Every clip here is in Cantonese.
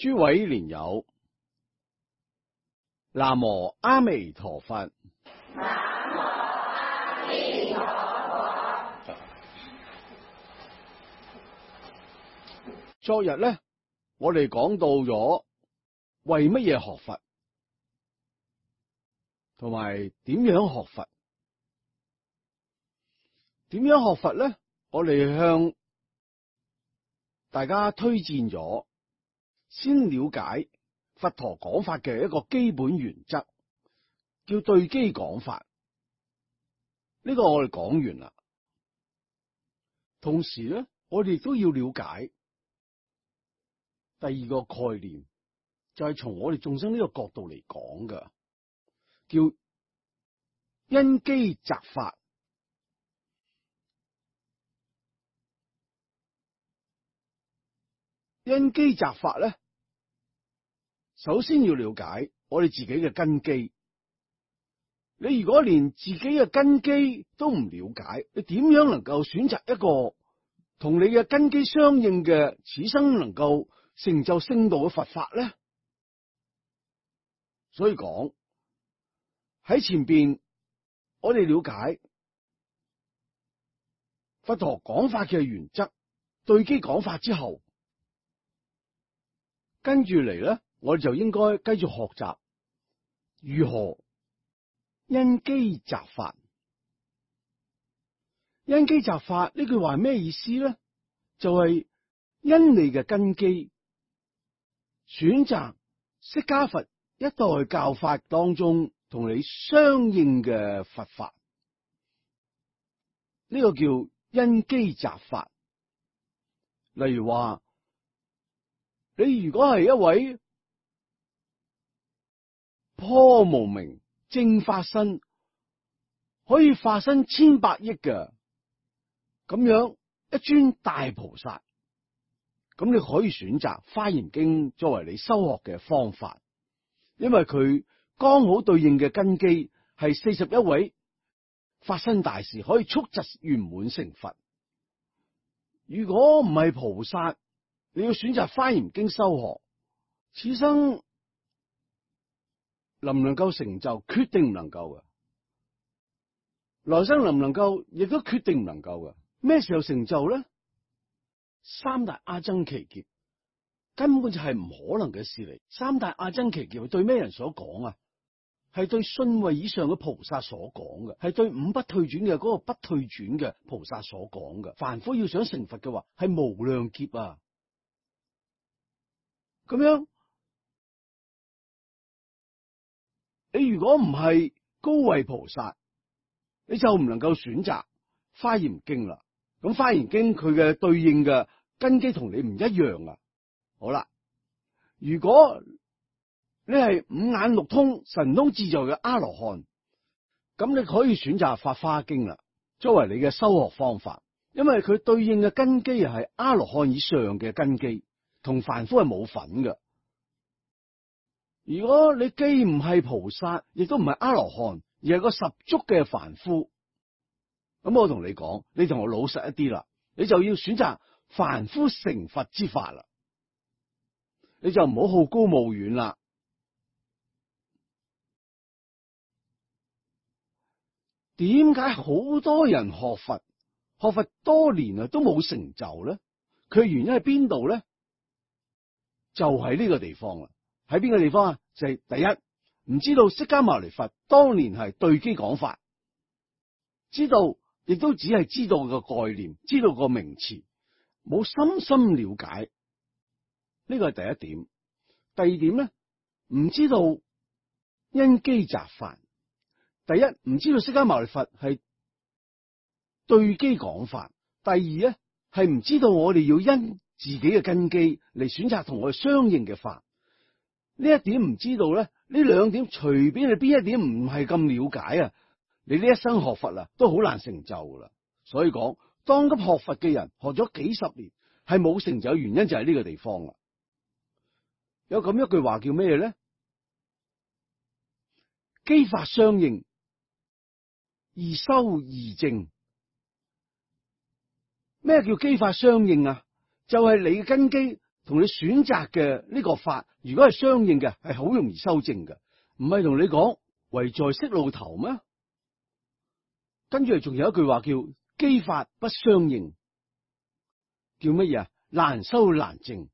諸位蓮友，南無阿彌陀佛。 南無阿彌陀佛。 昨日咧，我哋講到咗為乜嘢學佛，同埋點樣學佛。點樣學佛咧？我哋向大家推薦咗，先了解佛陀講法嘅一個基本原則，叫對機講法。呢個我哋講完啦。同時咧，我哋都要了解第二個概念，就係從我哋眾生呢個角度嚟講嘅，叫因機擇法。因機擇法咧，首先要了解我哋自己嘅根基。你如果連自己嘅根基都唔了解，你點樣能夠選擇一個同你嘅根基相應嘅此生能夠成就聖道嘅佛法咧？所以講喺前邊，我哋了解佛陀講法嘅原則，對機講法之後，跟住嚟咧，我哋就應該繼續學習如何因機擇法。因機擇法呢句話係咩意思咧？就係因你嘅根基選擇釋迦佛一代教法當中同你相應嘅佛法，呢個叫因機擇法。例如話，你如果係一位破無明正法身，可以化身千百億嘅咁樣一尊大菩薩，咁你可以選擇《華嚴經》作為你修學嘅方法，因為佢剛好對應嘅根基係41位法身大士，可以速疾圓滿成佛。如果唔係菩薩，你要選擇《華嚴經》修學，此生能唔能夠成就，決定唔能夠嘅；來生能唔能夠，亦都決定唔能夠嘅。咩時候成就咧？三大阿僧祇劫根本就係唔可能嘅事嚟。三大阿僧祇劫係對咩人所講啊？係對信位以上嘅菩薩所講嘅，係對五不退轉嘅嗰個不退轉嘅菩薩所講嘅。凡夫要想成佛嘅話，係無量劫啊！咁樣，你如果唔係高位菩薩，你就唔能夠選擇《華嚴經》啦。咁《華嚴經》佢嘅對應嘅根基同你唔一樣啊。好啦，如果你係五眼六通、神通自在嘅阿羅漢，咁你可以選擇《法華經》啦，作為你嘅修學方法，因為佢對應嘅根基係阿羅漢以上嘅根基，同凡夫係冇份嘅。如果你既唔係菩薩，亦都唔係阿羅漢，而係個十足嘅凡夫，咁我同你講，你同我老實一啲啦，你就要選擇凡夫成佛之法啦，你就唔好好高騖遠啦。點解好多人學佛多年啊都冇成就咧？佢原因喺邊度咧？就喺呢個地方啦。喺邊個地方啊？就係第一，唔知道釋迦牟尼佛當年係對機講法，知道亦都只係知道個概念，知道個名詞，冇深深了解。呢個係第一點。第二點咧，唔知道因機擇法。第一，唔知道釋迦牟尼佛係對機講法；第二咧，係唔知道我哋要因自己嘅根基嚟選擇同我哋相應嘅法。呢一點唔知道咧，呢兩點隨便你邊一點唔係咁了解啊，你呢一生學佛啊都好難成就噶啦。所以講，當今學佛嘅人學咗幾十年係冇成就，原因就係呢個地方啦。有咁一句話叫咩咧？機法相應，易修易證。咩叫機法相應啊？就係你嘅根基同你選擇嘅呢個法，如果係相應嘅，係好容易修正嘅，唔係同你講唯在識路頭咩？跟住仲有一句話叫機法不相應，叫乜嘢啊？難修難證。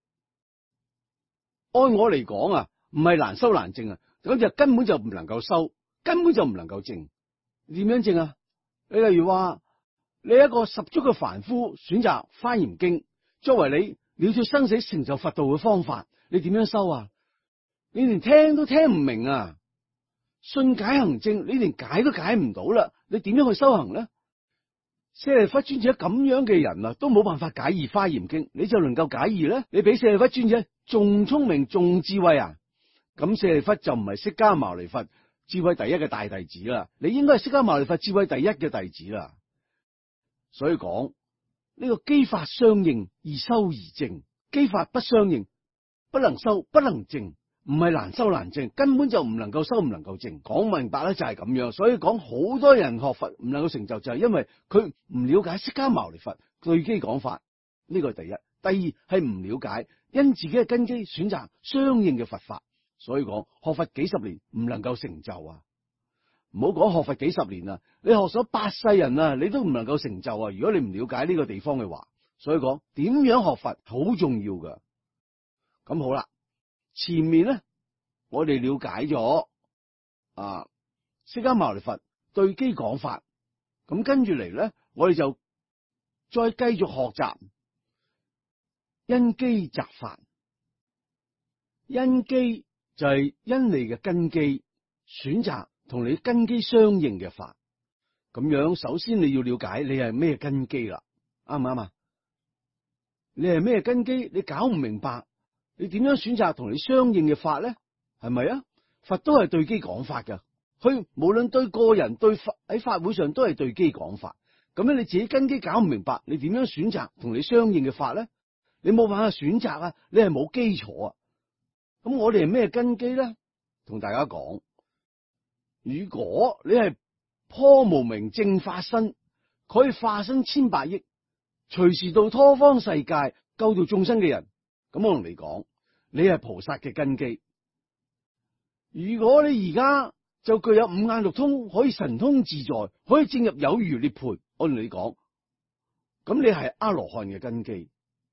按我嚟講啊，唔係難修難證啊，咁就根本就唔能夠修，根本就唔能夠證。點樣證啊？你例如話，你一個十足嘅凡夫選擇《華嚴經》作為你了脫生死成就佛道嘅方法，你點樣修啊？你連聽都聽唔明啊！信解行證，你連解都解唔到啦，你點樣去修行呢？舍利弗尊者咁樣嘅人啊，都冇辦法解義《華嚴經》，你就能夠解義呢？你比舍利弗尊者仲聰明仲智慧啊？咁舍利弗就唔係釋迦牟尼佛智慧第一嘅大弟子啦，你應該係釋迦牟尼佛智慧第一嘅弟子啦。所以講呢個機法相應，易修易證；機法不相應，不能修不能證。唔係難修難證，根本就唔能夠修唔能夠證。講明白咧就係咁樣，所以講好多人學佛唔能夠成就，就係因為佢唔了解釋迦牟尼佛對機講法，呢個係第一。第二係唔了解，因自己嘅根基選擇相應嘅佛法，所以講學佛幾十年唔能夠成就啊！唔好講學佛幾十年啊，你學咗8世人啊，你都唔能夠成就啊！如果你唔了解呢個地方嘅話，所以講點樣學佛好重要噶。咁好啦。前面咧，我哋了解咗釋迦牟尼佛對機講法，咁跟住嚟咧，我哋就再繼續學習因機擇法。因機就係因你嘅根基選擇同你根基相應嘅法。咁樣首先你要了解你係咩根基啦，啱唔啱啊？你係咩根基？你搞唔明白。你點樣選擇同你相應嘅法咧？係咪啊？佛都係對機講法噶，佢無論對個人對法喺法會上都係對機講法。咁樣你自己根基搞唔明白，你點樣選擇同你相應嘅法咧？你冇辦法選擇啊！你係冇基礎啊！咁我哋係咩根基咧？同大家講，如果你係破無明正法身，可以化身千百億，隨時到多方世界救度眾生嘅人。咁我同你講，你係菩薩嘅根基。如果你而家就具有五眼六通，可以神通自在，可以證入有餘涅槃，我同你講，咁你係阿羅漢嘅根基。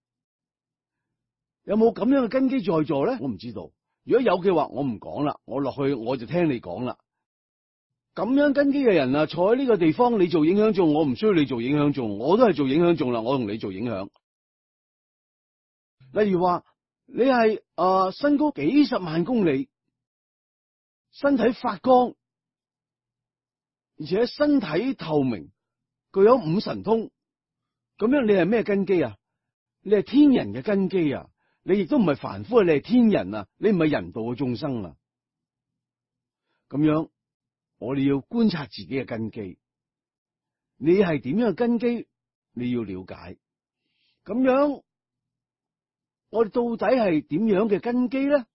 有冇咁樣嘅根基在座咧？我唔知道。如果有嘅話，我唔講啦，我落去我就聽你講啦。咁樣根基嘅人啊，坐喺呢個地方，你做影響眾，我唔需要你做影響眾，我都係做影響眾啦，我同你做影響。例如話你係身高幾十萬公里，身體發光，而且身體透明，具有五神通，咁樣你係咩根基啊？你係天人嘅根基啊！你亦都唔係凡夫，你係天人啊！你唔係人道嘅眾生啊！咁樣我哋要觀察自己嘅根基，你係點樣嘅根基？你要了解，咁樣。我哋到底係點樣嘅根基咧？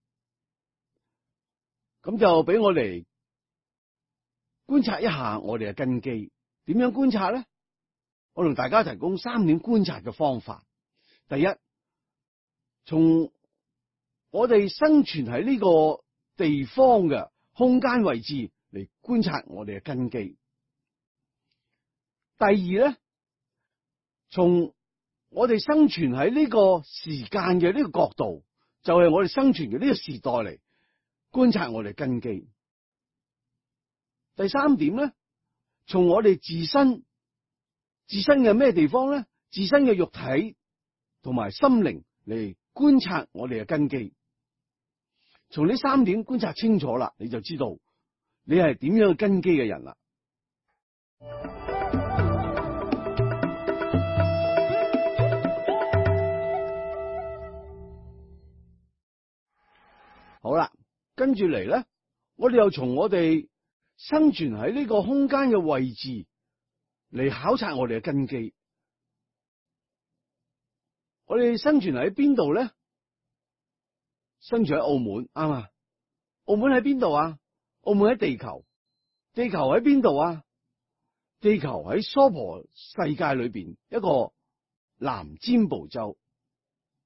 咁就俾我嚟觀察一下我哋嘅根基。點樣觀察咧？我同大家提供3點觀察嘅方法。第一，從我哋生存喺呢個地方嘅空間位置嚟觀察我哋嘅根基。第二咧，從我哋生存喺呢個時間嘅呢個角度，就係我哋生存嘅呢個時代嚟觀察我哋根基。第3點咧，從我哋自身嘅咩地方咧，自身嘅肉體同埋心靈嚟觀察我哋嘅根基。從呢3點觀察清楚啦，你就知道你係點樣嘅根基嘅人啦。好啦，跟住嚟咧，我哋又從我哋生存喺呢個空間嘅位置嚟考察我哋嘅根基。我哋生存喺邊度咧？生存喺澳門，啱嘛？澳門喺邊度啊？澳門喺地球。地球喺邊度啊？地球喺娑婆世界裏邊一個南瞻部洲。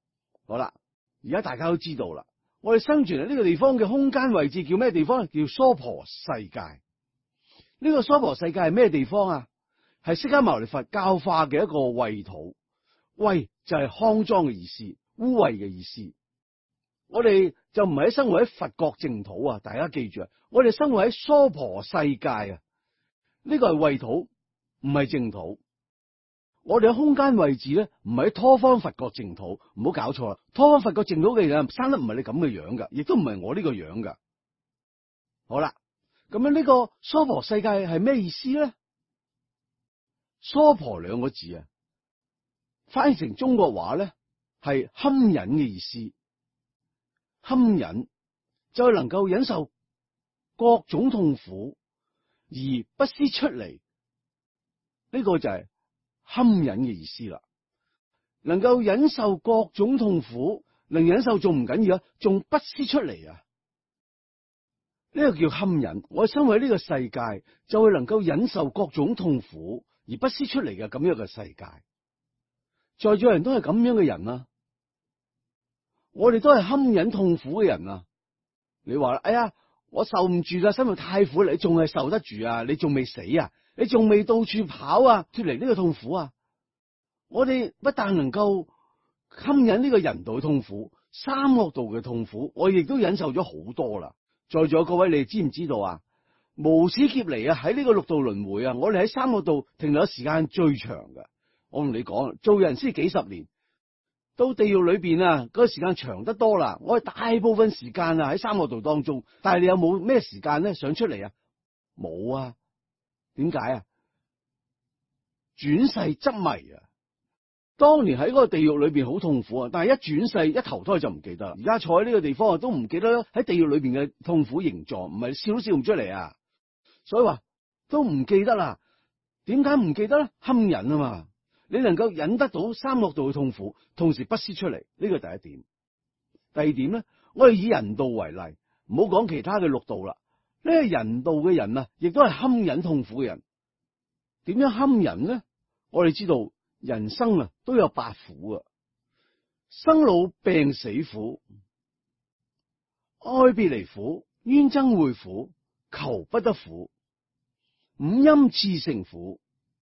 好啦，而家大家都知道啦，我哋生存喺呢個地方嘅空間位置叫咩地方？叫娑婆世界。呢個娑婆世界係咩地方啊？係釋迦牟尼佛教化嘅一個穢土。穢就係骯髒嘅意思，污穢嘅意思。我哋就唔係生活喺佛國淨土啊！大家記住啊，我哋生活喺娑婆世界啊。呢個係穢土，唔係淨土。我哋嘅空間位置咧，唔係喺拖方佛國淨土，唔好搞錯啦。拖方佛國淨土嘅人生得唔係你咁嘅樣噶，亦都唔係我呢個樣噶。好啦，咁樣呢個娑婆世界係咩意思咧？娑婆兩個字啊，翻譯成中國話咧，係堪忍嘅意思。堪忍就係能夠忍受各種痛苦而不思出離，呢個就係堪忍嘅意思啦。能夠忍受各種痛苦，能忍受仲唔緊要啊，仲不思出離啊，呢個叫堪忍。我生活喺呢個世界，就會能夠忍受各種痛苦而不思出離嘅咁樣嘅世界。在座人都係咁樣嘅人啊，我哋都係堪忍痛苦嘅人啊。你話啦，哎呀，我受唔住啦，生活太苦啦，你仲係受得住啊？你仲未死啊？你仲未到處跑啊？脫離呢個痛苦啊？我哋不但能夠堪忍呢個人道嘅痛苦，三惡道嘅痛苦，我亦都忍受咗好多啦。在座各位，你哋知唔知道啊？無始劫嚟啊，喺呢個六道輪迴啊，我哋喺三惡道停留時間最長嘅。我同你講，做人先幾十年，到地獄裏邊啊，嗰個時間長得多啦。我哋大部分時間啊喺三惡道當中，但係你有冇咩時間咧想出嚟啊？冇啊？點解啊？轉世執迷啊！當年喺嗰個地獄裏邊好痛苦啊，但係一轉世一投胎就唔記得啦。而家坐喺呢個地方啊，都唔記得喺地獄裏邊嘅痛苦形狀，唔係笑都笑唔出嚟啊！所以話都唔記得啦。點解唔記得咧？堪忍啊嘛，你能夠忍得到三惡道嘅痛苦，同時不思出嚟，呢個第一點。第二點咧，我哋以人道為例，唔好講其他嘅六道啦。呢個人道嘅人啊，亦都係堪忍痛苦嘅人。點樣堪忍咧？我哋知道人生啊都有八苦啊，生老病死苦、愛別離苦、冤憎會苦、求不得苦、五陰熾盛苦。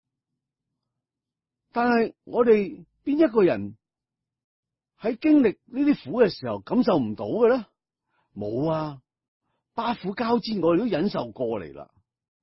但係我哋邊一個人喺經歷呢啲苦嘅時候感受唔到嘅咧？冇啊！八苦交煎，我哋都忍受過嚟啦。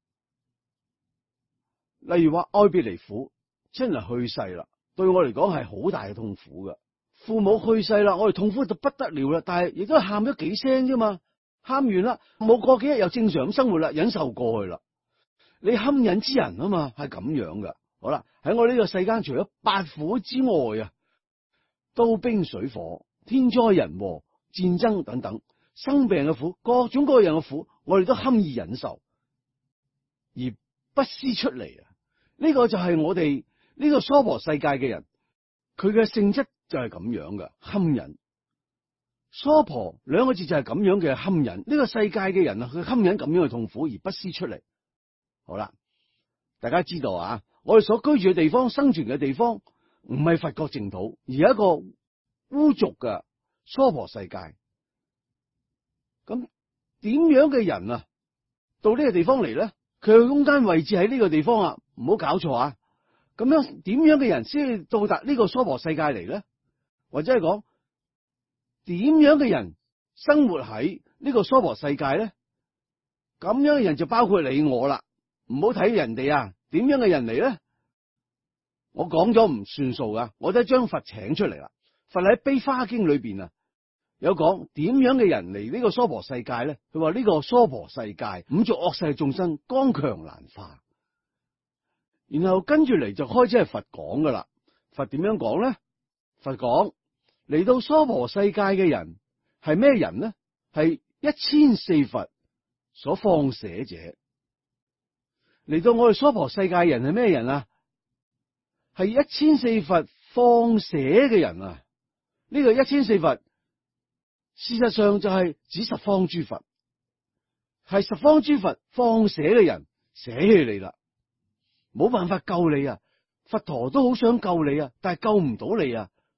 例如話愛別離苦，親人去世啦，對我嚟講係好大嘅痛苦噶。父母去世啦，我哋痛苦到不得了啦，但係亦都係喊咗幾聲啫嘛，喊完啦，冇過幾日又正常咁生活啦，忍受過去啦。你堪忍之人啊嘛，係咁樣噶。好啦，喺我呢個世間，除咗八苦之外啊，刀兵水火、天災人禍、戰爭等等，生病嘅苦，各種各樣嘅苦，我哋都堪以忍受，而不思出嚟啊！呢個就係我哋呢個娑婆世界嘅人，佢嘅性質就係咁樣嘅堪忍。娑婆兩個字就係咁樣嘅堪忍。呢個世界嘅人啊，佢堪忍咁樣嘅痛苦而不思出嚟。好啦，大家知道啊，我哋所居住嘅地方、生存嘅地方，唔係佛國淨土，而係一個污濁嘅娑婆世界。咁點樣嘅人啊，到呢個地方嚟咧？佢嘅空間位置喺呢個地方啊，唔好搞錯啊！咁樣點樣嘅人先至到達呢個娑婆世界嚟咧？或者係講點樣嘅人生活喺呢個娑婆世界咧？咁樣嘅人就包括你我啦。唔好睇人哋啊，點樣嘅人嚟咧？我講咗唔算數噶，我都將佛請出嚟啦。佛喺《悲華經》裏邊啊，有講點樣嘅人嚟呢個娑婆世界咧？佢話呢個娑婆世界五濁惡世眾生剛強難化，然後跟住嚟就開始係佛講噶啦。佛點樣講咧？佛講嚟到娑婆世界嘅人係咩人呢？係1004佛所放捨者。嚟到我哋娑婆世界人係咩人啊？係1004佛放捨嘅人啊！呢個1004佛，事實上就係指十方諸佛，係十方諸佛放捨嘅人捨棄你啦，冇辦法救你啊！佛陀都好想救你啊，但係救唔到你啊！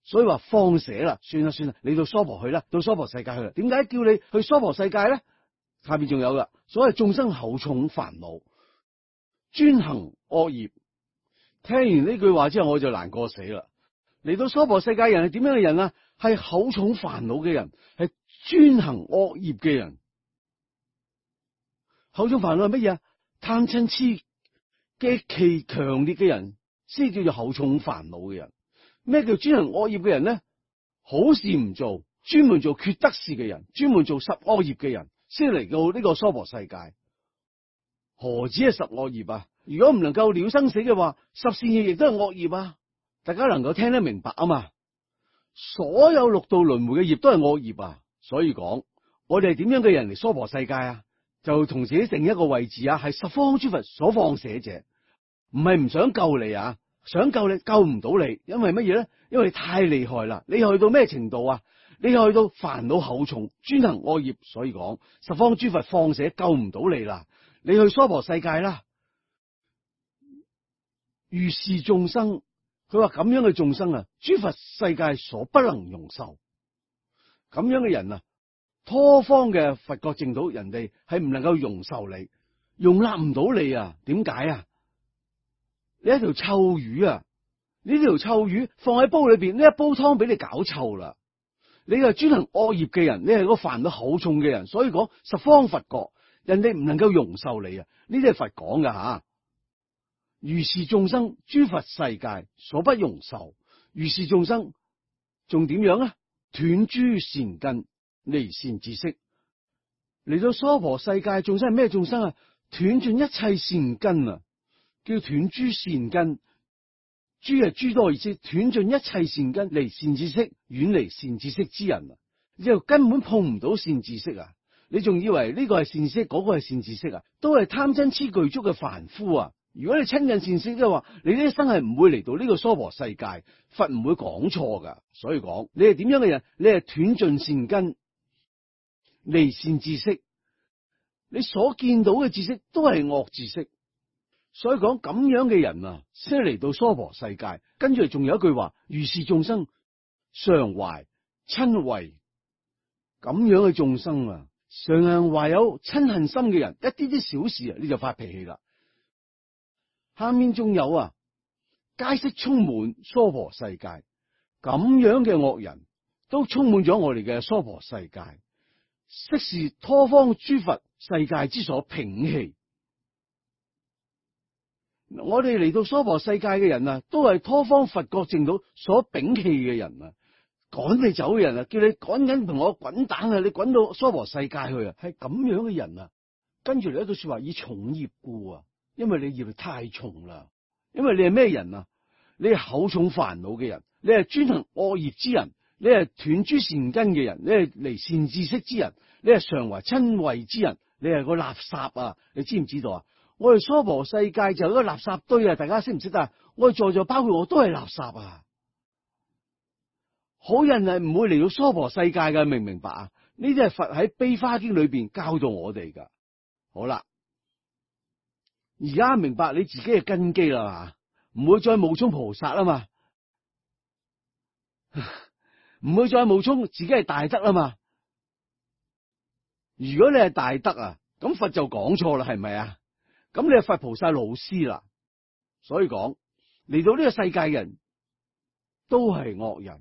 所以話放捨啦，算啦算啦，你到娑婆去啦，到娑婆世界去啦。點解叫你去娑婆世界咧？下邊仲有噶，所謂眾生厚重煩惱，專行惡業。聽完呢句話之後，我就難過死啦。嚟到娑婆世界人係點樣嘅人啊？係厚重煩惱嘅人，係專行惡業嘅人。厚重煩惱係乜嘢啊？貪嗔癡極其強烈嘅人，先叫做厚重煩惱嘅人。咩叫專行惡業嘅人咧？好事唔做，專門做缺德事嘅人，專門做十惡業嘅人，先嚟到呢個娑婆世界。何止係十惡業啊？如果唔能夠了生死嘅話，十善業亦都係惡業啊！大家能夠聽得明白啊嘛？所有六道輪迴嘅業都係惡業啊！所以講，我哋係點樣嘅人嚟娑婆世界啊？就同自己定一個位置啊，係十方諸佛所放捨者，唔係唔想救你啊！想救你救唔到你，因為乜嘢咧？因為你太厲害啦！你去到咩程度啊？你去到煩惱厚重，專行惡業，所以講十方諸佛放捨救唔到你啦！你去娑婆世界啦！如是眾生，佢話咁樣嘅眾生啊，諸佛世界所不能容受。咁樣嘅人啊，拖方嘅佛國淨土，人哋係唔能夠容受你，容納唔到你啊？點解啊？你一條臭魚啊！呢條臭魚放喺煲裏邊，呢一煲湯俾你搞臭啦！你係專行惡業嘅人，你係個煩惱厚重嘅人，所以講十方佛國，人哋唔能夠容受你啊！呢啲係佛講噶吓。如是眾生，諸佛世界所不容受。如是眾生仲點樣啊？斷諸善根，離善知識。嚟到娑婆世界，眾生係咩眾生啊？斷盡一切善根啊！叫斷諸善根。諸係諸多意思，斷盡一切善根，離善知識，遠離善知識之人啊！你就根本碰唔到善知識啊！你仲以為呢個係善知識，嗰個係善知識啊？都係貪嗔癡具足嘅凡夫啊！如果你親近善知識嘅話，你呢一生係唔會嚟到呢個娑婆世界，佛唔會講錯噶。所以講你係點樣嘅人？你係斷盡善根，離善知識，你所見到嘅知識都係惡知識。所以講咁樣嘅人啊，先嚟到娑婆世界。跟住仲有一句話：如是眾生，常懷瞋恚。咁樣嘅眾生啊，常常懷有瞋恨心嘅人，一啲啲小事啊，你就發脾氣啦。下面仲有啊，皆悉充滿娑婆世界。咁樣嘅惡人都充滿咗我哋嘅娑婆世界，悉是拖方諸佛世界之所摒棄。我哋嚟到娑婆世界嘅人啊，都係拖方佛國淨土所摒棄嘅人啊，趕你走嘅人啊，叫你趕緊同我滾蛋啊！你滾到娑婆世界去啊，係咁樣嘅人啊。跟住嚟一句說話：以重業故啊，因為你業太重啦。因為你係咩人啊？你係厚重煩惱嘅人，你係專行惡業之人，你係斷諸善根嘅人，你係離善知識之人，你係常懷瞋恚之人，你係個垃圾啊！你知唔知道啊？我哋娑婆世界就係一個垃圾堆啊！大家識唔識得啊？我哋在座包括我都係垃圾啊！好人係唔會嚟到娑婆世界嘅，明唔明白啊？呢啲係佛喺《悲華經》裏邊教導我哋噶。好啦，而家明白你自己嘅根基啦嘛，唔會再冒充菩薩啊嘛，唔會再冒充自己係大德啊嘛。如果你係大德啊，咁佛就講錯啦，係咪啊？咁你係佛菩薩老師啦，所以講嚟到呢個世界嘅人都係惡人。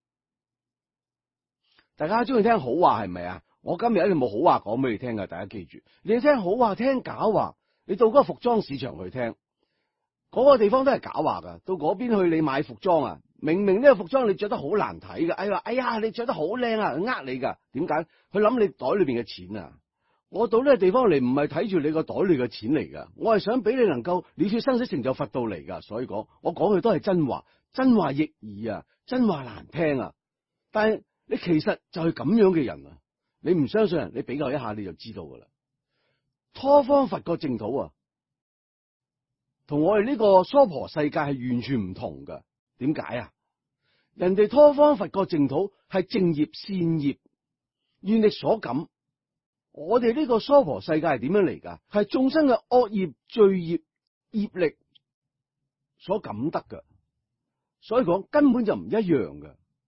大家中意聽好話係咪啊？我今日一定冇好話講俾你聽噶，大家記住，你聽好話聽假話，你到嗰個服裝市場去聽，嗰個地方都係假話噶。到嗰邊去你買服裝啊，明明呢個服裝你着得好難睇噶，哎呀你着得好靚啊，呃你噶。點解？佢諗你袋裏邊嘅錢啊。我到呢個地方嚟，唔係睇住你個袋裏嘅錢嚟噶，我係想俾你能夠了脫生死成就佛道嚟噶。所以講，我講嘅都係真話，真話逆耳啊，真話難聽啊。但係你其實就係咁樣嘅人啊，你唔相信人，你比較一下你就知道噶啦。拖方佛國淨土啊，同我哋呢個娑婆世界係完全唔同噶。點解啊？人哋拖方佛國淨土係正業善業，願力所感。我哋呢個娑婆世界係點樣嚟噶？係眾生嘅惡業、罪業、業力所感得噶，所以講根本就唔一樣噶。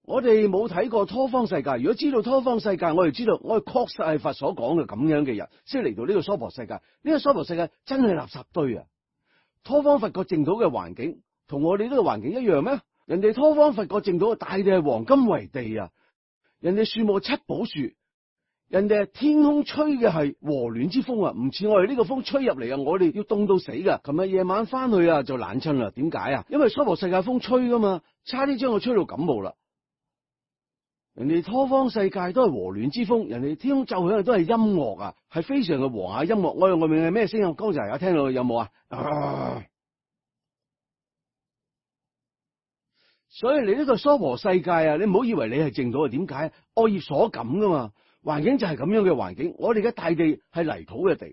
我哋冇睇過拖荒世界，如果知道拖荒世界，我哋知道我哋確實係佛所講嘅咁樣嘅人，先嚟到呢個娑婆世界。呢個娑婆世界真係垃圾堆啊！拖荒佛國淨土嘅環境同我哋呢個環境一樣咩？人哋拖荒佛國淨土嘅大地係黃金為地啊！人哋樹木七寶樹，人哋係天空吹嘅係和暖之風啊，唔似我哋呢個風吹入嚟啊，我哋要凍到死噶。琴日夜晚翻去啊就冷親啦，點解啊？因為娑婆世界風吹噶嘛，差啲將我吹到感冒啦。人哋拖荒世界都係和暖之風，人哋天空奏響嘅都係音樂啊，係非常嘅和諧音樂。我哋外面係咩聲音？剛才大家聽到有冇啊？所以你呢個娑婆世界啊，你唔好以為你係淨土啊，點解？惡業所感噶嘛，環境就係咁樣嘅環境。我哋嘅大地係泥土嘅地，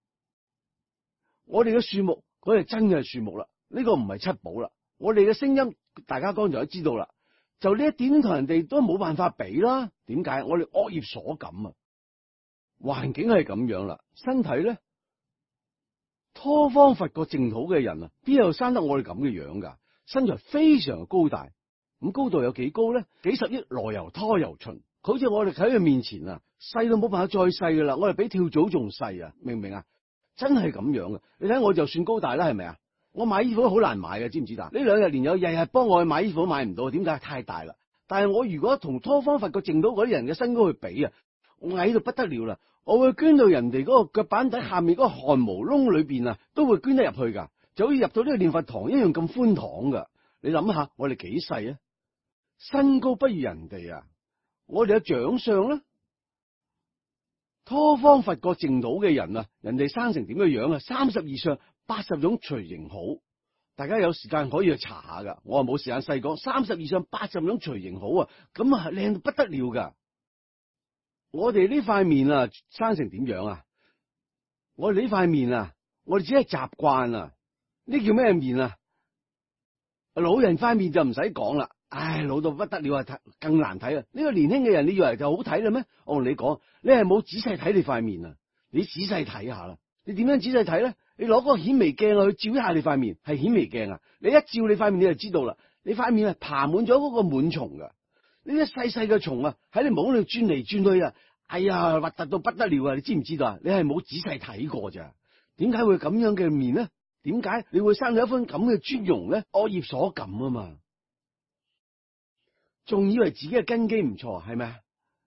我哋嘅樹木嗰係真嘅樹木啦，呢個唔係七寶啦。我哋嘅聲音，大家剛才都知道啦。就呢一點同人哋都冇辦法比啦。點解？我哋惡業所感啊，環境係咁樣啦。身體咧，拖荒佛國淨土嘅人啊，邊有生得我哋咁嘅樣噶？身材非常高大，咁高度有幾高咧？幾十億羅由他由旬，好似我哋喺佢面前啊，細到冇辦法再細噶啦。我哋比跳蚤仲細啊，明唔明啊？真係咁樣嘅。你睇我就算高大啦，係咪啊？我買衣服都好難買嘅，知唔知？呢兩日連有日日幫我去買衣服都買唔到，點解？太大啦。但係我如果同拖荒佛國淨土嗰啲人嘅身高去比啊，我矮到不得了啦。我會捐到人哋嗰個腳板底下面嗰個汗毛窿裏邊啊，都會捐得入去噶，就好似入到呢個念佛堂一樣咁寬敞噶。你諗下，我哋幾細啊？身高不如人哋啊！我哋有長相啦。拖荒佛國淨土嘅人啊，人哋生成點嘅樣啊？32相80種隨形好，大家有時間可以去查下噶。我啊冇時間細講，32相80種隨形好啊，咁啊靚到不得了噶。我哋呢塊面啊，生成點樣啊？我哋呢塊面啊，我哋只係習慣啊。呢叫咩面啊？老人塊面就唔使講啦，唉，老到不得了啊，更難睇啊！呢個年輕嘅人，你以為就好睇啦咩？我同你講，你係冇仔細睇你塊面啊！你仔細睇下啦，你點樣仔細睇咧？你攞嗰個顯微鏡去照一下你塊面，係顯微鏡啊！你一照你塊面，你就知道啦。你塊面啊，爬滿咗嗰個蟎蟲噶，呢啲細細嘅蟲啊，喺你毛度轉嚟轉去啊！哎呀，核突到不得了啊！你知唔知道啊？你係冇仔細睇過咋？點解會咁樣嘅面呢？點解你會生咗一番咁嘅尊容咧？惡業所感啊嘛，仲以為自己嘅根基唔錯，係咪啊？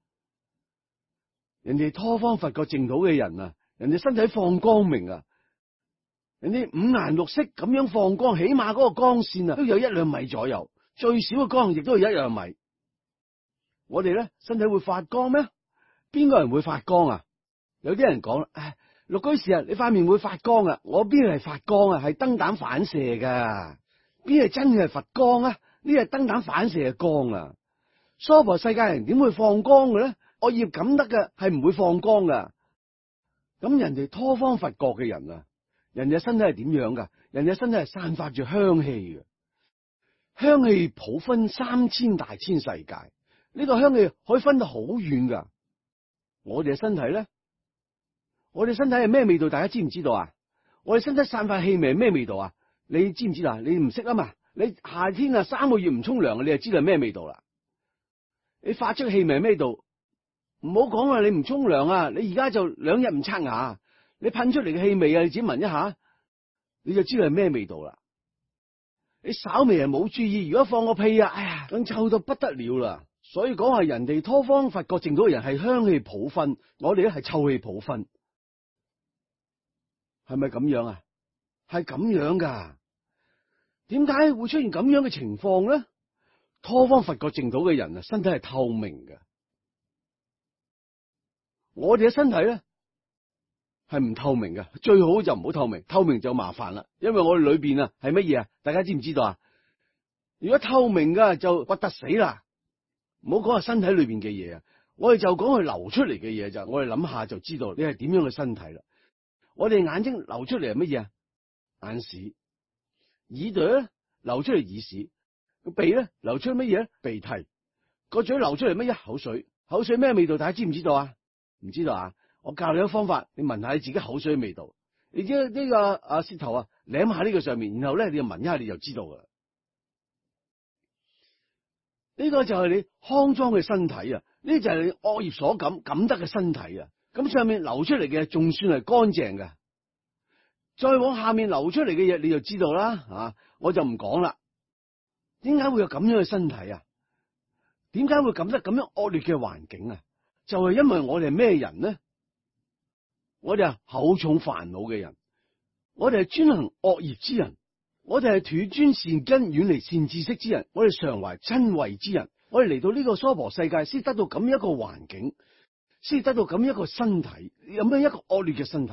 人哋拖荒佛國淨土嘅人啊，人哋身體放光明啊，人哋五顏六色咁樣放光，起碼嗰個光線啊都有1、2米左右，最少嘅光亦都有1、2米。我哋咧身體會發光咩？邊個人會發光啊？有啲人講啦，唉，陸居士啊，你塊面會發光啊？我邊係發光啊？係燈膽反射噶，邊係真嘅係佛光啊？呢係燈膽反射嘅光啊！娑婆世界人點會放光嘅咧？惡業感得嘅係唔會放光噶。咁人哋拖荒佛國嘅人啊，人哋身體係點樣噶？人哋身體係散發住香氣嘅，香氣普分3000大千世界，呢個香氣可以分得好遠噶。我哋嘅身體咧？我哋身體係咩味道？大家知唔知道啊？我哋身體散發氣味係咩味道啊？你知唔知啊？你唔識啊嘛？你夏天啊3個月唔沖涼，你就知道係咩味道啦。你發出氣味係咩味道？唔好講啊！你唔沖涼啊，你而家就2日唔刷牙，你噴出嚟嘅氣味啊，你自己聞一下，你就知道係咩味道啦。你稍微係冇注意，如果放個屁啊，哎呀，咁臭到不得了啦。所以講係人哋拖荒佛國淨土嘅人係香氣普分，我哋咧係臭氣普分。係咪咁樣啊？係咁樣噶？點解會出現咁樣嘅情況咧？拖荒佛國淨土嘅人啊，身體係透明嘅。我哋嘅身體咧係唔透明嘅，最好就唔好透明，透明就麻煩啦。因為我哋裏邊啊係乜嘢啊？大家知唔知道啊？如果透明嘅就核突死啦。唔好講係身體裏邊嘅嘢啊，我哋就講佢流出嚟嘅嘢就，我哋諗下就知道你係點樣嘅身體啦。我哋眼睛流出嚟係乜嘢啊？眼屎。耳朵咧流出嚟耳屎。個鼻咧流出乜嘢咧？鼻涕。個嘴流出嚟乜嘢？口水。口水咩味道？大家知唔知道啊？唔知道啊？我教你一個方法，你聞下你自己口水嘅味道。你知呢個舌頭啊，舐下呢個上面，然後咧你就聞一下，你就知道噶啦。 呢個就係你骯髒嘅身體啊！呢就係你惡業所感得嘅身體啊！咁上面流出嚟嘅仲算係乾淨嘅，再往下面流出嚟嘅嘢你就知道啦，我就唔講啦。點解會有咁樣嘅身體啊？點解會感得咁樣惡劣嘅環境啊？就係因為我哋係咩人呢？我哋係厚重煩惱嘅人，我哋係專行惡業之人，我哋係斷專善根、遠離善知識之人，我哋常懷瞋恚之人，我哋嚟到呢個娑婆世界，先得到咁一個環境，先得到咁一個身體，有咩一個惡劣嘅身體？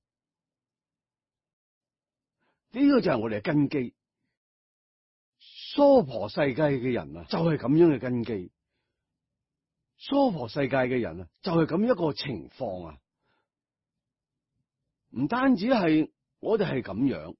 呢個就係我哋嘅根基。娑婆世界嘅人啊，就係咁樣嘅根基。娑婆世界嘅人啊，就係咁一個情況啊。唔單止係我哋係咁樣，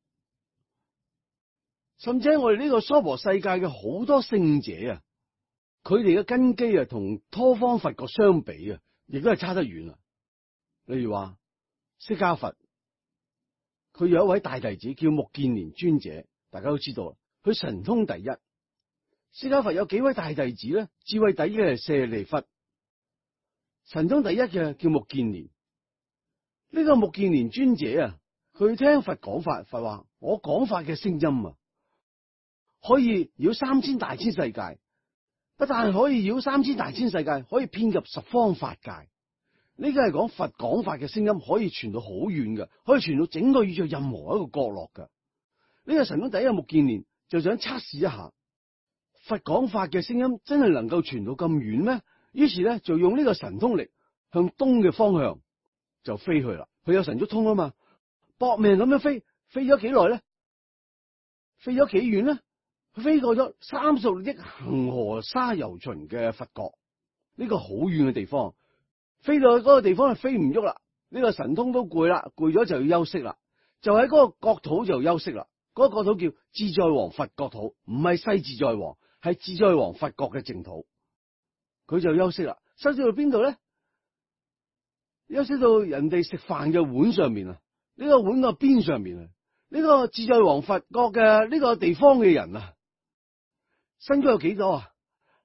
甚至喺我哋呢個娑婆世界嘅好多聖者啊，佢哋嘅根基啊，同多方佛國相比啊，亦都係差得遠啊。例如話釋迦佛，佢有一位大弟子叫目犍連尊者，大家都知道，佢神通第一。釋迦佛有幾位大弟子咧？智慧第一嘅係舍利弗，神通第一嘅叫目犍連。呢個目犍連尊者啊，佢聽佛講法，佛話我講法嘅聲音啊，可以繞3000大千世界，不但可以繞3000大千世界，可以遍及十方法界。呢個係講佛講法嘅聲音可以傳到好遠嘅，可以傳到整個宇宙任何一個角落嘅。呢個神通第一嘅目犍連就想測試一下佛講法嘅聲音真係能夠傳到咁遠咩？於是咧就用呢個神通力向東嘅方向就飛去啦。佢有神足通啊嘛，搏命咁樣飛，飛咗幾耐咧？飛咗幾遠咧？佢飛過咗36億恒河沙由旬嘅佛國，呢個好遠嘅地方，飛到去嗰個地方係飛唔喐啦。呢個神通都攰啦，攰咗就要休息啦，就喺嗰個國土就休息啦。嗰個國土叫自在王佛國土，唔係西自在王，係自在王佛國嘅淨土。佢就休息啦，休息到邊度咧？休息到人哋食飯嘅碗上面啊，呢個碗個邊上面啊，呢個自在王佛國嘅呢個地方嘅人啊，身高有幾多啊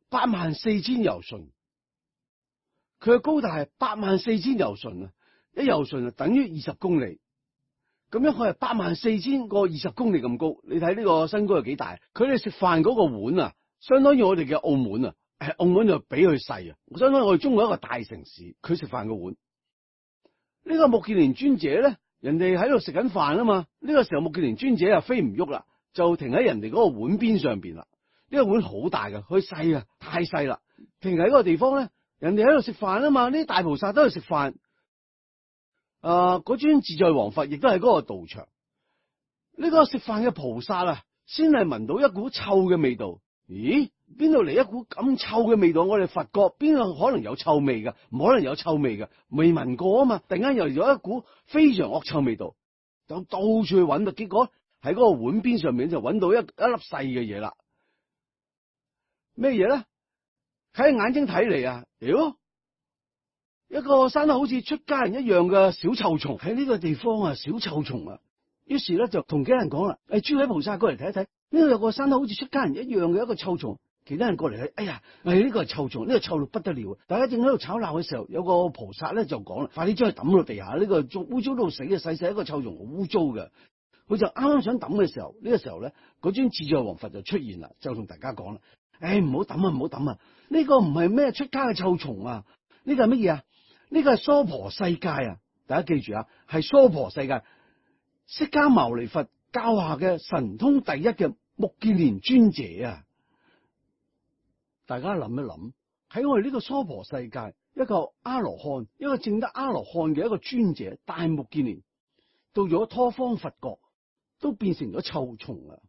？84000由旬，佢嘅高大係84000由旬啊，一由旬啊等於20公里，咁樣佢係84000個20公里咁高。你睇呢個身高有幾大？佢哋食飯嗰個碗啊，相當於我哋嘅澳門啊，澳門就比佢細啊，相當於我哋中國一個大城市，佢食飯個碗。呢個目犍連尊者咧，人哋喺度食緊飯啊嘛，呢個時候目犍連尊者啊飛唔喐啦，就停喺人哋嗰個碗邊上邊啦。呢個碗好大噶，佢細啊，太細啦，停喺嗰個地方咧，人哋喺度食飯啊嘛，呢啲大菩薩都喺度食飯。嗰尊自在王佛亦都係嗰個道場。呢個食飯嘅菩薩啊，先係聞到一股臭嘅味道。咦？邊度嚟一股咁臭嘅味道？我哋佛國邊度可能有臭味噶？唔可能有臭味噶，未聞過啊嘛！突然間又有一股非常惡臭味道，就到處去揾，結果喺嗰個碗邊上面就揾到一粒細嘅嘢啦。咩嘢咧？喺眼睛睇嚟啊，妖！一個生得好似出家人一樣嘅小臭蟲喺呢個地方啊，小臭蟲啊！於是咧就同其他人講啦：諸位菩薩過嚟睇一睇，呢度有個生得好似出家人一樣嘅一個臭蟲。其他人過嚟睇，哎呀，呢個係臭蟲，呢個臭到不得了。大家正喺度吵鬧嘅時候，有個菩薩咧就講啦：快啲將佢抌落地下，呢個污糟到死嘅，細細一個臭蟲，好污糟嘅。佢就啱啱想抌嘅時候，呢個時候咧，嗰尊自在王佛就出現啦，就同大家講啦：唔好抌啊，唔好抌啊！呢個唔係咩出家嘅臭蟲啊，呢個係乜嘢啊？呢個係娑婆世界啊！大家記住啊，係娑婆世界。釋迦牟尼佛教下嘅神通第一嘅目犍連尊者啊！大家諗一諗，喺我哋呢個娑婆世界，一個阿羅漢，一個證得阿羅漢嘅一個尊者大目犍連，到咗多方佛國，都變成咗臭蟲啊！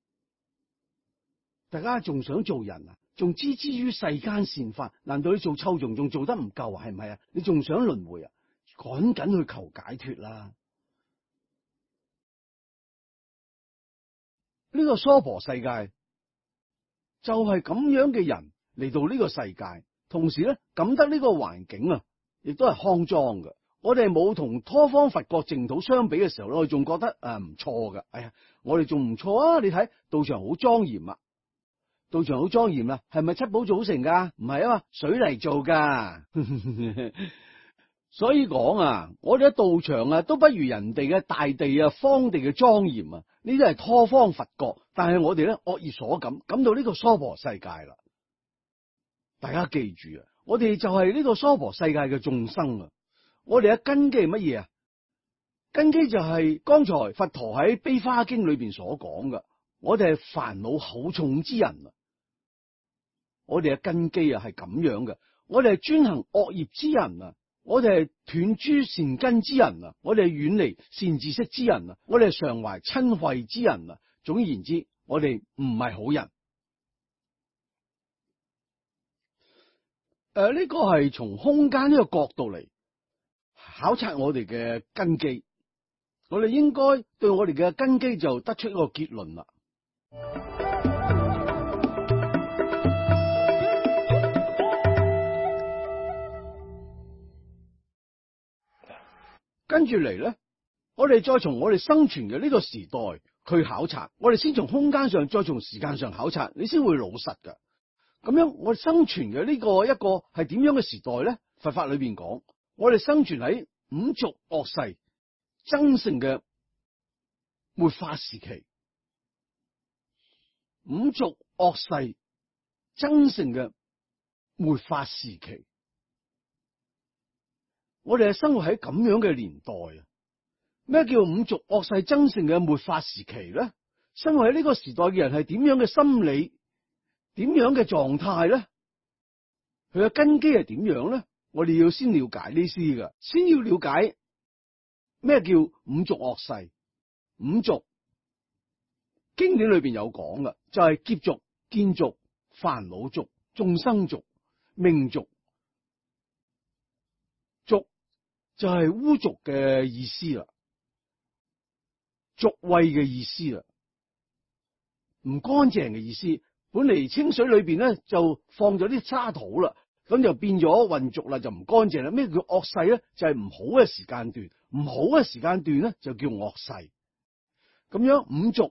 大家仲想做人啊？仲知之於世間善法？難道你做臭蟲仲做得唔夠啊？係咪啊？你仲想輪迴啊？趕緊去求解脫啦！呢個娑婆世界就係咁樣嘅人嚟到呢個世界，同時咧感得呢個環境啊，亦都係骯髒嘅。我哋冇同多方佛國淨土相比嘅時候咧，我哋仲覺得唔錯嘅。哎呀，我哋仲唔錯啊！你睇道場好莊嚴啊， 道場好莊嚴啊，係咪七寶組成噶？唔係啊嘛，水泥做噶。所以講啊，我哋嘅道場啊，都不如人哋嘅大地啊、荒地嘅莊嚴啊。呢啲係拖荒伐角，但係我哋咧惡業所感，感到呢個娑婆世界啦。大家記住啊，我哋就係呢個娑婆世界嘅眾生啊。我哋嘅根基係乜嘢啊？根基就係剛才佛陀喺《悲華經》裏邊所講嘅，我哋係煩惱厚重之人啊。我哋嘅根基啊係咁樣嘅，我哋係專行惡業之人啊，我哋係斷諸善根之人啊，我哋係遠離善知識之人啊，我哋係常懷瞋恚之人啊。總而言之，我哋唔係好人。呢個係從空間呢個角度嚟考察我哋嘅根基，我哋應該對我哋嘅根基就得出一個結論啦。跟住嚟咧，我哋再從我哋生存嘅呢個時代去考察，我哋先從空間上，再從時間上考察，你先會老實噶。咁樣我哋生存嘅呢個一個係點樣嘅時代咧？佛法裏邊講，我哋生存喺五濁惡世增盛嘅末法時期，五濁惡世增盛嘅末法時期，我哋係生活喺咁樣嘅年代啊！咩叫五濁惡世增盛嘅末法時期咧？生活喺呢個時代嘅人係點樣嘅心理？點樣嘅狀態咧？佢嘅根基係點樣咧？我哋要先了解呢啲噶，先要了解咩叫五濁惡世。五濁經典裏邊有講噶，就係劫濁、見濁、煩惱濁、眾生濁、命濁。濁就係污濁嘅意思啦，濁穢嘅意思啦，唔乾淨嘅意思。本嚟清水裏邊咧就放咗啲沙土啦，咁就變咗混濁啦，就唔乾淨啦。咩叫惡世咧？就係唔好嘅時間段，唔好嘅時間段咧就叫惡世。咁樣五濁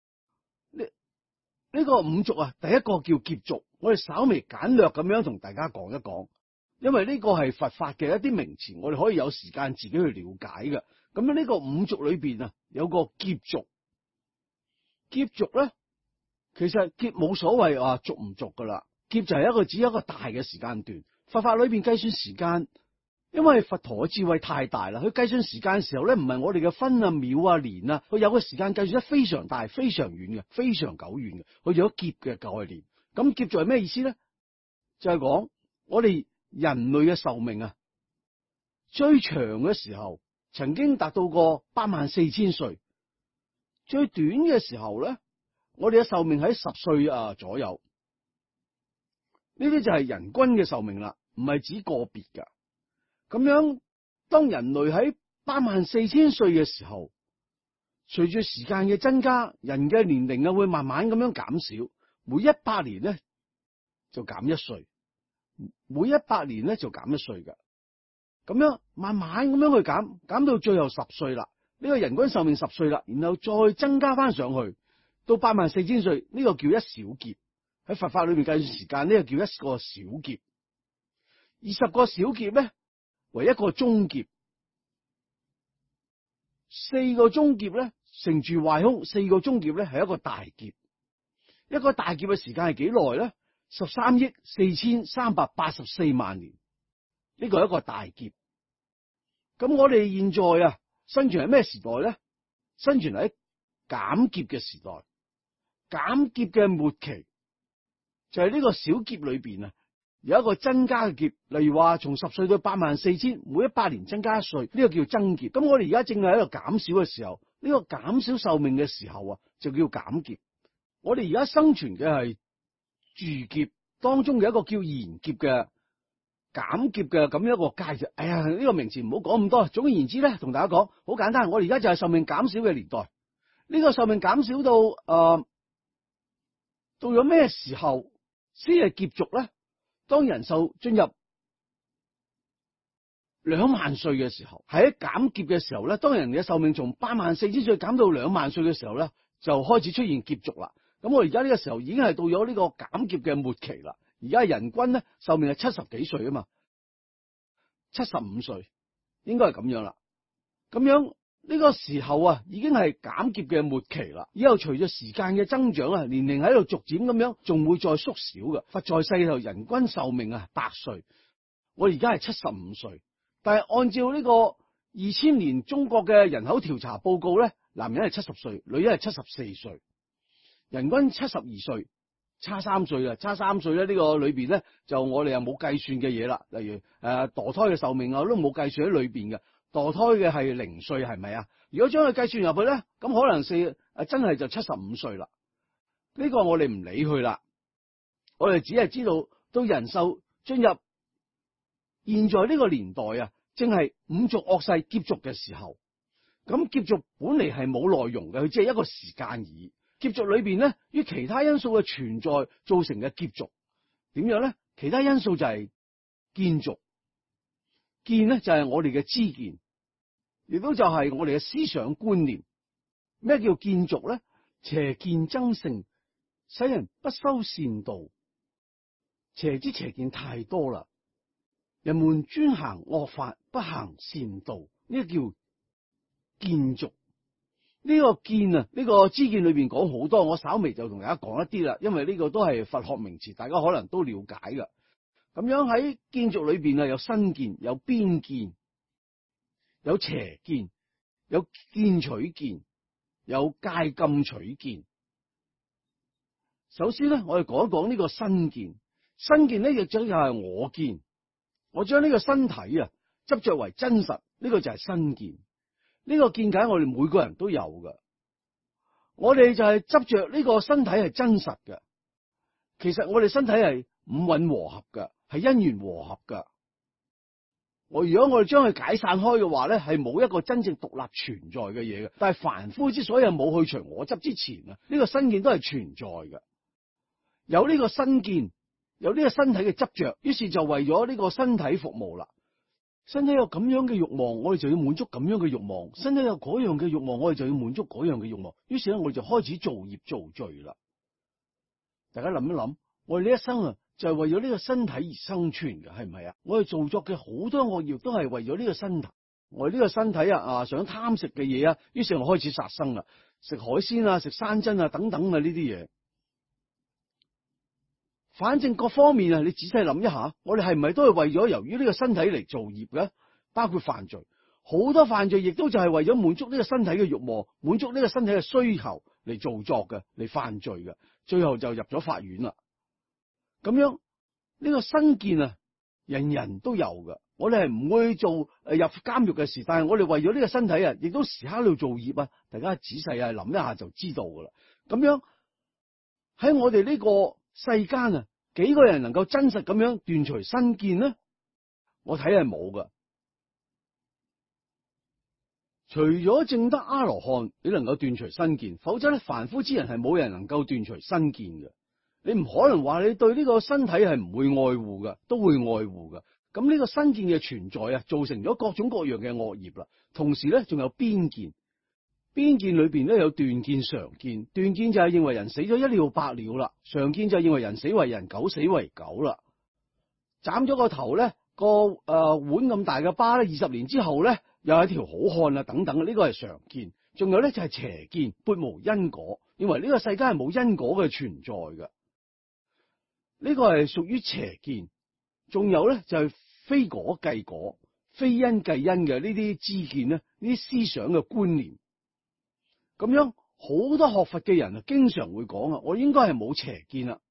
呢個五濁啊，第一個叫劫濁，我哋稍微簡略咁樣同大家講一講，因為呢個係佛法嘅一啲名詞，我哋可以有時間自己去了解嘅。咁樣呢個五濁裏邊啊，有個劫濁，劫濁咧。其實劫冇所謂話濁唔濁噶啦，劫就係只有一個大嘅時間段。佛法裏邊計算時間，因為佛陀嘅智慧太大啦，佢計算時間嘅時候咧，唔係我哋嘅分啊、秒啊、年啊，佢有個時間計算得非常大、非常遠嘅、非常久遠嘅。佢有劫嘅概念。咁劫濁係咩意思咧？就係講我哋人類嘅壽命啊，最長嘅時候曾經達到過84000歲，最短嘅時候咧，我哋嘅壽命喺10歲左右。呢啲就係人均嘅壽命啦，唔係指個別噶。咁樣當人類喺84000歲嘅時候，隨住時間嘅增加，人嘅年齡啊會慢慢咁樣減少，每100年咧就減1歲，每100年咧就減1歲噶。咁樣慢慢咁樣去減，減到最後10歲啦。呢個人均壽命10歲啦，然後再增加翻上去到84000歲，呢個叫一小劫。喺佛法裏面計算時間，呢個叫一個小劫。20個小劫咧為一個中劫，4個中劫咧成住壞空，4個中劫咧係一個大劫。一個大劫嘅時間係幾耐咧？13億4384萬年，呢個係一個大劫。咁我哋現在啊生存喺咩時代咧？生存喺減劫嘅時代。減劫嘅末期就係呢個小劫裏邊啊，有一個增加嘅劫，例如話從10歲到84000，每100年增加1歲，呢個叫增劫。咁我哋而家正係喺度減少嘅時候，呢個減少壽命嘅時候啊，就叫減劫。我哋而家生存嘅係住劫當中嘅一個叫延劫嘅減劫嘅咁樣一個階段。哎呀，呢個名詞唔好講咁多。總而言之咧，同大家講好簡單，我哋而家就係壽命減少嘅年代。呢個壽命減少到到咗咩時候先係劫濁咧？當人壽進入2萬歲嘅時候，喺減劫嘅時候咧，當人嘅壽命從84000歲減到2萬歲嘅時候咧，就開始出現劫濁啦。 咁我而家呢個時候已經係到咗呢個減劫嘅末期啦。而家人均咧壽命係70幾歲啊嘛，75歲應該係咁樣啦。咁樣呢個時候啊，已經係減劫嘅末期啦。以後隨着時間嘅增長啊，年齡喺度逐漸咁樣，仲會再縮小嘅。佛在世後人均壽命啊100歲，我而家係75歲，但係按照呢個2000年中國嘅人口調查報告咧，男人係70歲，女人係74歲，人均72歲，差3歲啊，差3歲咧。呢個裏邊咧就我哋又冇計算嘅嘢啦，例如墮胎嘅壽命啊都冇計算喺裏邊嘅。墮胎嘅係0歲，係咪啊？如果將佢計算入去咧，咁可能真係就75歲啦。呢個我哋唔理佢啦，我哋只係知道到人壽進入現在呢個年代啊，正係五濁惡世劫濁嘅時候。咁劫濁本嚟係冇內容嘅，佢只係一個時間而已。劫濁裏邊咧，於其他因素嘅存在造成嘅劫濁，點樣咧？其他因素就係見濁，見咧就係我哋嘅知見，亦都就係我哋嘅思想觀念。咩叫見濁咧？邪見增盛，使人不修善道。邪之邪見太多啦，人們專行惡法，不行善道，呢個叫見濁。呢個見啊，呢個知見裏邊講好多，我稍微就同大家講一啲啦，因為呢個都係佛學名詞，大家可能都了解噶。咁樣喺見濁裏邊啊，有身見，有邊見，有邪見，有見取見，有戒禁取見。首先咧，我哋講一講呢個身見。身見咧亦就係我見，我將呢個身體啊執着為真實，呢個就係身見。呢個見解我哋每個人都有噶，我哋就係執着呢個身體係真實嘅。其實我哋身體係五蘊和合噶，係因緣和合噶。如果我哋將佢解散開嘅話咧，係冇一個真正獨立存在嘅嘢嘅。但係凡夫之所以冇去除我執之前啊，呢個身見都係存在嘅。有呢個身見，有呢個身體嘅執着，於是就為咗呢個身體服務啦。身體有咁樣嘅慾望，我哋就要滿足咁樣嘅慾望；身體有嗰樣嘅慾望，我哋就要滿足嗰樣嘅慾望。於是咧，我哋就開始造業造罪啦。大家諗一諗，我哋呢一生啊，就係為咗呢個身體而生存嘅，係唔係啊？我哋做作嘅好多惡業都係為咗呢個身體。我哋呢個身體想貪食嘅嘢啊，於是我開始殺生啦，食海鮮啊，食山珍啊，等等啊呢啲嘢。反正各方面啊，你仔細諗一下，我哋係唔係都係為咗由於呢個身體嚟造業嘅？包括犯罪，好多犯罪亦都就係為咗滿足呢個身體嘅慾望，滿足呢個身體嘅需求嚟做作嘅，嚟犯罪嘅，最後就入咗法院啦。咁樣呢個身見啊，人人都有嘅。我哋係唔會做入監獄嘅事，但係我哋為咗呢個身體啊，亦都時刻喺度做業啊。大家仔細諗一下就知道噶啦。咁樣喺我哋呢個世間啊，幾個人能夠真實咁樣斷除身見呢？我睇係冇噶。除咗證得阿羅漢，你能夠斷除身見，否則咧，凡夫之人係冇人能夠斷除身見嘅。你唔可能話你對呢個身體係唔會愛護噶，都會愛護噶。咁呢個身見嘅存在啊，造成咗各種各樣嘅惡業啦。同時咧，仲有邊見。邊見裏邊咧有斷見、常見。斷見就係認為人死咗一了百了啦，常見就係認為人死為人，狗死為狗啦。斬咗個頭咧，碗咁大嘅疤咧，20年之後咧又係一條好漢啊，等等。呢個係常見。仲有咧就係邪見，撥無因果，認為呢個世界係冇因果嘅存在嘅。呢個係屬於邪見。仲有咧就係非果計果、非因計因嘅呢啲知見咧，呢啲思想嘅觀念。咁樣好多學佛嘅人啊，經常會講啊，我應該係冇邪見啦。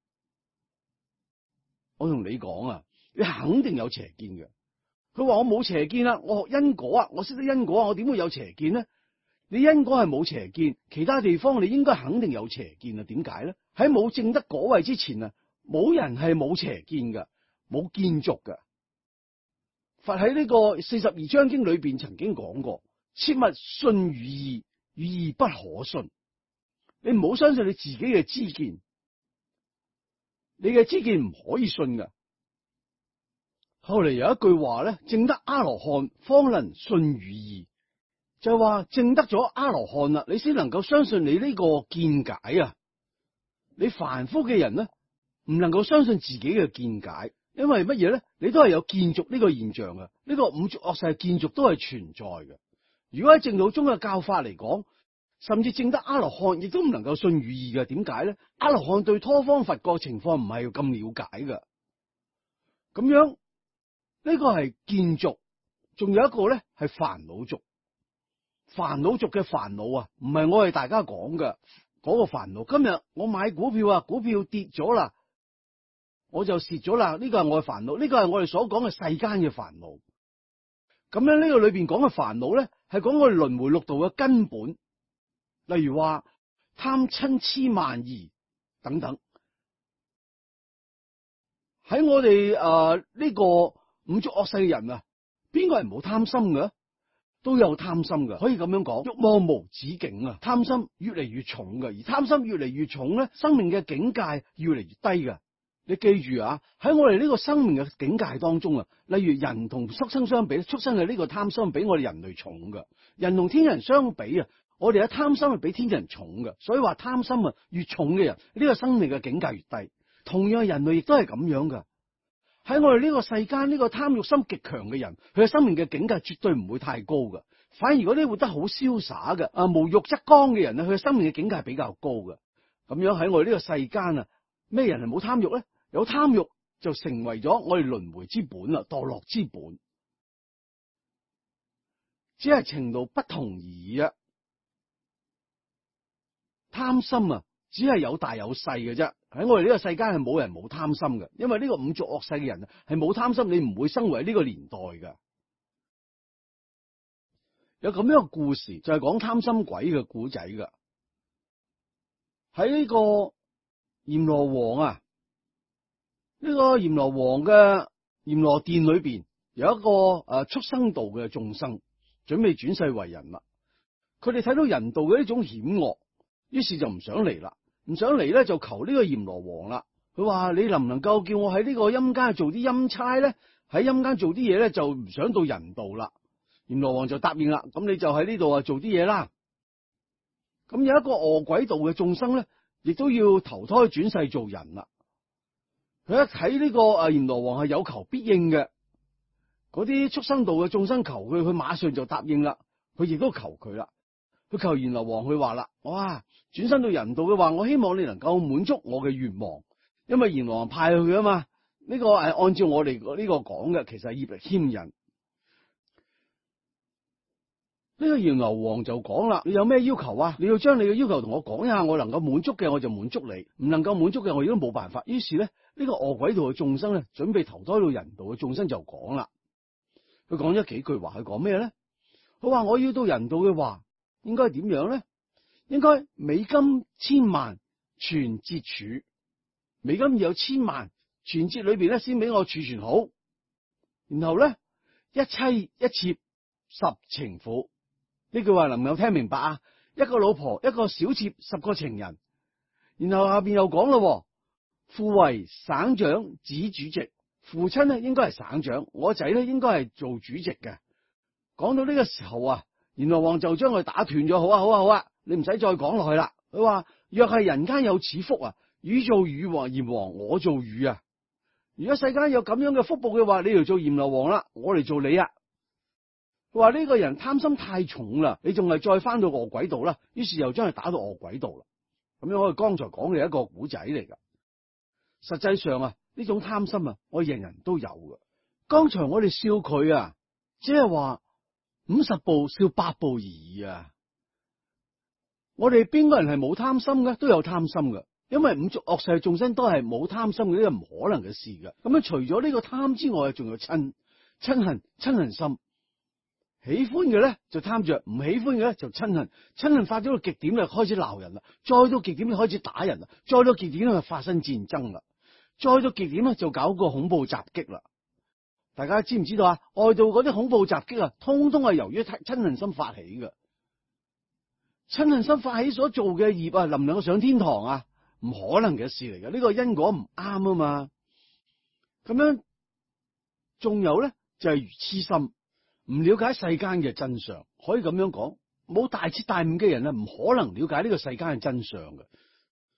我同你講啊，你肯定有邪見嘅。佢話我冇邪見啦，我學因果啊，我識得因果啊，我點會有邪見呢？你因果係冇邪見，其他地方你應該肯定有邪見啊？點解咧？喺冇證得果位之前啊，冇人係冇邪見噶，冇見濁噶。佛喺呢個42章經裏邊曾經講過，切勿信語意。語意不可信，你唔好相信你自己嘅知見，你嘅知見唔可以信噶。後嚟有一句話咧，證得阿羅漢方能信語意，就係話證得咗阿羅漢啦，你先能夠相信你呢個見解啊。 你凡夫嘅人咧，唔能夠相信自己嘅見解，因為乜嘢咧？你都係有見俗呢個現象嘅，呢個五濁惡世嘅見俗都係存在嘅。如果喺正道中嘅教法嚟講，甚至證得阿羅漢，亦都唔能夠信語義嘅。點解咧？阿羅漢對多方佛國情況唔係咁了解嘅。咁樣呢個係見俗，仲有一個咧係煩惱俗。煩惱俗嘅煩惱啊，唔係我哋大家講嘅嗰個煩惱。今日我買股票啊，股票跌咗啦，我就蝕咗啦。呢個係我嘅煩惱，呢個係我哋所講嘅世間嘅煩惱。咁樣呢個裏邊講嘅煩惱咧，係講我哋輪迴六道嘅根本。例如話貪嗔痴慢疑等等，喺我哋呢個五濁惡世嘅人啊，邊個係冇貪心嘅？都有貪心嘅，可以咁樣講，欲望無止境啊！貪心越嚟越重嘅，而貪心越嚟越重咧，生命嘅境界越嚟越低嘅。你記住啊，喺我哋呢個生命嘅境界當中啊，例如人同畜生相比，畜生嘅呢個貪心比我哋人類重嘅；人同天人相比啊，我哋嘅貪心係比天人重嘅。所以話貪心啊越重嘅人，呢個生命嘅境界越低。同樣人類亦都係咁樣嘅。喺我哋呢個世間，呢個貪欲心極強嘅人，佢嘅生命嘅境界絕對唔會太高嘅。反而嗰啲活得好瀟灑嘅無欲則剛嘅人咧，佢嘅生命嘅境界比較高嘅。咁樣喺我哋呢個世間啊，咩人係冇貪欲咧？有貪欲就成為咗我哋輪迴之本啦，墮落之本，只係程度不同而已啊。貪心啊，只係有大有細嘅啫。喺我哋呢個世間係冇人冇貪心嘅，因為呢個五濁惡世嘅人啊係冇貪心，你唔會生為呢個年代嘅。有咁樣嘅故事，就係講貪心鬼嘅故仔噶。喺呢個閻羅王啊，呢個閻羅王嘅閻羅殿裏邊有一個畜生道嘅眾生，準備轉世為人啦。佢哋睇到人道嘅呢種險惡，於是就唔想嚟啦。唔想嚟咧，就求呢個閻羅王啦。佢話：你能唔能夠叫我喺呢個陰間做啲陰差咧？喺陰間做啲嘢咧，就唔想到人道啦。閻羅王就答應啦。咁你就喺呢度做啲嘢啦。咁有一個餓鬼道嘅眾生咧，亦都要投胎轉世做人啦。佢一睇呢個閻羅王係有求必應嘅，嗰啲畜生道嘅眾生求佢，佢馬上就答應啦。佢亦都求佢啦。佢求閻羅王，佢話啦：哇，轉身到人道嘅話，我希望你能夠滿足我嘅願望，因為閻羅王派佢啊嘛。呢個係按照我哋呢個講嘅，其實係業力牽引。呢個閻羅王就講啦：你有咩要求啊？你要將你嘅要求同我講一下，我能夠滿足嘅我就滿足你，唔能夠滿足嘅我亦都冇辦法。於是咧，呢個餓鬼道嘅眾生咧，準備投胎到人道嘅眾生就講啦。佢講咗幾句話，佢講咩咧？佢話：我要到人道嘅話，應該點樣咧？應該美金1000萬存節儲，美金要有1000萬存節裏邊咧，先俾我儲存好。然後咧，一妻一妾10情婦，呢句話能唔能夠聽明白啊？一個老婆，一個小妾，10個情人。然後下邊又講咯，父為省長子主席，父親咧應該係省長，我仔咧應該係做主席嘅。講到呢個時候啊，閻羅王就將佢打斷咗。好啊，好啊，好啊，你唔使再講落去啦。佢話：若係人間有此福啊，汝做禹王，閻王我做禹啊。如果世間有咁樣嘅福報嘅話，你就做閻羅王啦，我嚟做你啊。佢話呢個人貪心太重啦，你仲係再翻到餓鬼道啦。於是又將佢打到餓鬼道啦。咁樣我哋剛才講嘅一個古仔嚟噶。實際上啊，呢種貪心啊，我人人都有噶。剛才我哋笑佢啊，即係話50步笑百步而已啊。我哋邊個人係冇貪心嘅？都有貪心嘅，因為五濁惡世眾生都係冇貪心嘅，呢個唔可能嘅事嘅。咁樣除咗呢個貪之外，仲有嗔恨心。喜歡嘅咧就貪着，唔喜歡嘅咧就嗔恨。嗔恨發咗到極點咧，開始鬧人啦；再到極點就開始打人啦；再到極點就發生戰爭啦；再到極點咧就搞個恐怖襲擊啦。大家知唔知道啊？外道嗰啲恐怖襲擊啊，通通係由於嗔恨心發起嘅。嗔恨心發起所做嘅業啊，能唔能夠上天堂啊？唔可能嘅事嚟嘅，呢個因果唔啱啊嘛。咁樣仲有咧就係愚痴心。唔了解世間嘅真相，可以咁樣講，冇大徹大悟嘅人啊，唔可能了解呢個世間嘅真相嘅。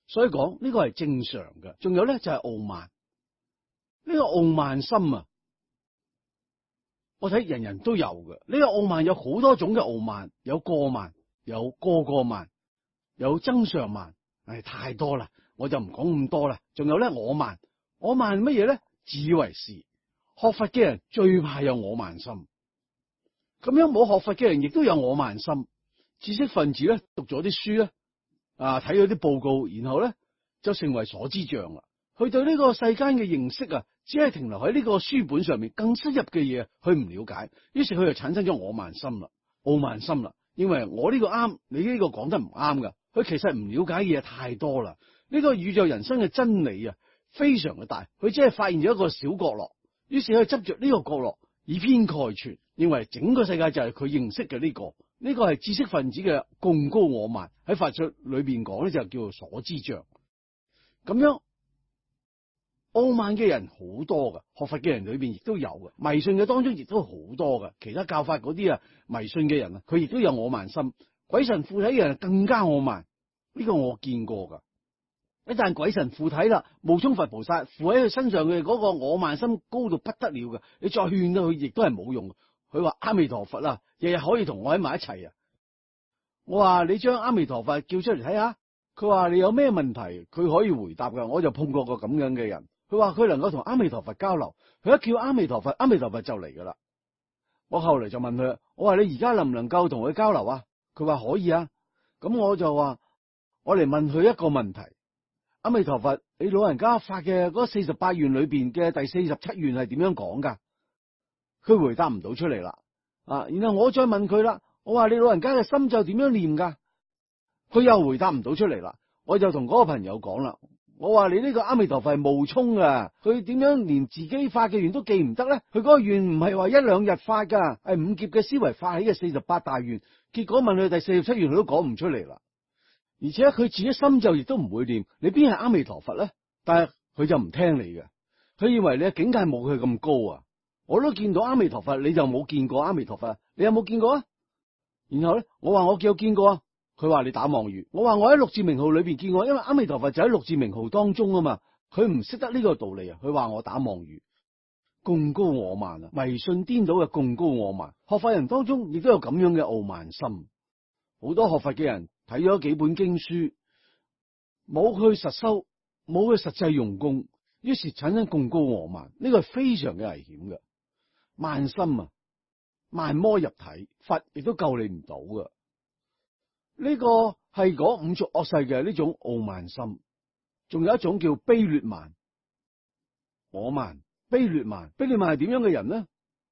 所以講呢個係正常嘅。仲有咧就係傲慢，呢個傲慢心啊，我睇人人都有嘅。呢個傲慢有好多種嘅傲慢，有過慢，有過慢，有增上慢，太多啦，我就唔講咁多啦。仲有咧我慢，我慢乜嘢咧？自以為是。學佛嘅人最怕有我慢心，咁樣冇學佛嘅人亦都有我慢心。知識分子咧讀咗啲書咧，睇咗啲報告，然後咧就成為所知障啦。佢對呢個世間嘅認識啊，只係停留喺呢個書本上面，更深入嘅嘢佢唔了解，於是佢就產生咗我慢心啦、傲慢心啦。認為我呢個啱，你呢個講得唔啱噶。佢其實唔了解嘅嘢太多啦。呢個宇宙人生嘅真理啊，非常嘅大，佢只係發現咗一個小角落。於是佢執着呢個角落，以偏概全，認為整個世界就係佢認識嘅呢個。呢個係知識分子嘅貢高我慢，喺佛說裏邊講咧就叫做所知障。咁樣傲慢嘅人好多噶，學佛嘅人裏邊亦都有嘅，迷信嘅當中亦都好多噶。其他教法嗰啲迷信嘅人啊，佢亦都有我慢心。鬼神附體嘅人更加我慢，呢個我見過噶。一旦鬼神附體啦，冒充佛菩薩附喺佢身上嘅嗰個我慢心高到不得了嘅，你再勸到佢亦都係冇用。佢話阿彌陀佛啦，日日可以同我喺埋一齊啊！我話你將阿彌陀佛叫出嚟睇下，佢話你有咩問題，佢可以回答噶。我就碰過個咁樣嘅人，佢話佢能夠同阿彌陀佛交流，佢一叫阿彌陀佛，阿彌陀佛就嚟噶啦。我後嚟就問佢，我話你而家能唔能夠同佢交流啊？佢話可以啊。咁我就話我嚟問佢一個問題。阿彌陀佛，你老人家發嘅嗰48願裏邊嘅第47願係點樣講噶？佢回答唔到出嚟啦。然後我再問佢啦，我話你老人家嘅心咒點樣念噶？佢又回答唔到出嚟啦。我就同嗰個朋友講啦，我話你呢個阿彌陀佛係冒充噶，佢點樣連自己發嘅願都記唔得咧？佢嗰個願唔係話一兩日發噶，係5劫嘅思維發起嘅48大願。結果問佢第47願，佢都講唔出嚟啦。而且佢自己心咒亦都唔會念，你邊係阿彌陀佛咧？但係佢就唔聽你嘅，佢以為你嘅境界冇佢咁高啊！我都見到阿彌陀佛，你就冇見過阿彌陀佛，你有冇見過啊？然後咧，我話我有見過啊，佢話你打妄語。我話我喺六字名號裏邊見過，因為阿彌陀佛就喺六字名號當中啊嘛。佢唔識得呢個道理啊，佢話我打妄語，貢高我慢啊，迷信顛倒嘅貢高我慢。學佛人當中亦都有咁樣嘅傲慢心，好多學佛嘅人睇咗幾本經書，冇去實修，冇去實際用功，於是產生貢高我慢，呢個係非常嘅危險嘅。慢心啊，慢魔入體，佛亦都救你唔到噶。呢個係嗰五濁惡世嘅呢種傲慢心。仲有一種叫卑劣慢，我慢、卑劣慢。卑劣慢係點樣嘅人呢？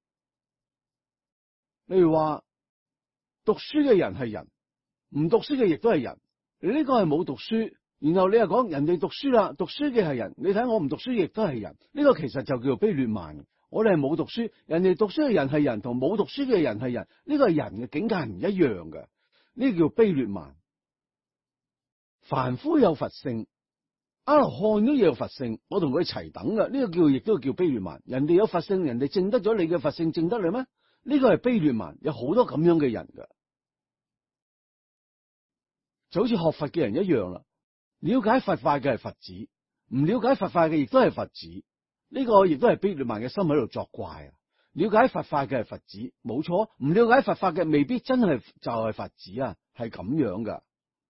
例如話讀書嘅人係人，唔讀書嘅亦都係人。你呢個係冇讀書，然後你又講人哋讀書啦，讀書嘅係人，你睇我唔讀書亦都係人。呢個其實就叫做卑劣慢。我哋係冇讀書，人哋讀書嘅人係人，同冇讀書嘅人係人，呢個係人嘅境界係唔一樣嘅。呢個叫卑劣慢。凡夫有佛性，阿羅漢都有佛性，我同佢齊等嘅，呢個亦都叫卑劣慢。人哋有佛性，人哋證得咗你嘅佛性，證得你咩？呢個係卑劣慢。有好多咁樣嘅人嘅，就好似學佛嘅人一樣啦。了解佛法嘅係佛子，唔了解佛法嘅亦都係佛子。呢個亦都係卑劣慢嘅心喺度作怪啊！了解佛法嘅係佛子，冇錯；唔了解佛法嘅未必真係就係佛子啊，係咁樣噶。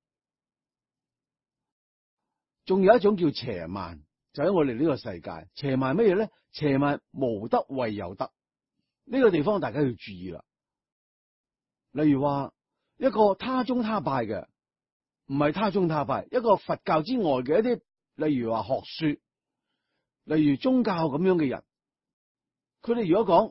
仲有一種叫邪慢，就喺我哋呢個世界。邪慢乜嘢咧？邪慢無德為有德，呢個地方大家要注意啦。例如話一個他宗他派嘅，唔係他宗他派，一個佛教之外嘅一啲，例如話學說。例如宗教咁樣嘅人，佢哋如果講，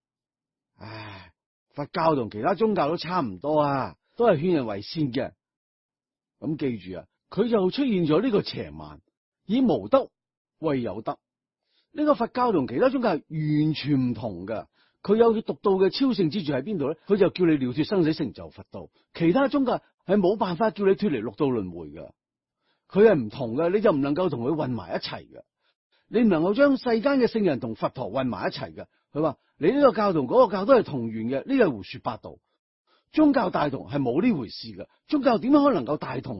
佛教同其他宗教都差唔多啊，都係勸人為善嘅。咁記住啊，佢就出現咗呢個邪慢，以無德為有德。呢個佛教同其他宗教係完全唔同嘅，佢有獨到嘅超勝之處喺邊度咧？佢就叫你了脫生死，成就佛道。其他宗教係冇辦法叫你脫離六道輪迴嘅，佢係唔同嘅，你就唔能夠同佢混埋一齊嘅。你唔能夠將世間嘅聖人同佛陀混埋一齊嘅。佢話你呢個教同嗰個教都係同源嘅，呢個係胡說八道。宗教大同係冇呢回事嘅，宗教點樣可能夠大同咧？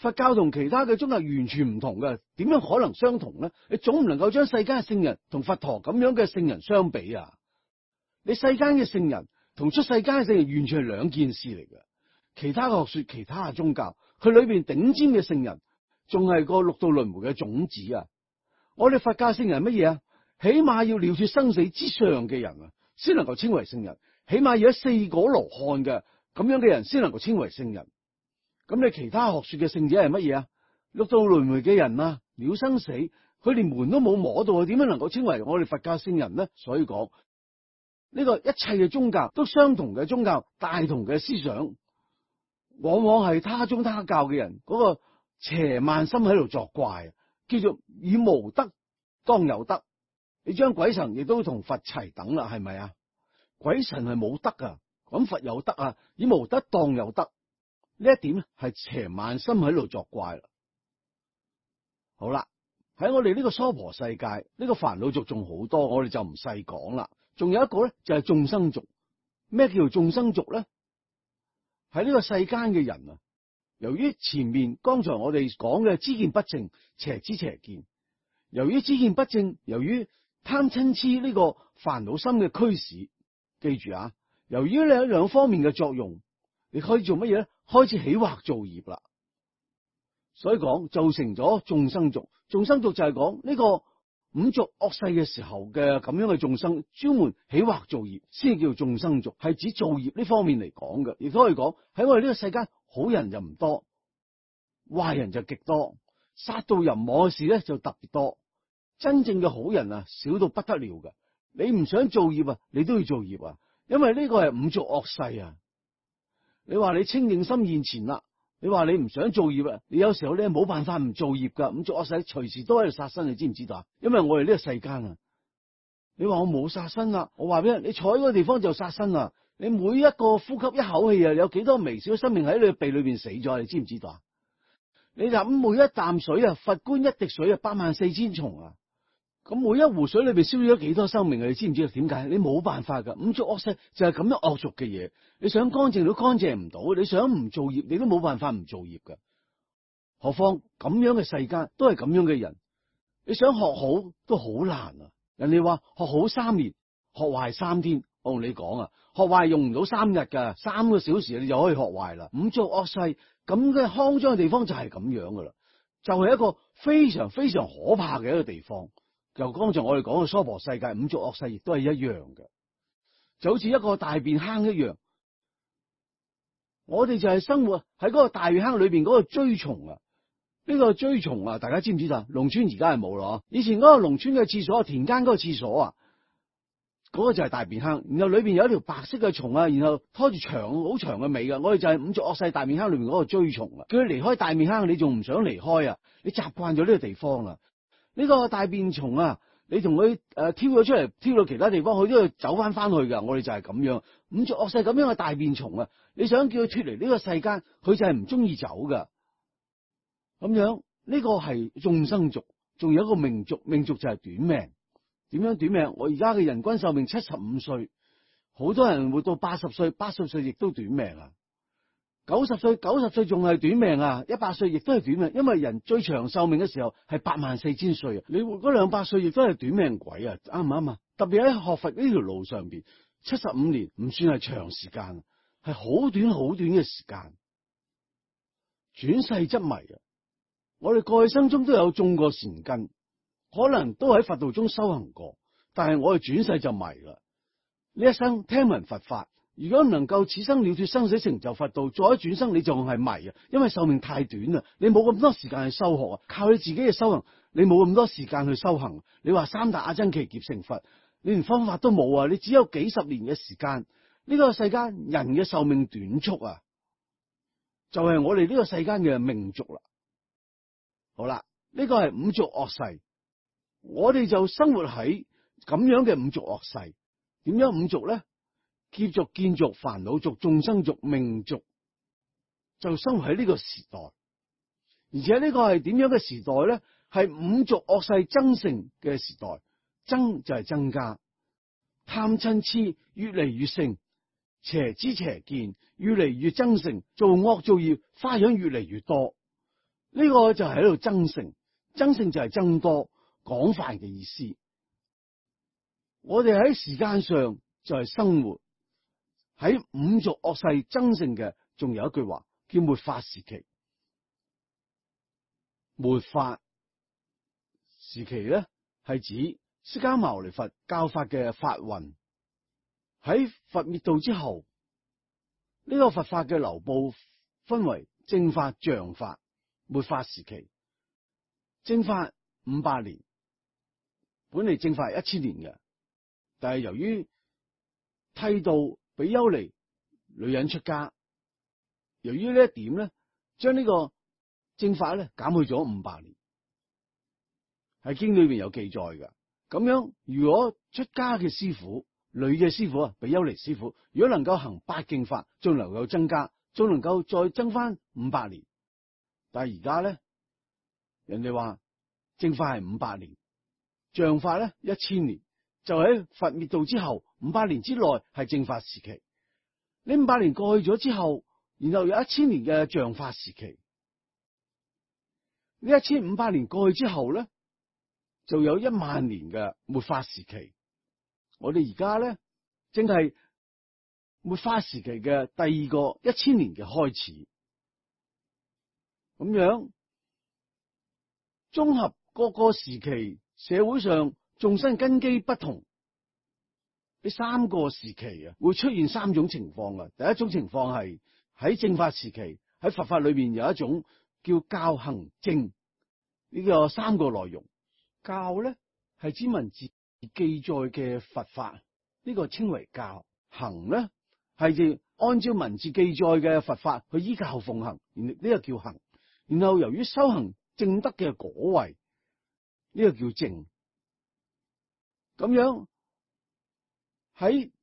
佛教同其他嘅宗教完全唔同嘅，點樣可能相同咧？你總唔能夠將世間嘅聖人同佛陀咁樣嘅聖人相比啊！你世間嘅聖人同出世間嘅聖人完全係兩件事嚟嘅。其他嘅學說、其他嘅宗教，佢裏邊頂尖嘅聖人，仲係個六道輪迴嘅種子啊！我哋佛教聖人係乜嘢啊？起碼要了脫生死之上嘅人啊，先能夠稱為聖人。起碼要喺四果羅漢嘅咁樣嘅人，先能夠稱為聖人。咁你其他學說嘅聖者係乜嘢啊？六道輪迴嘅人啊，了生死，佢連門都冇摸到，點樣能夠稱為我哋佛教聖人呢？所以講呢個一切嘅宗教都相同嘅宗教，大同嘅思想，往往係他宗他教嘅人嗰個邪慢心喺度作怪，叫做以無德當有德。你將鬼神亦都同佛齊等啦，係咪啊？鬼神係冇德啊，咁佛有德啊，以無德當有德。呢一點咧係邪慢心喺度作怪啦。好啦，喺我哋呢個娑婆世界，呢個煩惱族仲好多，我哋就唔細講啦。仲有一個咧就係眾生族。咩叫做眾生族咧？喺呢個世間嘅人啊，由於前面剛才我哋講嘅知見不正、邪知邪見，由於知見不正，由於貪嗔痴呢個煩惱心嘅驅使，記住啊，由於你有兩方面嘅作用，你可以做乜嘢咧？開始起惑造業啦，所以講造成咗眾生族。眾生族就係講呢個五濁惡世嘅時候嘅咁樣嘅眾生，專門起惑造業，先叫做眾生族，係指造業呢方面嚟講嘅。亦都可以講喺我哋呢個世間，好人就唔多，壞人就極多，殺盜淫妄嘅事咧就特別多。真正嘅好人啊，少到不得了嘅。你唔想造業啊，你都要造業啊，因為呢個係五濁惡世啊。你話你清淨心現前啦，你話你唔想造業啊，你有時候咧冇辦法唔造業噶。五濁惡世隨時都喺度殺生，你知唔知道啊？因為我哋呢個世間啊，你話我冇殺生啊，我話俾你，你坐喺嗰個地方就殺生啊。你每一個呼吸一口氣啊，有幾多微小嘅生命喺你嘅鼻裏邊死咗，你知唔知道啊？你諗每一啖水啊，佛觀一滴水啊，84000蟲啊。咁每一壺水裏邊燒咗幾多生命啊？你知唔知道點解？你冇辦法噶，五濁惡世就係咁樣惡俗嘅嘢。你想乾淨都乾淨唔到，你想唔造業，你都冇辦法唔造業噶。何況咁樣嘅世間都係咁樣嘅人，你想學好都好難啊！人哋話學好3年，學壞3天。我同你講啊，學壞用唔到3日噶，3個小時你就可以學壞啦。五濁惡世咁嘅骯髒嘅地方就係咁樣噶啦，就係一個非常非常可怕嘅一個地方。就剛才我哋講嘅娑婆世界，五濁惡世亦都係一樣嘅，就好似一個大便坑一樣。我哋就係生活喺嗰個大便坑裏邊嗰個蛆蟲啊！呢個蛆蟲啊，大家知唔知道？農村而家係冇咯，以前嗰個農村嘅廁所，田間嗰個廁所啊，嗰個就係大便坑。然後裏邊有一條白色嘅蟲啊，然後拖住好長嘅尾噶。我哋就係五濁惡世大便坑裏邊嗰個蛆蟲啊！叫佢離開大便坑，你仲唔想離開啊？你習慣咗呢個地方啦。呢個大便蟲啊，你同佢挑咗出嚟，挑到其他地方，佢都要走翻去噶。我哋就係咁樣，五濁惡世咁樣嘅大便蟲啊，你想叫佢脫離呢個世間，佢就係唔中意走噶。咁樣呢個係眾生族，仲有一個命族，命族就係短命。點樣短命？我而家嘅人均壽命75歲，好多人活到80歲，80歲亦都短命啊。90歲仲係短命啊，100歲亦都係短命，因為人最長壽命嘅時候係84000歲啊，你活嗰200歲亦都係短命鬼啊，啱唔啱啊？特別喺學佛呢條路上邊，75年唔算係長時間，係好短好短嘅時間。轉世則迷啊！我哋過去生中都有種過善根，可能都喺佛道中修行過，但係我哋轉世就迷啦。呢一生聽聞佛法，如果唔能夠此生了脫生死成就佛道，再一轉生你仲係迷啊！因為壽命太短啦，你冇咁多時間去修學啊，靠你自己嘅修行，你冇咁多時間去修行。你話三大阿僧祇劫成佛，你連方法都冇啊！你只有幾十年嘅時間，呢個世間人嘅壽命短促啊，就係我哋呢個世間嘅命族啦。好啦，呢個係五濁惡世，我哋就生活喺咁樣嘅五濁惡世。點樣五濁咧？劫濁、見濁、煩惱濁、眾生濁、命濁，就生活喺呢個時代。而且呢個係點樣嘅時代咧？係五濁惡世增盛嘅時代，增就係增加，貪嗔痴越嚟越盛，邪知邪見越嚟越增盛，做惡造業花樣越嚟越多。 呢個就係喺度增盛，增盛就係增多、廣泛嘅意思。我哋喺時間上就係生活喺五濁惡世增盛嘅，仲有一句話叫末法時期。末法時期咧係指釋迦牟尼佛教法嘅法運喺佛滅度之後，呢個佛法嘅流布分為正法、像法。末法時期，正法500年，本嚟正法係1000年嘅，但係由於剃度比丘尼女人出家，由於呢一點咧，將呢個正法咧減去咗500年，喺經裏邊有記載嘅。咁樣，如果出家嘅師傅、女嘅師傅啊，比丘尼師傅，如果能夠行8敬法，仲能夠增加，仲能夠再增翻500年。但係而家咧，人哋話正法係500年，像法咧1000年，就喺佛滅度之後500年之內係正法時期。呢500年過去咗之後，然後有1000年嘅像法時期。呢1500年過去之後咧，就有10000年嘅末法時期。我哋而家咧正係末法時期嘅第二個1000年嘅開始。咁樣綜合各個時期社會上眾生根基不同，呢3個時期啊會出現3種情況嘅。第一種情況係喺正法時期，喺佛法裏面有一種叫教行證，呢個3個內容。教咧係指文字記載嘅佛法，呢個稱為教；行咧係指按照文字記載嘅佛法去依教奉行，呢個叫行。然後由於修行證得嘅果位，呢個叫證。咁樣喺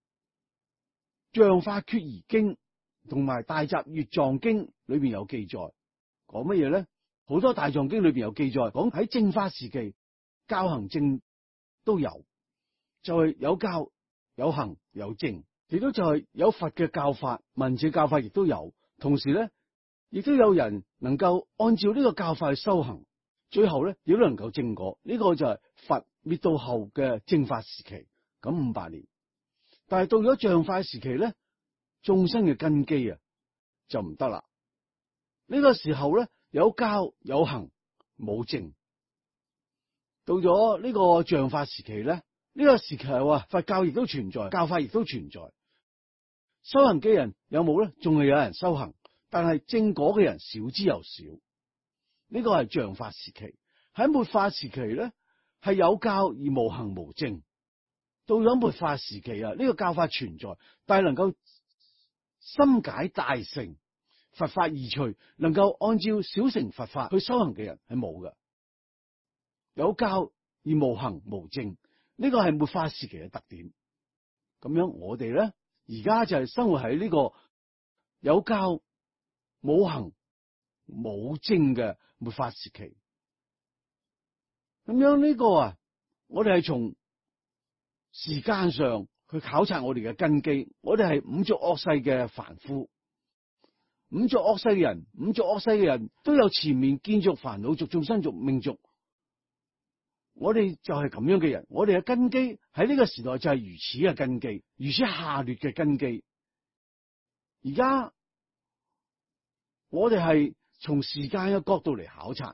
像法決疑經同埋大集月藏經裏邊有記載，講乜嘢咧？好多大藏經裏邊有記載，講喺正法時期教行證都有，就係有教有行有證，亦都就係有佛嘅教法，文字教法亦都有，同時咧亦都有人能夠按照呢個教法去修行，最後咧亦都能夠證果。呢個就係佛滅度後嘅正法時期，咁500年。但係到咗像法時期咧，眾生嘅根基啊就唔得啦。呢個時候咧有教有行冇證。到咗呢個像法時期咧，呢個時期話佛教亦都存在，教法亦都存在。修行嘅人有冇咧？仲係有人修行，但係證果嘅人少之又少。呢個係像法時期。喺末法時期咧，係有教而無行無證。到咗末法時期啊，呢個教法存在，但係能夠深解大乘佛法義趣，能夠按照小乘佛法去修行嘅人係冇嘅。有教而無行無證，呢個係末法時期嘅特點。咁樣我哋咧而家就係生活喺呢個有教冇行冇證嘅末法時期。咁樣呢個啊，我哋係從時間上去考察我哋嘅根基。我哋係五濁惡世嘅凡夫，五濁惡世嘅人，五濁惡世嘅人都有前面見濁、煩惱濁、眾生濁、命濁。我哋就係咁樣嘅人，我哋嘅根基喺呢個時代就係如此嘅根基，如此下劣嘅根基。而家我哋係從時間嘅角度嚟考察。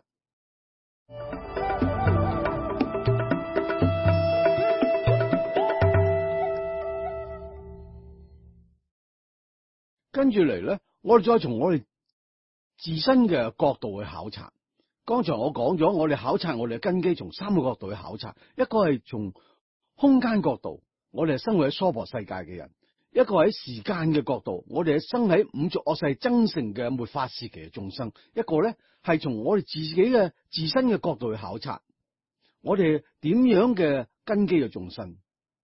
跟住嚟咧，我哋再從我哋自身嘅角度去考察。剛才我講咗，我哋考察我哋嘅根基，從3個角度去考察。一個係從空間角度，我哋係生活喺娑婆世界嘅人；一個喺時間嘅角度，我哋係生喺五濁惡世增盛嘅末法時期嘅眾生；一個咧係從我哋自己嘅自身嘅角度去考察，我哋點樣嘅根基嘅眾生。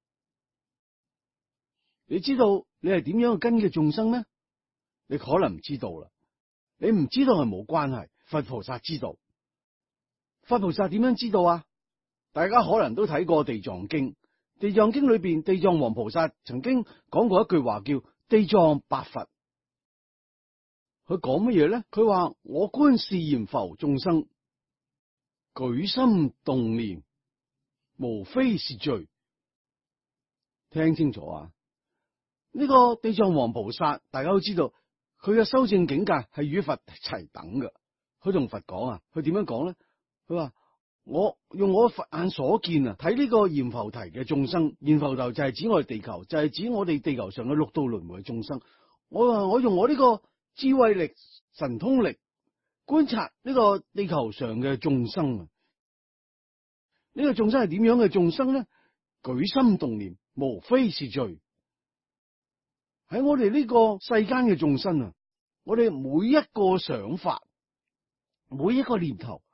你知道你係點樣嘅根基嘅眾生咩？你可能唔知道啦。你唔知道係冇關係，佛菩薩知道。佛菩薩點樣知道啊？大家可能都睇過地藏經，地藏經裏邊地藏王菩薩曾經講過一句話，叫地藏白佛。 佢講乜嘢咧？佢話我觀是閻浮眾生，舉心動念，無非是罪。聽清楚啊！呢個地藏王菩薩，大家都知道，佢嘅修證境界係與佛齊等嘅。佢同佛講啊，佢點樣講咧？佢話我用我佛眼所見啊，睇呢個閻浮提嘅眾生，閻浮提就係指我哋地球，就係指我哋地球上嘅六道輪迴嘅眾生。我話我用我呢個智慧力、神通力觀察呢個地球上嘅眾生啊，呢個眾生係點樣嘅眾生咧？舉心動念，無非是罪。喺我哋呢個世間嘅眾生啊，我哋每一個想法，每一個念頭，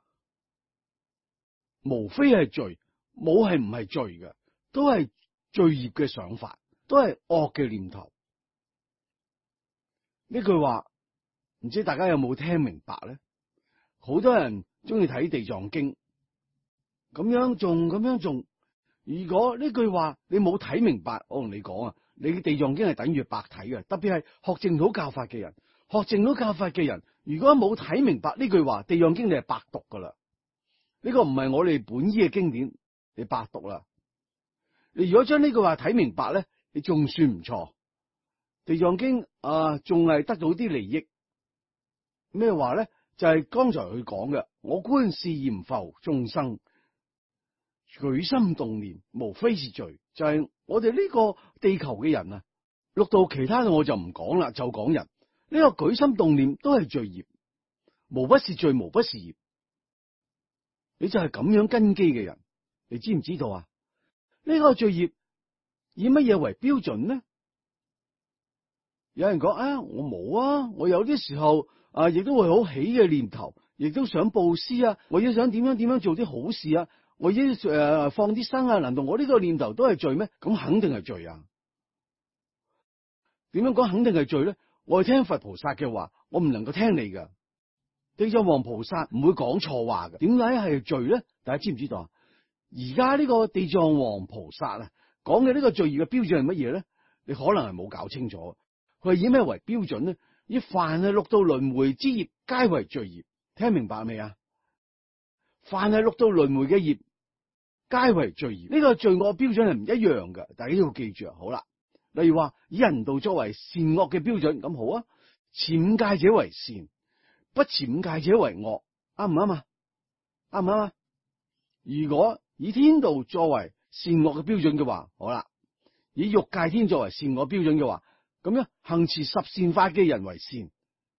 無非係罪，冇係唔係罪嘅，都係罪業嘅想法，都係惡嘅念頭。呢句話唔知大家有冇聽明白咧？好多人中意睇地藏經，咁樣仲。如果呢句話你冇睇明白，我同你講啊，你地藏經係等於白睇嘅。特別係學淨土教法嘅人，學淨土教法嘅人，如果冇睇明白呢句話，地藏經你係白讀噶啦。呢個唔係我哋本醫嘅經典，你白讀啦。你如果將呢句話睇明白咧，你仲算唔錯。地藏經仲係得到啲利益。咩話咧？就係剛才佢講嘅，我觀是閻浮眾生，舉心動念，無非是罪。就係我哋呢個地球嘅人啊，六道其他嘅我就唔講啦，就講人呢個舉心動念都係罪業，無不是罪，無不是業。你就係咁樣根基嘅人，你知唔知道啊？呢個罪業以乜嘢為標準呢？有人講啊，我冇啊，我有啲時候亦都會好喜嘅念頭，亦都想布施啊，我亦想點樣做啲好事啊，我亦放啲生啊，難道我呢個念頭都係罪咩？咁肯定係罪啊！點樣講肯定係罪咧？我係聽佛菩薩嘅話，我唔能夠聽你噶。地藏王菩薩唔會講錯話嘅。點解係罪咧？大家知唔知道啊？而家呢個地藏王菩薩啊，講嘅呢個罪業嘅標準係乜嘢咧？你可能係冇搞清楚。佢係以咩為標準咧？以凡係六道輪迴之業，皆為罪業。聽明白未啊？凡係六道輪迴嘅業，皆為罪業。呢個罪惡標準係唔一樣嘅，大家要記住啊。好啦，例如話以人道作為善惡嘅標準，咁好啊。持五戒者為善，不持五戒者為惡，啱唔啱啊？啱唔啱啊？如果以天道作為善惡嘅標準嘅話，好啦，以欲界天作為善惡標準嘅話，咁樣行持十善法嘅人為善，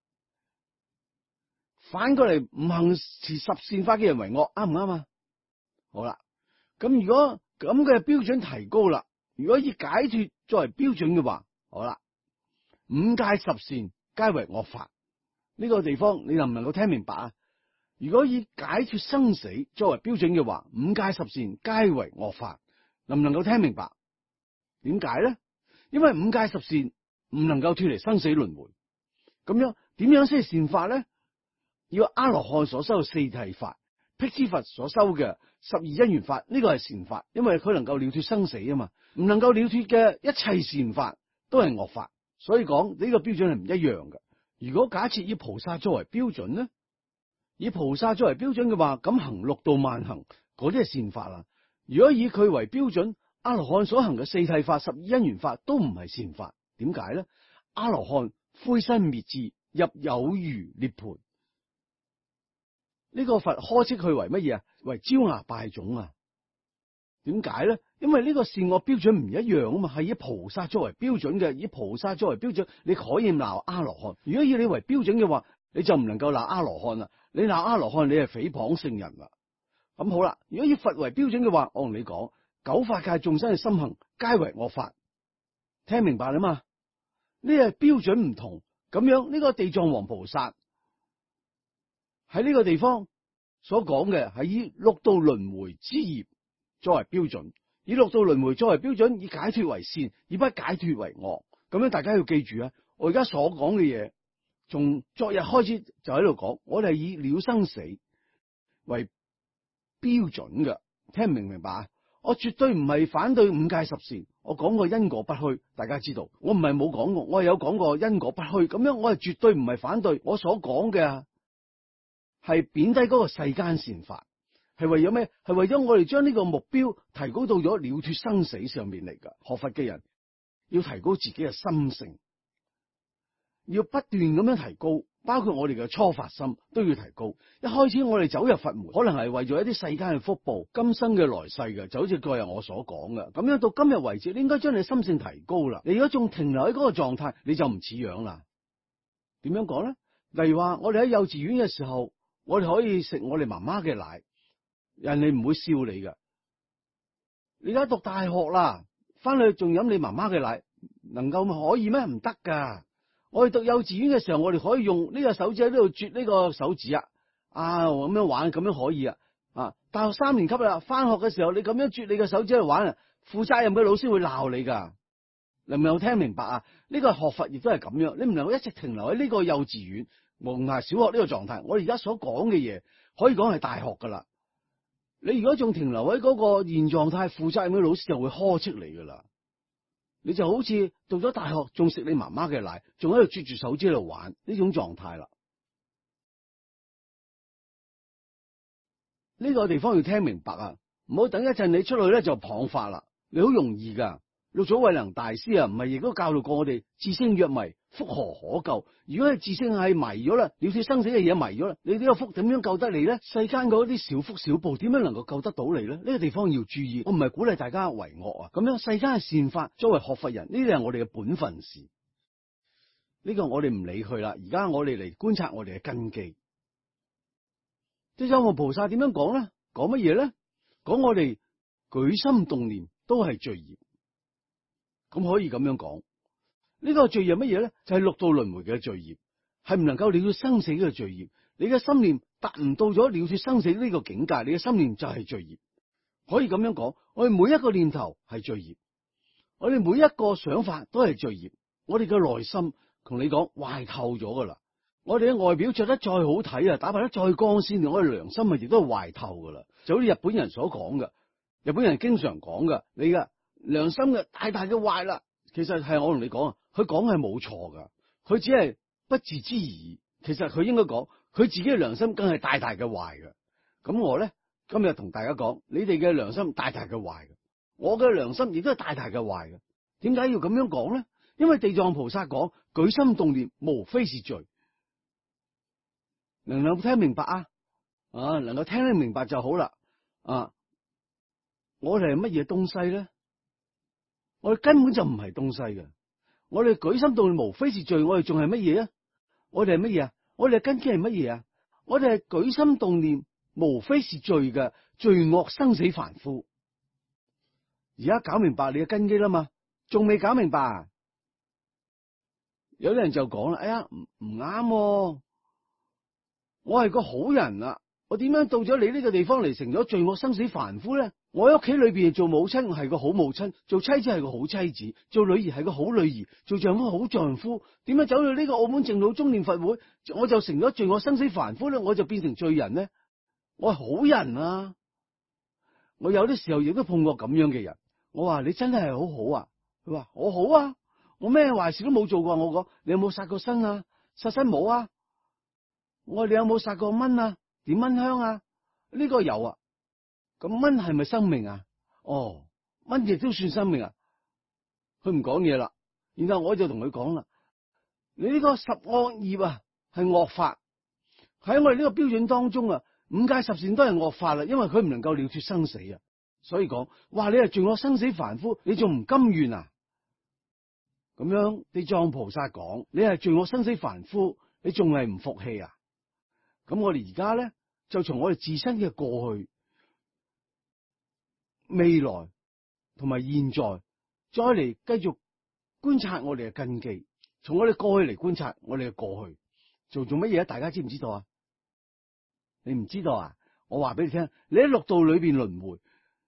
反過嚟唔行持十善法嘅人為惡，啱唔啱啊？好啦，咁如果咁嘅標準提高啦，如果以解脫作為標準嘅話，好啦，五戒十善皆為惡法。呢個地方你能唔能夠聽明白啊？如果以解脫生死作為標準嘅話，五戒十善皆為惡法，能唔能夠聽明白？點解咧？因為五戒十善唔能夠脫離生死輪迴。咁樣點樣先係善法咧？要阿羅漢所修嘅四諦法，辟支佛所修嘅十二因緣法，呢個係善法，因為佢能夠了脫生死啊嘛。唔能夠了脫嘅一切善法都係惡法，所以講呢個標準係唔一樣嘅。如果假設以菩薩作為標準咧，以菩薩作為標準嘅話，咁行六道萬行嗰啲係善法啦。如果以佢為標準，阿羅漢所行嘅四諦法、十二因緣法都唔係善法。點解咧？阿羅漢灰身滅智，入有餘涅槃。呢個佛呵斥佢為乜嘢啊？為焦芽敗種啊？點解咧？因為呢個善惡標準唔一樣啊嘛，係以菩薩作為標準嘅。以菩薩作為標準，你可以鬧阿羅漢。如果以你為標準嘅話，你就唔能夠鬧阿羅漢啦。你鬧阿羅漢，你係誹謗聖人啦。咁好啦，如果以佛為標準嘅話，我同你講，九法界眾生嘅心行皆為惡法。聽明白啦嘛？呢個標準唔同，咁樣呢個地藏王菩薩喺呢個地方所講嘅係以六道輪迴之業作為標準，以六道輪迴作為標準，以解脫為善，以不解脫為惡。咁樣大家要記住啊！我而家所講嘅嘢，從昨日開始就喺度講，我哋係以了生死為標準嘅。聽唔明白啊？ 我絕對唔係反對五戒十善，我講過因果不虛，大家知道，我唔係冇講過，我係有講過因果不虛，咁樣我係絕對唔係反對，我所講嘅係貶低嗰個世間善法，係為咗咩？係為咗我哋將呢個目標提高到咗了脫生死上面嚟噶。學佛嘅人要提高自己嘅心性，要不斷咁樣提高。包括我哋嘅初發心都要提高。一開始我哋走入佛門，可能係為咗一啲世間嘅福報、今生嘅來世嘅，就好似昨日我所講嘅。咁樣到今日為止，你應該將你心性提高啦。你如果仲停留喺嗰個狀態，你就唔似樣啦。點樣講咧？例如話，我哋喺幼稚園嘅時候，我哋可以食我哋媽媽嘅奶，人哋唔會笑你㗎。你而家讀大學啦，翻去仲飲你媽媽嘅奶，能夠可以咩？唔得噶。我哋讀幼稚園嘅時候，我哋可以用呢個手指喺呢度啜呢個手指啊，咁樣玩，咁樣可以啊。大學3年級啦，翻學嘅時候你咁樣啜你個手指喺度玩啊，負責任嘅老師會鬧你噶。能唔能夠聽明白啊？呢個學佛亦都係咁樣，你唔能夠一直停留喺呢個幼稚園、蒙牙小學呢個狀態。我哋而家所講嘅嘢，可以講係大學噶啦。你如果仲停留喺嗰個現狀態，負責任嘅老師就會呵斥你噶啦。你就好似到咗大學，仲食你媽媽嘅奶，仲喺度啜住手指喺度玩呢種狀態啦。呢個地方要聽明白啊！唔好等一陣你出去咧就謗法啦，你好容易噶。六祖慧能大師啊，唔係亦都教導過我哋：自性若迷，福何可救？如果係自性係迷咗啦，了脫生死嘅嘢迷咗啦，你呢個福點樣救得你咧？世間嗰啲小福小報點樣能夠救得到你咧？呢個地方要注意，我唔係鼓勵大家為惡啊！咁樣世間嘅善法，作為學佛人，呢啲係我哋嘅本分事。呢個我哋唔理佢啦。而家我哋嚟觀察我哋嘅根基。地藏王菩薩點樣講咧？講乜嘢咧？講我哋舉心動念都係罪業。咁可以咁樣講，呢個罪業乜嘢咧？就係六道輪迴嘅罪業，係唔能夠了脫生死嘅罪業。你嘅心念達唔到咗了脫生死呢個境界，你嘅心念就係罪業。可以咁樣講，我哋每一個念頭係罪業，我哋每一個想法都係罪業。我哋嘅內心同你講壞透咗噶啦。我哋嘅外表着得再好睇啊，打扮得再光鮮，我哋良心啊亦都係壞透噶啦。就好似日本人所講嘅，日本人經常講嘅，你嘅良心嘅大大嘅壞啦，其實係我同你講啊，佢講係冇錯噶，佢只係不自知而已。其實佢應該講，佢自己嘅良心更係大大嘅壞嘅。咁我咧今日同大家講，你哋嘅良心大大嘅壞嘅，我嘅良心亦都係大大嘅壞嘅。點解要咁樣講咧？因為地藏菩薩講，舉心動念無非是罪。能夠聽明白啊？能夠聽得明白就好啦。我哋係乜嘢東西咧？我哋根本就唔係東西嘅。我哋舉心動念無非是罪，我哋仲係乜嘢啊？我哋係乜嘢啊？我哋嘅根基係乜嘢啊？我哋係舉心動念無非是罪嘅罪惡生死凡夫。而家搞明白你嘅根基啦嘛？仲未搞明白啊？有啲人就講啦，哎呀，唔啱，我係個好人啊，我點樣到咗你呢個地方嚟成咗罪惡生死凡夫咧？我喺屋企裏邊做母親係個好母親，做妻子係個好妻子，做女兒係個好女兒，做丈夫好丈夫。點樣走到呢個澳門正道中念佛會，我就成咗罪惡生死凡夫咧？我就變成罪人咧？我係好人啊！我有啲時候亦都碰過咁樣嘅人，我話你真係好好啊，佢話我好啊，我咩壞事都冇做過。我講你有冇殺過生啊？殺生冇啊。我話你有冇殺過蚊啊？點蚊香啊？呢個有啊。咁蚊係咪生命啊？哦，蚊亦都算生命啊。佢唔講嘢啦，然後我就同佢講啦，你呢個十惡業啊係惡法，喺我哋呢個標準當中啊，五戒十善都係惡法啦，因為佢唔能夠了脫生死啊。所以講，哇，你係罪惡生死凡夫，你仲唔甘願啊？咁樣地藏菩薩講，你係罪惡生死凡夫，你仲係唔服氣啊？咁我哋而家咧就從我哋自身嘅過去、未來同埋現在，再嚟繼續觀察我哋嘅根基。從我哋過去嚟觀察我哋嘅過去，做乜嘢？大家知唔知道啊？你唔知道啊？我話俾你聽，你喺六道裏邊輪迴，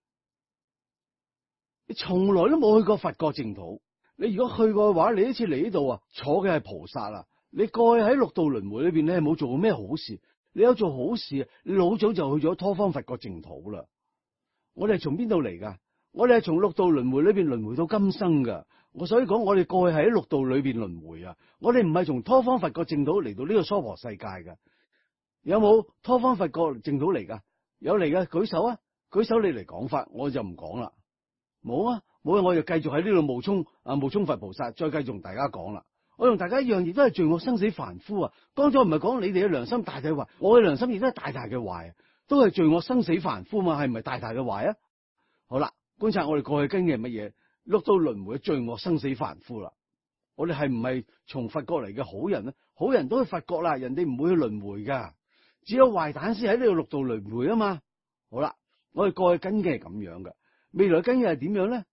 你從來都冇去過佛國淨土。你如果去過嘅話，你呢次嚟呢度啊，坐嘅係菩薩啦。你過去喺六道輪迴裏邊，你係冇做過咩好事。你有做好事，你老早就去咗拖方佛國淨土啦。我哋係從邊度嚟噶？ 我哋係從六道輪迴裏邊輪迴到今生噶。我所以講，我哋過去係喺六道裏邊輪迴啊。我哋唔係從拖方佛國淨土嚟到呢個娑婆世界噶。有冇拖方佛國淨土嚟噶？有嚟噶，舉手啊！舉手你嚟講法，我就唔講啦。冇啊，冇啊，我就繼續喺呢度冒充佛菩薩，再繼續同大家講啦。我同大家一樣，亦都係罪惡生死凡夫啊。剛才唔係講你哋嘅良心大大壞，我嘅良心亦都係大大嘅壞，都係罪惡生死凡夫嘛，係唔係大大嘅壞啊？好啦，觀察我哋過去跟嘅係乜嘢？六道輪迴嘅罪惡生死凡夫啦。我哋係唔係從佛國嚟嘅好人呢？好人都去佛國啦，人哋唔會去輪迴噶，只有壞蛋先喺呢度六道輪迴啊嘛。好啦，我哋過去跟嘅係咁樣嘅，未來跟嘅係點樣咧？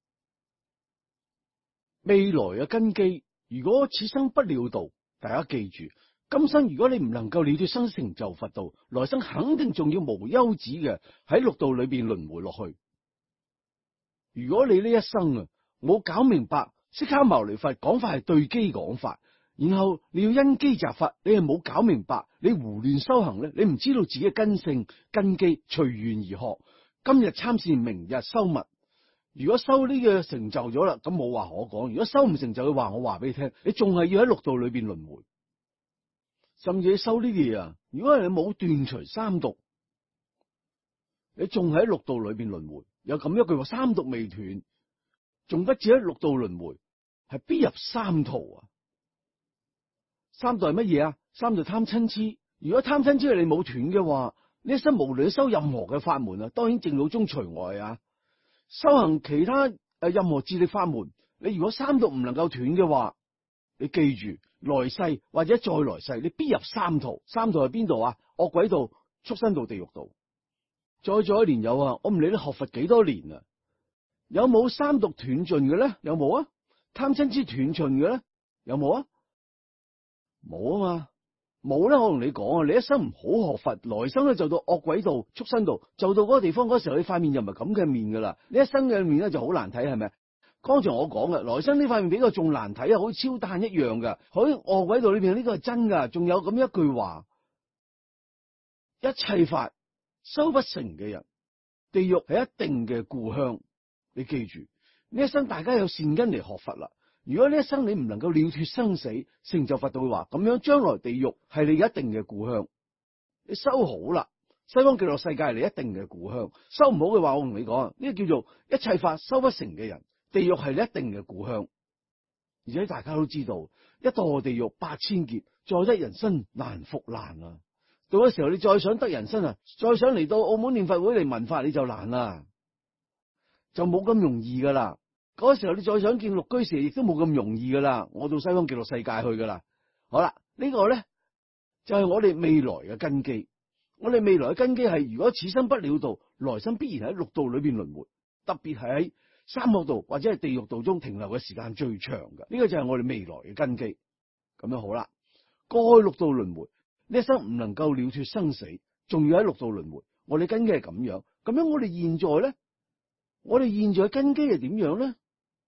未來嘅根基，如果此生不了道，大家記住，今生如果你唔能夠了脫生死成就佛道，來生肯定仲要無休止嘅喺六道裏邊輪迴落去。如果你呢一生啊冇搞明白，釋迦牟尼佛講法係對機講法，然後你要因機擇法，你係冇搞明白，你胡亂修行咧，你唔知道自己嘅根性根基，隨緣而學。今日參禪，明日修密。如果修呢個成就咗啦，咁冇話可講；如果修唔成就嘅話，我話俾你聽，你仲係要喺六道裏邊輪迴。甚至你修呢啲嘢啊，如果係你冇斷除三毒，你仲喺六道裏邊輪迴。有咁一句話，三毒未斷，仲不止喺六道輪迴，係必入三途啊！三毒係乜嘢啊？三毒貪嗔癡。如果貪嗔癡你冇斷嘅話，呢一生無論修任何嘅法門啊，當然淨土宗除外啊。修行其他任何自力法門，你如果三毒唔能夠斷嘅話，你記住來世或者再來世，你必入三途。三途係邊度啊？惡鬼道、畜生道、地獄道。再做一年有啊，我唔理你學佛幾多年啊，有冇三毒斷盡嘅咧？有冇啊？貪嗔癡斷盡嘅咧？有冇啊？冇啊嘛。冇咧，我同你講啊，你一生唔好學佛，來生咧就到惡鬼道、畜生道，就到嗰個地方嗰時候，你塊面就唔係咁嘅面噶啦。你一生嘅面咧就好難睇，係咪？剛才我講嘅，來生呢塊面比較仲難睇啊，好似超彈一樣噶。喺惡鬼道裏邊呢個係真噶，仲有咁一句話：一切法修不成嘅人，地獄係一定嘅故鄉。你記住，呢一生大家有善根嚟學佛啦。如果呢一生你唔能夠了脫生死，成就佛道嘅話，咁樣將來地獄係你一定嘅故鄉。你修好啦，西方極樂世界係你一定嘅故鄉。修唔好嘅話，我同你講，呢個叫做一切法修不成嘅人，地獄係你一定嘅故鄉。而且大家都知道，一墮地獄8000劫，再得人身難復難啊！到嗰時候你再想得人身啊，再想嚟到澳門念佛會嚟聞法，你就難啦，就冇咁容易噶啦。嗰時候你再想見六居士，亦都冇咁容易噶啦。我到西方極樂世界去噶啦。好啦，呢個咧就係我哋未來嘅根基。我哋未來嘅根基係，如果此生不了道，來生必然喺六道裏邊輪迴，特別係喺三惡道或者係地獄道中停留嘅時間最長嘅。呢個就係我哋未來嘅根基。咁樣好啦，過去六道輪迴，呢一生唔能夠了脫生死，仲要喺六道輪迴。我哋根基係咁樣，咁樣我哋現在咧，我哋現在嘅根基係點樣咧？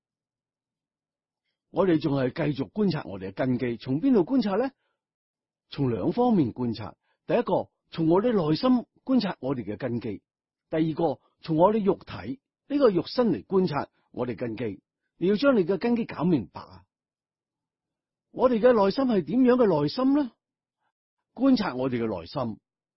我哋仲係繼續觀察我哋嘅根基，從邊度觀察咧？從兩方面觀察。第一個，從我哋內心觀察我哋嘅根基；第二個，從我哋肉體呢個肉身嚟觀察我哋根基。你要將你嘅根基搞明白啊！我哋嘅內心係點樣嘅內心咧？觀察我哋嘅內心，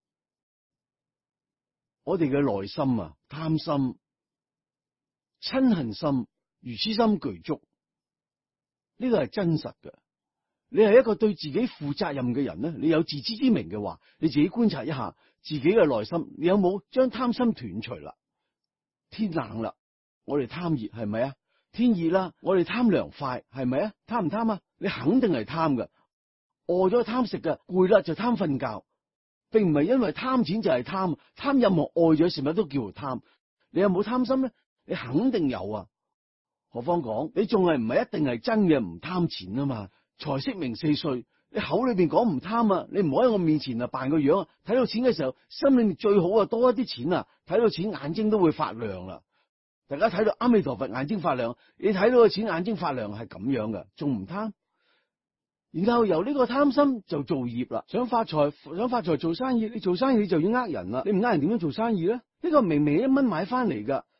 我哋嘅內心啊，貪心、嗔恨心、愚癡心具足。呢個係真實嘅。你係一個對自己負責任嘅人咧，你有自知之明嘅話，你自己觀察一下自己嘅內心，你有冇將貪心斷除啦？天冷啦，我哋貪熱係咪啊？天熱啦，我哋貪涼快係咪啊？貪唔貪啊？你肯定係貪嘅。餓咗貪食嘅，攰啦就貪瞓覺，並唔係因為貪錢就係貪，貪任何愛咗事物都叫做貪。你有冇貪心咧？你肯定有啊。何況講，你仲係唔係一定係真嘅唔貪錢啊嘛？財色名四歲，你口裏邊講唔貪啊，你唔好喺我面前啊扮個樣啊，睇到錢嘅時候，心裏面最好啊多一啲錢啊，睇到錢眼睛都會發亮啦。大家睇到阿彌陀佛眼睛發亮，你睇到個錢眼睛發亮係咁樣嘅，仲唔貪？然後由呢個貪心就造業啦，想發財做生意，你做生意你就要呃人啦，你唔呃人點樣做生意咧？呢個明明1蚊買翻嚟噶。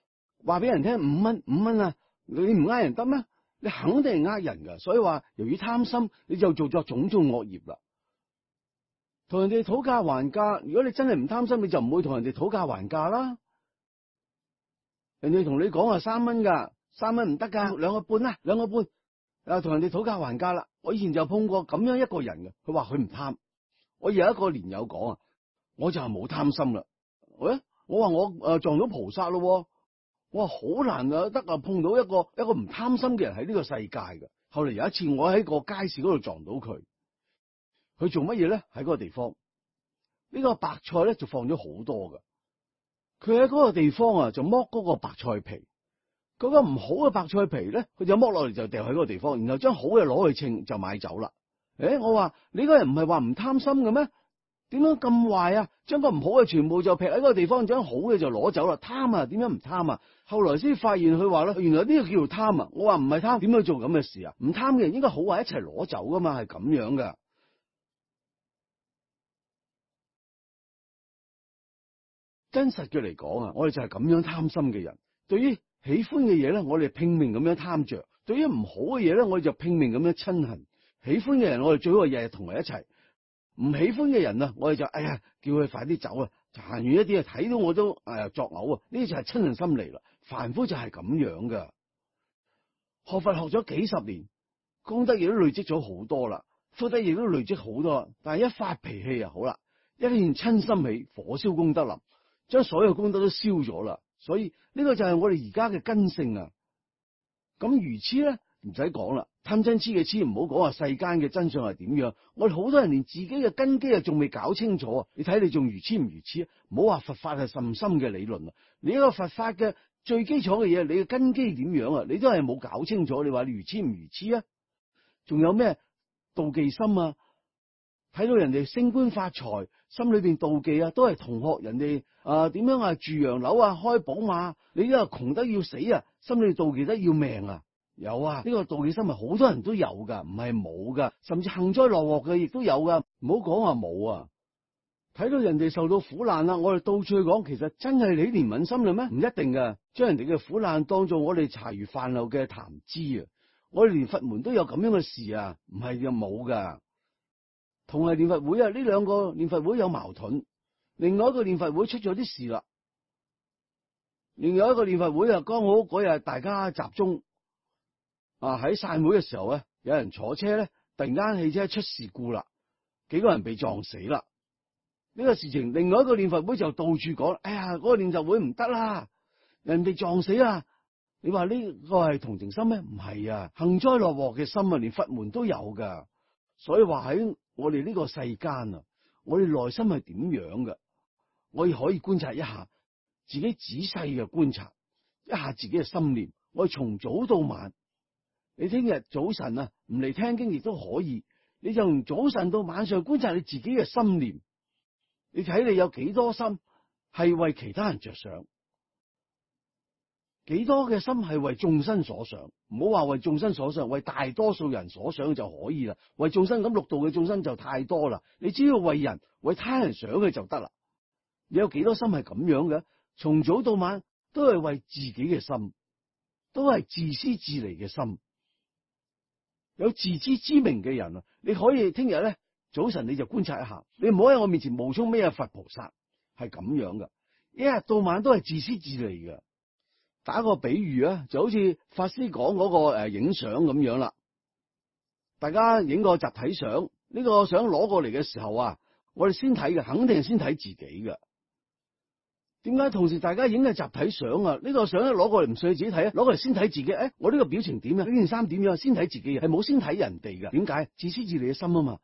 話俾人聽5蚊啊，你唔呃人得咩？你肯定係呃人噶。所以話由於貪心，你就做咗種種惡業啦。同人哋討價還價，如果你真係唔貪心，你就唔會同人哋討價還價啦。人哋同你講話3蚊噶，3蚊唔得噶，2個半啦，2個半。啊，同人哋討價還價啦。我以前就碰過咁樣一個人嘅，佢話佢唔貪。我有一個蓮友講啊，我就係冇貪心啦。我話我撞到菩薩咯。我話好難啊，得啊碰到一個唔貪心嘅人喺呢個世界嘅。後嚟有一次我喺個街市嗰度撞到佢做乜嘢咧？喺嗰個地方呢個白菜咧就放咗好多噶。佢喺嗰個地方啊就剝嗰個白菜皮，嗰個唔好嘅白菜皮咧，佢就剝落嚟就掉喺嗰個地方，然後將好嘅攞去稱就買走啦。我話你嗰人唔係話唔貪心嘅咩？點樣咁壞啊？將個唔好嘅全部就劈喺嗰個地方，將好嘅就攞走啦。貪啊？點樣唔貪啊？後來先發現佢話咧，原來呢個叫做貪啊！我話唔係貪，點樣做咁嘅事啊？唔貪嘅人應該好話一齊攞走噶嘛，係咁樣噶。真實嘅嚟講啊，我哋就係咁樣貪心嘅人。對於喜歡嘅嘢咧，我哋拼命咁樣貪着；對於唔好嘅嘢咧，我哋就拼命咁樣親恨。喜歡嘅人，我哋最好日日同佢一齊。唔喜歡嘅人啊，我哋就叫佢快啲走啊！行遠一啲啊，睇到我都作嘔啊！呢啲就係親恨心嚟啦。凡夫就係咁樣噶。學佛學咗幾十年，功德亦都累積咗好多啦，福德亦都累積好多。但係一發脾氣啊，好啦，一念親心起，火燒功德林，將所有功德都燒咗啦。所以呢個就係我哋而家嘅根性啊。咁愚痴咧，唔使講啦，貪嗔痴嘅痴，唔好講話世間嘅真相係點樣。我哋好多人連自己嘅根基啊，仲未搞清楚啊！你睇你仲愚痴唔愚痴啊？唔好話佛法係甚深嘅理論啊！你一個佛法嘅最基礎嘅嘢，你嘅根基點樣啊？你都係冇搞清楚。你話你愚痴唔愚痴啊？仲有咩妒忌心啊？睇到人哋升官發財，心裏邊妒忌啊，都係同學人哋點樣啊住洋樓啊，開寶馬，你都係窮得要死啊，心裏妒忌得要命啊！有啊，呢個妒忌心係好多人都有噶，唔係冇噶，甚至幸災樂禍嘅亦都有噶，唔好講話冇啊！睇到人哋受到苦難啦，我哋到處去講，其實真係你憐憫心啦咩？唔一定噶，將人哋嘅苦難當做我哋茶餘飯後嘅談資啊！我哋連佛門都有咁樣嘅事啊，唔係就冇噶。同係念佛會啊，呢兩個念佛會有矛盾，另外一個念佛會出咗啲事啦。另外一個念佛會啊，剛好嗰日大家集中喺散會嘅時候咧，有人坐車咧，突然間汽車出事故啦，幾個人被撞死啦。呢個事情，另外一個念佛會就到處講，嗰個念佛會唔得啦，人哋撞死啦。你話呢個係同情心咩？唔係啊，幸災樂禍嘅心啊，連佛門都有噶。所以話喺我哋呢個世間啊，我哋內心係點樣嘅？我哋可以觀察一下，自己仔細嘅觀察一下自己嘅心念。我哋從早到晚，你聽日早晨啊，唔嚟聽經亦都可以。你就從早晨到晚上觀察你自己嘅心念，你睇你有幾多心係為其他人着想，幾多嘅心係為眾生所想。唔好話為眾生所想，為大多數人所想就可以啦。為眾生咁六道嘅眾生就太多啦。你只要為人為他人想嘅就得啦。你有幾多心係咁樣嘅？從早到晚都係為自己嘅心，都係自私自利嘅心。有自知之明嘅人啊，你可以聽日咧早晨你就觀察一下，你唔好喺我面前冒充咩佛菩薩，係咁樣噶。一日到晚都係自私自利嘅。打個比喻啊，就好似法師講嗰個影相咁樣啦。大家影個集體相，呢個相攞過嚟嘅時候啊，我哋先睇嘅，肯定係先睇自己嘅。點解同時大家影嘅集體相啊？呢個相一攞過嚟唔需要自己睇啊，攞過嚟先睇自己。我呢個表情點啊？呢件衫點樣？先睇自己，係冇先睇人哋嘅。點解？自私自利嘅心啊嘛。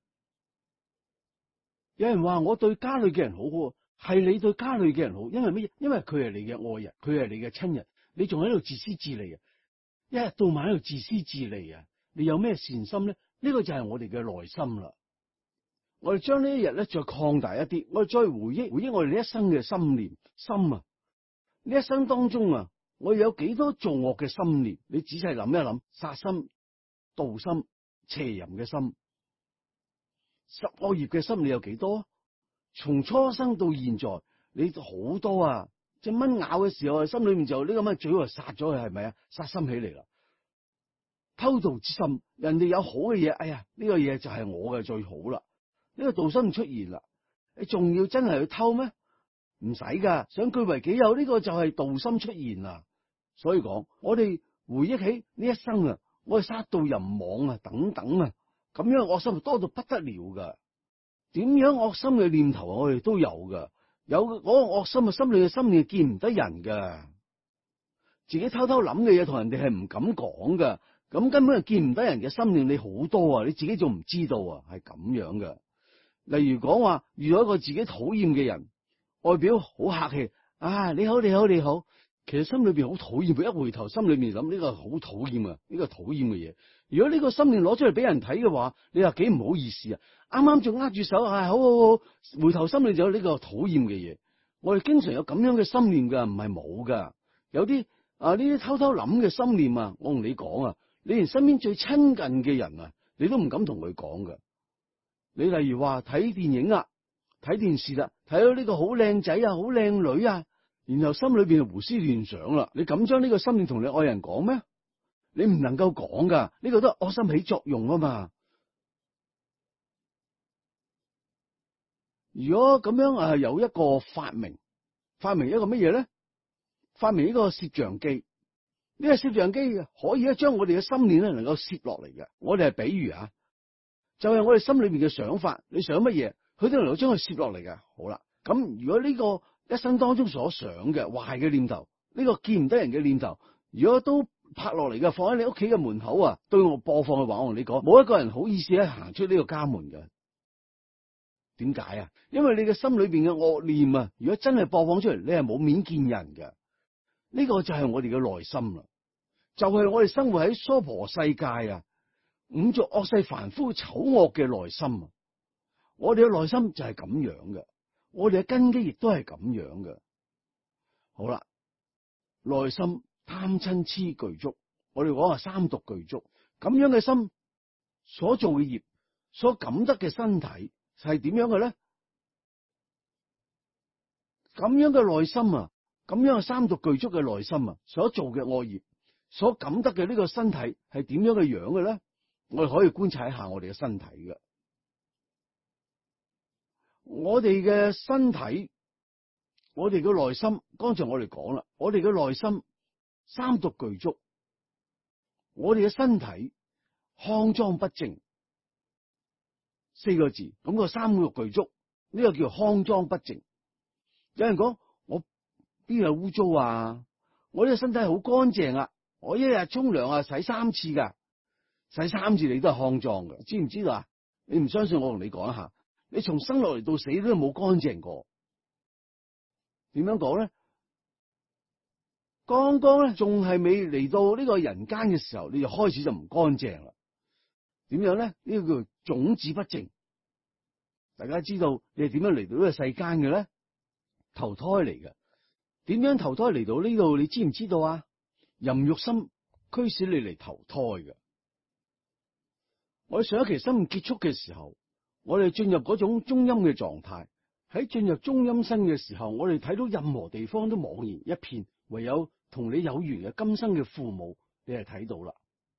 有人話我對家裏嘅人好好，係你對家裏嘅人好，因為乜嘢？因為佢係你嘅愛人，佢係你嘅親人，你仲喺度自私自利啊！一日到晚喺度自私自利啊！你有咩善心咧？呢個就係我哋嘅內心啦。我哋將呢一日咧再擴大一啲，我哋再回憶我哋呢一生嘅心念心啊！呢一生當中啊，我哋有幾多作惡嘅心念？你仔細諗一諗，殺心、盜心、邪淫嘅心、十惡業嘅心，你有幾多？從初生到現在，你好多啊！ 隻蚊咬嘅時候，心裏面就呢個蚊最好係殺咗佢，係咪啊？殺心起嚟啦，偷盜之心，人哋有好嘅嘢，哎呀，呢個嘢就係我嘅最好啦，呢個盜心出現啦，你仲要真係去偷咩？唔使噶，想據為己有，呢個就係盜心出現啦。所以講，我哋回憶起呢一生啊，我哋殺盜淫妄啊，等等啊，咁樣惡心多到不得了噶。點樣惡心嘅念頭我哋都有噶，有嗰個惡心嘅心理嘅心念見唔得人噶，自己偷偷諗嘅嘢同人哋係唔敢講噶，咁根本係見唔得人嘅心念，你好多啊，你自己仲唔知道啊，係咁樣噶。例如講話遇到一個自己討厭嘅人，外表好客氣，啊你好你好你好，其實心裏邊好討厭，佢一回頭心裏面諗呢個好討厭啊，呢個討厭嘅嘢。如果呢個心念攞出嚟俾人睇嘅話，你話幾唔好意思啊！啱啱仲握住手，好好好，回頭心裏就有呢個討厭嘅嘢。我哋經常有咁樣嘅心念噶，唔係冇噶。有啲呢啲偷偷諗嘅心念啊，我同你講啊，你連身邊最親近嘅人啊，你都唔敢同佢講噶。你例如話睇電影啊，睇電視啦，睇到呢個好靚仔啊，好靚女啊，然後心裏邊就胡思亂想啦。你敢將呢個心念同你愛人講咩？你唔能夠講噶，呢個都係惡心起作用啊嘛。如果咁樣有一個發明一個乜嘢咧？發明呢個攝像機，呢個攝像機可以將我哋嘅心念咧能夠攝落嚟嘅。我哋係比喻啊，就係我哋心裏邊嘅想法，你想乜嘢，佢都能夠將佢攝落嚟嘅。好啦，咁如果呢個一生當中所想嘅壞嘅念頭，呢個見唔得人嘅念頭，如果都拍落嚟嘅，放喺你屋企嘅門口啊，對我播放嘅話，我同你講，冇一個人好意思咧行出呢個家門嘅。點解啊？因為你嘅心裏邊嘅惡念啊，如果真係播放出嚟，你係冇面見人嘅。呢個就係我哋嘅內心啦，就係我哋生活喺娑婆世界啊，五濁惡世凡夫醜惡嘅內心啊。我哋嘅內心就係咁樣嘅，我哋嘅根基亦都係咁樣嘅。好啦，內心貪嗔痴具足，我哋講話三毒具足，咁樣嘅心所做嘅業，所感得嘅身體係點樣嘅咧？咁樣嘅內心啊，咁樣嘅三毒具足嘅內心啊，所做嘅惡業，所感得嘅呢個身體係點樣嘅樣嘅咧？我哋可以觀察一下我哋嘅身體嘅，我哋嘅身體，我哋嘅內心，剛才我哋講啦，我哋嘅內心三毒具足，我哋嘅身體骯髒不淨，四個字，咁個三毒具足，呢個叫骯髒不淨。有人講我邊有污糟啊？我呢個身體好乾淨啊！我一日沖涼啊，洗3次噶，洗3次你都係骯髒嘅，知唔知道啊？你唔相信我同你講一下，你從生落嚟到死都冇乾淨過。點樣講咧？剛剛咧仲係未嚟到呢個人間嘅時候，你就開始就唔乾淨啦。點樣咧？呢個叫種子不淨。大家知道你係點樣嚟到呢個世間嘅咧？投胎嚟嘅。點樣投胎嚟到呢度？你知唔知道啊？淫欲心驅使你嚟投胎嘅。我哋上一期生命結束嘅時候，我哋進入嗰種中陰嘅狀態。喺進入中陰身嘅時候，我哋睇到任何地方都茫然一片，唯有同你有緣嘅今生嘅父母，你係睇到啦。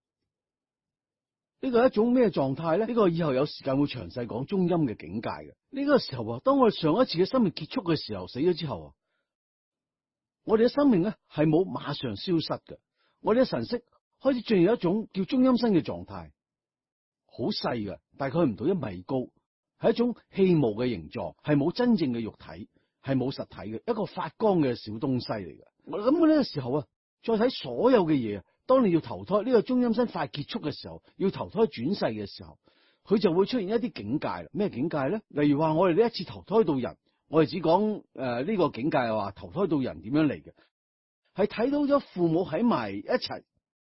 呢個係一種咩狀態咧？呢個以後有時間會詳細講中陰嘅境界嘅。呢個時候啊，當我哋上一次嘅生命結束嘅時候，死咗之後啊，我哋嘅生命咧係冇馬上消失嘅，我哋嘅神識開始進入一種叫中陰身嘅狀態，好細嘅，大概唔到1米高，係一種氣霧嘅形狀，係冇真正嘅肉體，係冇實體嘅，一個發光嘅小東西嚟嘅。我諗呢個時候啊，再睇所有嘅嘢，當你要投胎呢個中陰身快結束嘅時候，要投胎轉世嘅時候，佢就會出現一啲境界啦。咩境界咧？例如話我哋呢一次投胎到人，我哋只講呢個境界係話投胎到人點樣嚟嘅，係睇到咗父母喺埋一齊。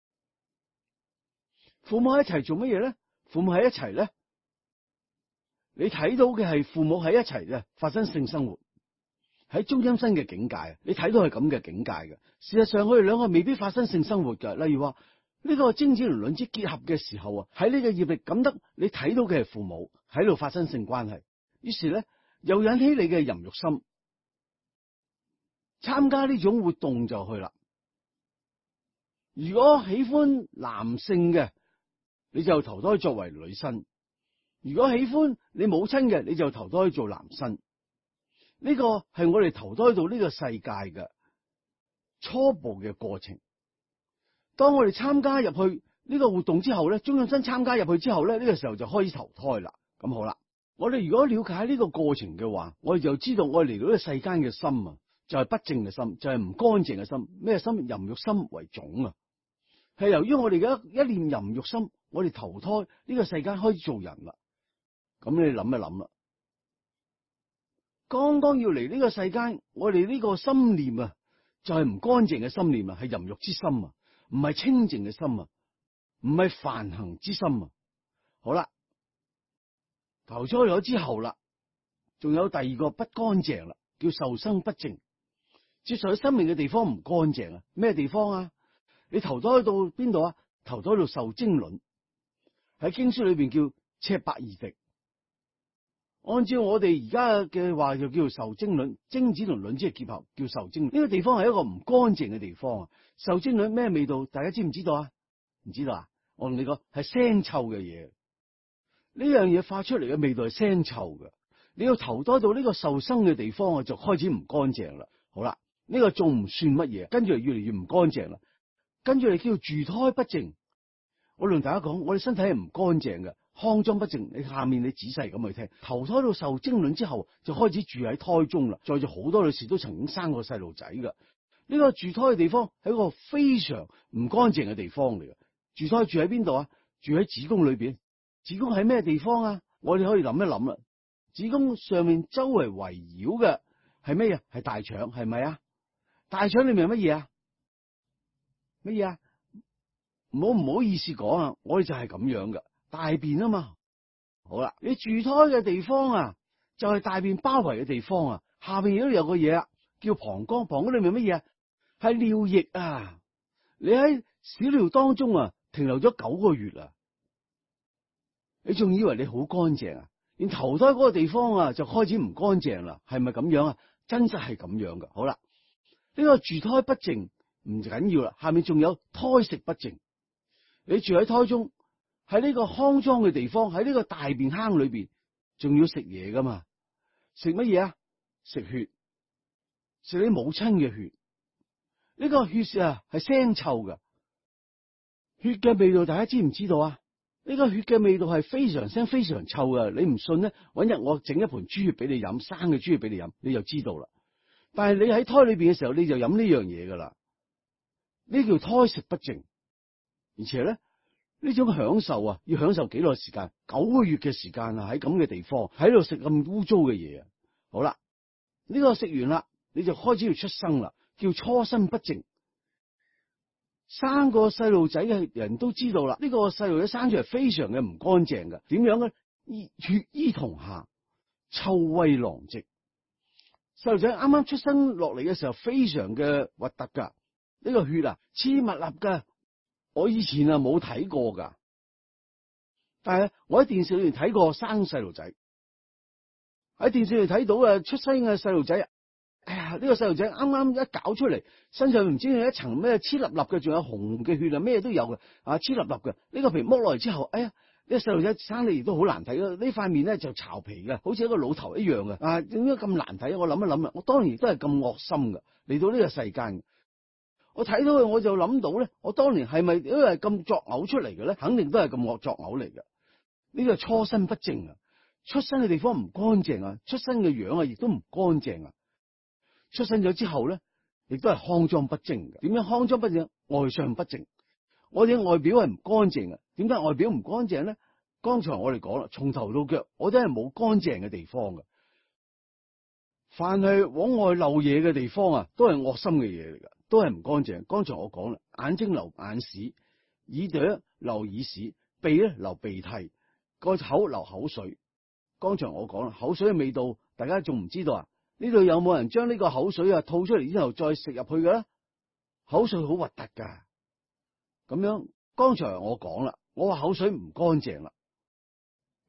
父母喺一齊做乜嘢咧？父母喺一齊咧，你睇到嘅係父母喺一齊嘅發生性生活，喺中陰身嘅境界，你睇到係咁嘅境界嘅。事實上，佢哋兩個未必發生性生活嘅。例如話呢個精子同卵子結合嘅時候啊，喺呢個業力感得，你睇到嘅係父母喺度發生性關係，於是咧又引起你嘅淫欲心。 參加呢種活動就去啦。如果喜歡男性嘅，你就投胎作為女生；如果喜歡你母親嘅，你就投胎做男生。呢個係我哋投胎到呢個世界嘅初步嘅過程。當我哋參加入去呢個活動之後咧，中陰身參加入去之後咧，呢個時候就開始投胎啦。咁好啦，我哋如果了解呢個過程嘅話，我哋就知道我哋嚟到呢個世間嘅心啊，就係不正嘅心，就係唔乾淨嘅心。咩心？淫欲心為種啊，係由於我哋嘅一念淫欲心，我哋投胎呢個世間開始做人啦。咁你諗一諗啦，剛剛要嚟呢個世間，我哋呢個心念啊，就係唔乾淨嘅心念啊，係淫欲之心啊，唔係清淨嘅心啊，唔係梵行之心啊。好啦，投胎咗之後啦，仲有第二個不乾淨啦，叫受生不淨。接受生命嘅地方唔乾淨啊，咩地方啊？你投胎到邊度啊？投胎到受精卵，喺經書裏邊叫赤白二滴。按照我哋而家嘅話，就叫做受精卵，精子同卵子嘅結合叫受精卵。呢個地方係一個唔乾淨嘅地方啊！受精卵咩味道？大家知唔知道啊？唔知道啊？我同你講係腥臭嘅嘢。呢樣嘢發出嚟嘅味道係腥臭嘅。你要投胎到呢個受生嘅地方啊，就開始唔乾淨啦。好啦，呢個仲唔算乜嘢？跟住越嚟越唔乾淨啦。跟住嚟叫住胎不淨。我同大家講，我哋身體係唔乾淨嘅。康莊不淨，你下面你仔細咁去聽，投胎到受精卵之後，就開始住喺胎中啦。在座好多女士都曾經生過細路仔噶。呢個住胎嘅地方係一個非常唔乾淨嘅地方嚟嘅。住胎住喺邊度啊？住喺子宮裏邊。子宮喺咩地方啊？我哋可以諗一諗啦。子宮上面周圍圍繞嘅係咩啊？係大腸，係咪啊？大腸裏面係乜嘢啊？乜嘢啊？唔好意思講啊，我哋就係咁樣噶。大便啊嘛，好啦，你住胎嘅地方啊，就係大便包圍嘅地方啊。下邊亦都有個嘢啊，叫膀胱。膀胱裏面乜嘢啊？係尿液啊。你喺小尿當中啊，停留咗9個月啊，你仲以為你好乾淨啊？連投胎嗰個地方啊，就開始唔乾淨啦，係咪咁樣啊？真實係咁樣噶。好啦，呢個住胎不淨唔緊要啦，下面仲有胎食不淨。你住喺胎中。喺呢個康莊嘅地方，喺呢個大便坑裏邊，仲要食嘢噶嘛？食乜嘢啊？食血，食你母親嘅血。呢個血啊係腥臭噶，血嘅味道大家知唔知道啊？呢個血嘅味道係非常腥、非常臭噶。你唔信咧，搵日我整一盤豬血俾你飲，生嘅豬血俾你飲，你就知道啦。但係你喺胎裏邊嘅時候，你就飲呢樣嘢噶啦。呢叫胎食不淨，而且咧。呢種享受啊，要享受幾耐時間？9個月嘅時間啊，喺咁嘅地方喺度食咁污糟嘅嘢啊！好啦，呢個食完啦，你就開始要出生啦，叫初生不淨。生個細路仔嘅人都知道啦，呢個細路仔生出嚟非常嘅唔乾淨嘅，點樣咧？血衣銅下，臭穢狼藉。細路仔啱啱出生落嚟嘅時候，非常嘅核突噶，呢個血啊黐密立噶。我以前啊冇睇過噶，但係我喺電視裏面睇過生細路仔，喺電視裏睇到啊出生嘅細路仔，哎呀呢個細路仔啱啱一搞出嚟，身上唔知有一層咩黐立立嘅，仲有紅嘅血啊，咩都有嘅啊黐立立嘅。呢個皮剝落嚟之後，哎呀呢個細路仔生嚟亦都好難睇啊！呢塊面咧就巢皮嘅，好似一個老頭一樣嘅啊！點解咁難睇？我諗一諗啊，我當年都係咁惡心嘅嚟到呢個世間。我睇到佢，我就諗到咧，我當年係咪因為咁作嘔出嚟嘅咧？肯定都係咁惡作嘔嚟嘅。呢個初生不淨啊，出生嘅地方唔乾淨啊，出生嘅樣啊亦都唔乾淨啊。出生咗之後咧，亦都係康莊不淨嘅。點樣康莊不淨？外相不淨。我哋外表係唔乾淨嘅。點解外表唔乾淨咧？剛才我哋講啦，從頭到腳我都係冇乾淨嘅地方嘅。凡係往外漏嘢嘅地方啊，都係惡心嘅嘢嚟噶。都係唔乾淨。剛才我講啦，眼睛流眼屎，耳朵流耳屎，鼻咧流鼻涕，個口流口水。剛才我講啦，口水嘅味道，大家仲唔知道啊？呢度有冇人將呢個口水啊吐出嚟之後再食入去嘅咧？口水好核突噶。咁樣，剛才我講啦，我話口水唔乾淨啦。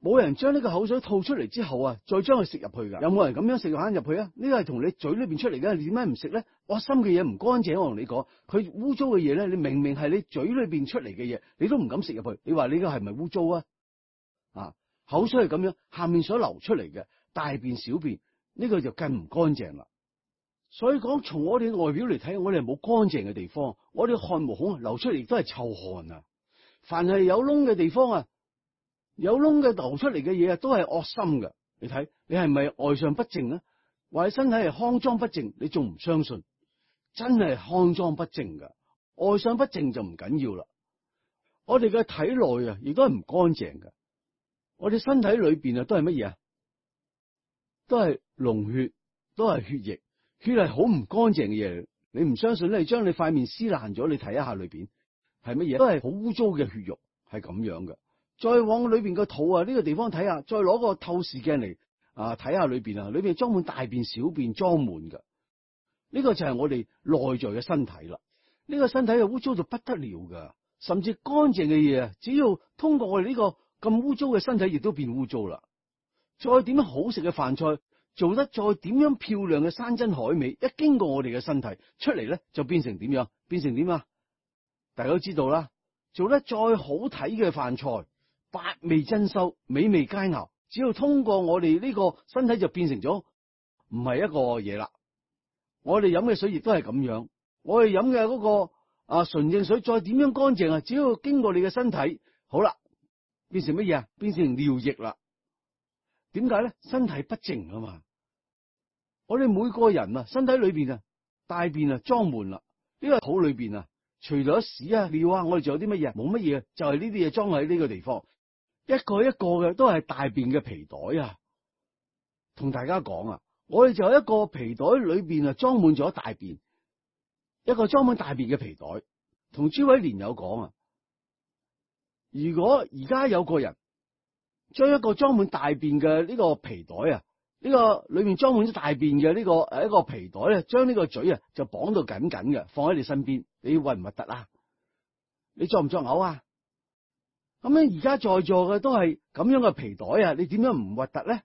冇人將呢個口水吐出嚟之後啊，再將佢食入去噶。有冇人咁樣食翻入去啊？呢個係從你嘴裏邊出嚟嘅，你點解唔食咧？惡心嘅嘢唔乾淨，我同你講，佢污糟嘅嘢咧，你明明係你嘴裏邊出嚟嘅嘢，你都唔敢食入去。你話呢個係咪污糟啊？啊，口水係咁樣，下面所流出嚟嘅大便、小便，呢個就更唔乾淨啦。所以講，從我哋外表嚟睇，我哋係冇乾淨嘅地方，我哋汗毛孔流出嚟亦都係臭汗啊。凡係有窿嘅地方啊，有窿嘅流出嚟嘅嘢啊，都係惡心嘅。你睇，你係咪外相不淨啊？或者身體係康莊不淨，你仲唔相信？真係康莊不淨噶，外相不淨就唔緊要啦。我哋嘅體內啊，亦都係唔乾淨嘅。我哋身體裏邊啊，都係乜嘢啊？都係膿血，都係血液。血係好唔乾淨嘅嘢，你唔相信咧？你將你塊面撕爛咗，你睇一下裏邊係乜嘢？都係好污糟嘅血肉，係咁樣嘅。再往裏邊個肚啊，呢個地方睇下，再攞個透視鏡嚟睇下裏邊啊，裏邊裝滿大便、小便，裝滿嘅。呢個就係我哋內在嘅身體啦。呢個身體係污糟到不得了噶，甚至乾淨嘅嘢啊，只要通過我哋呢個咁污糟嘅身體，亦都變污糟啦。再點樣好食嘅飯菜，做得再點樣漂亮嘅山珍海味，一經過我哋嘅身體出嚟咧，就變成點樣？變成點啊？大家都知道啦。做得再好睇嘅飯菜，百味珍饈，美味佳肴，只要通過我哋呢個身體，就變成咗唔係一個嘢啦。我哋飲嘅水亦都係咁樣，我哋飲嘅嗰個純淨水，再點樣乾淨啊？只要經過你嘅身體，好啦，變成乜嘢啊？變成尿液啦。點解咧？身體不淨啊嘛。我哋每個人啊，身體裏邊啊，大便啊裝滿啦。呢個肚裏邊啊，除咗屎啊尿啊，我哋仲有啲乜嘢？冇乜嘢，就係呢啲嘢裝喺呢個地方，一個一個嘅都係大便嘅皮袋啊。同大家講啊，我哋就有一個皮袋裏邊啊裝滿咗大便，一個裝滿大便嘅皮袋。同朱偉蓮有講啊，如果而家有個人將一個裝滿大便嘅呢個皮袋啊，呢個裏面裝滿咗大便嘅呢個一個皮袋咧，將呢個嘴啊就綁到緊緊嘅，放喺你身邊，你核唔核突啊？你作唔作嘔啊？咁樣而家在座嘅都係咁樣嘅皮袋啊，你點樣唔核突咧？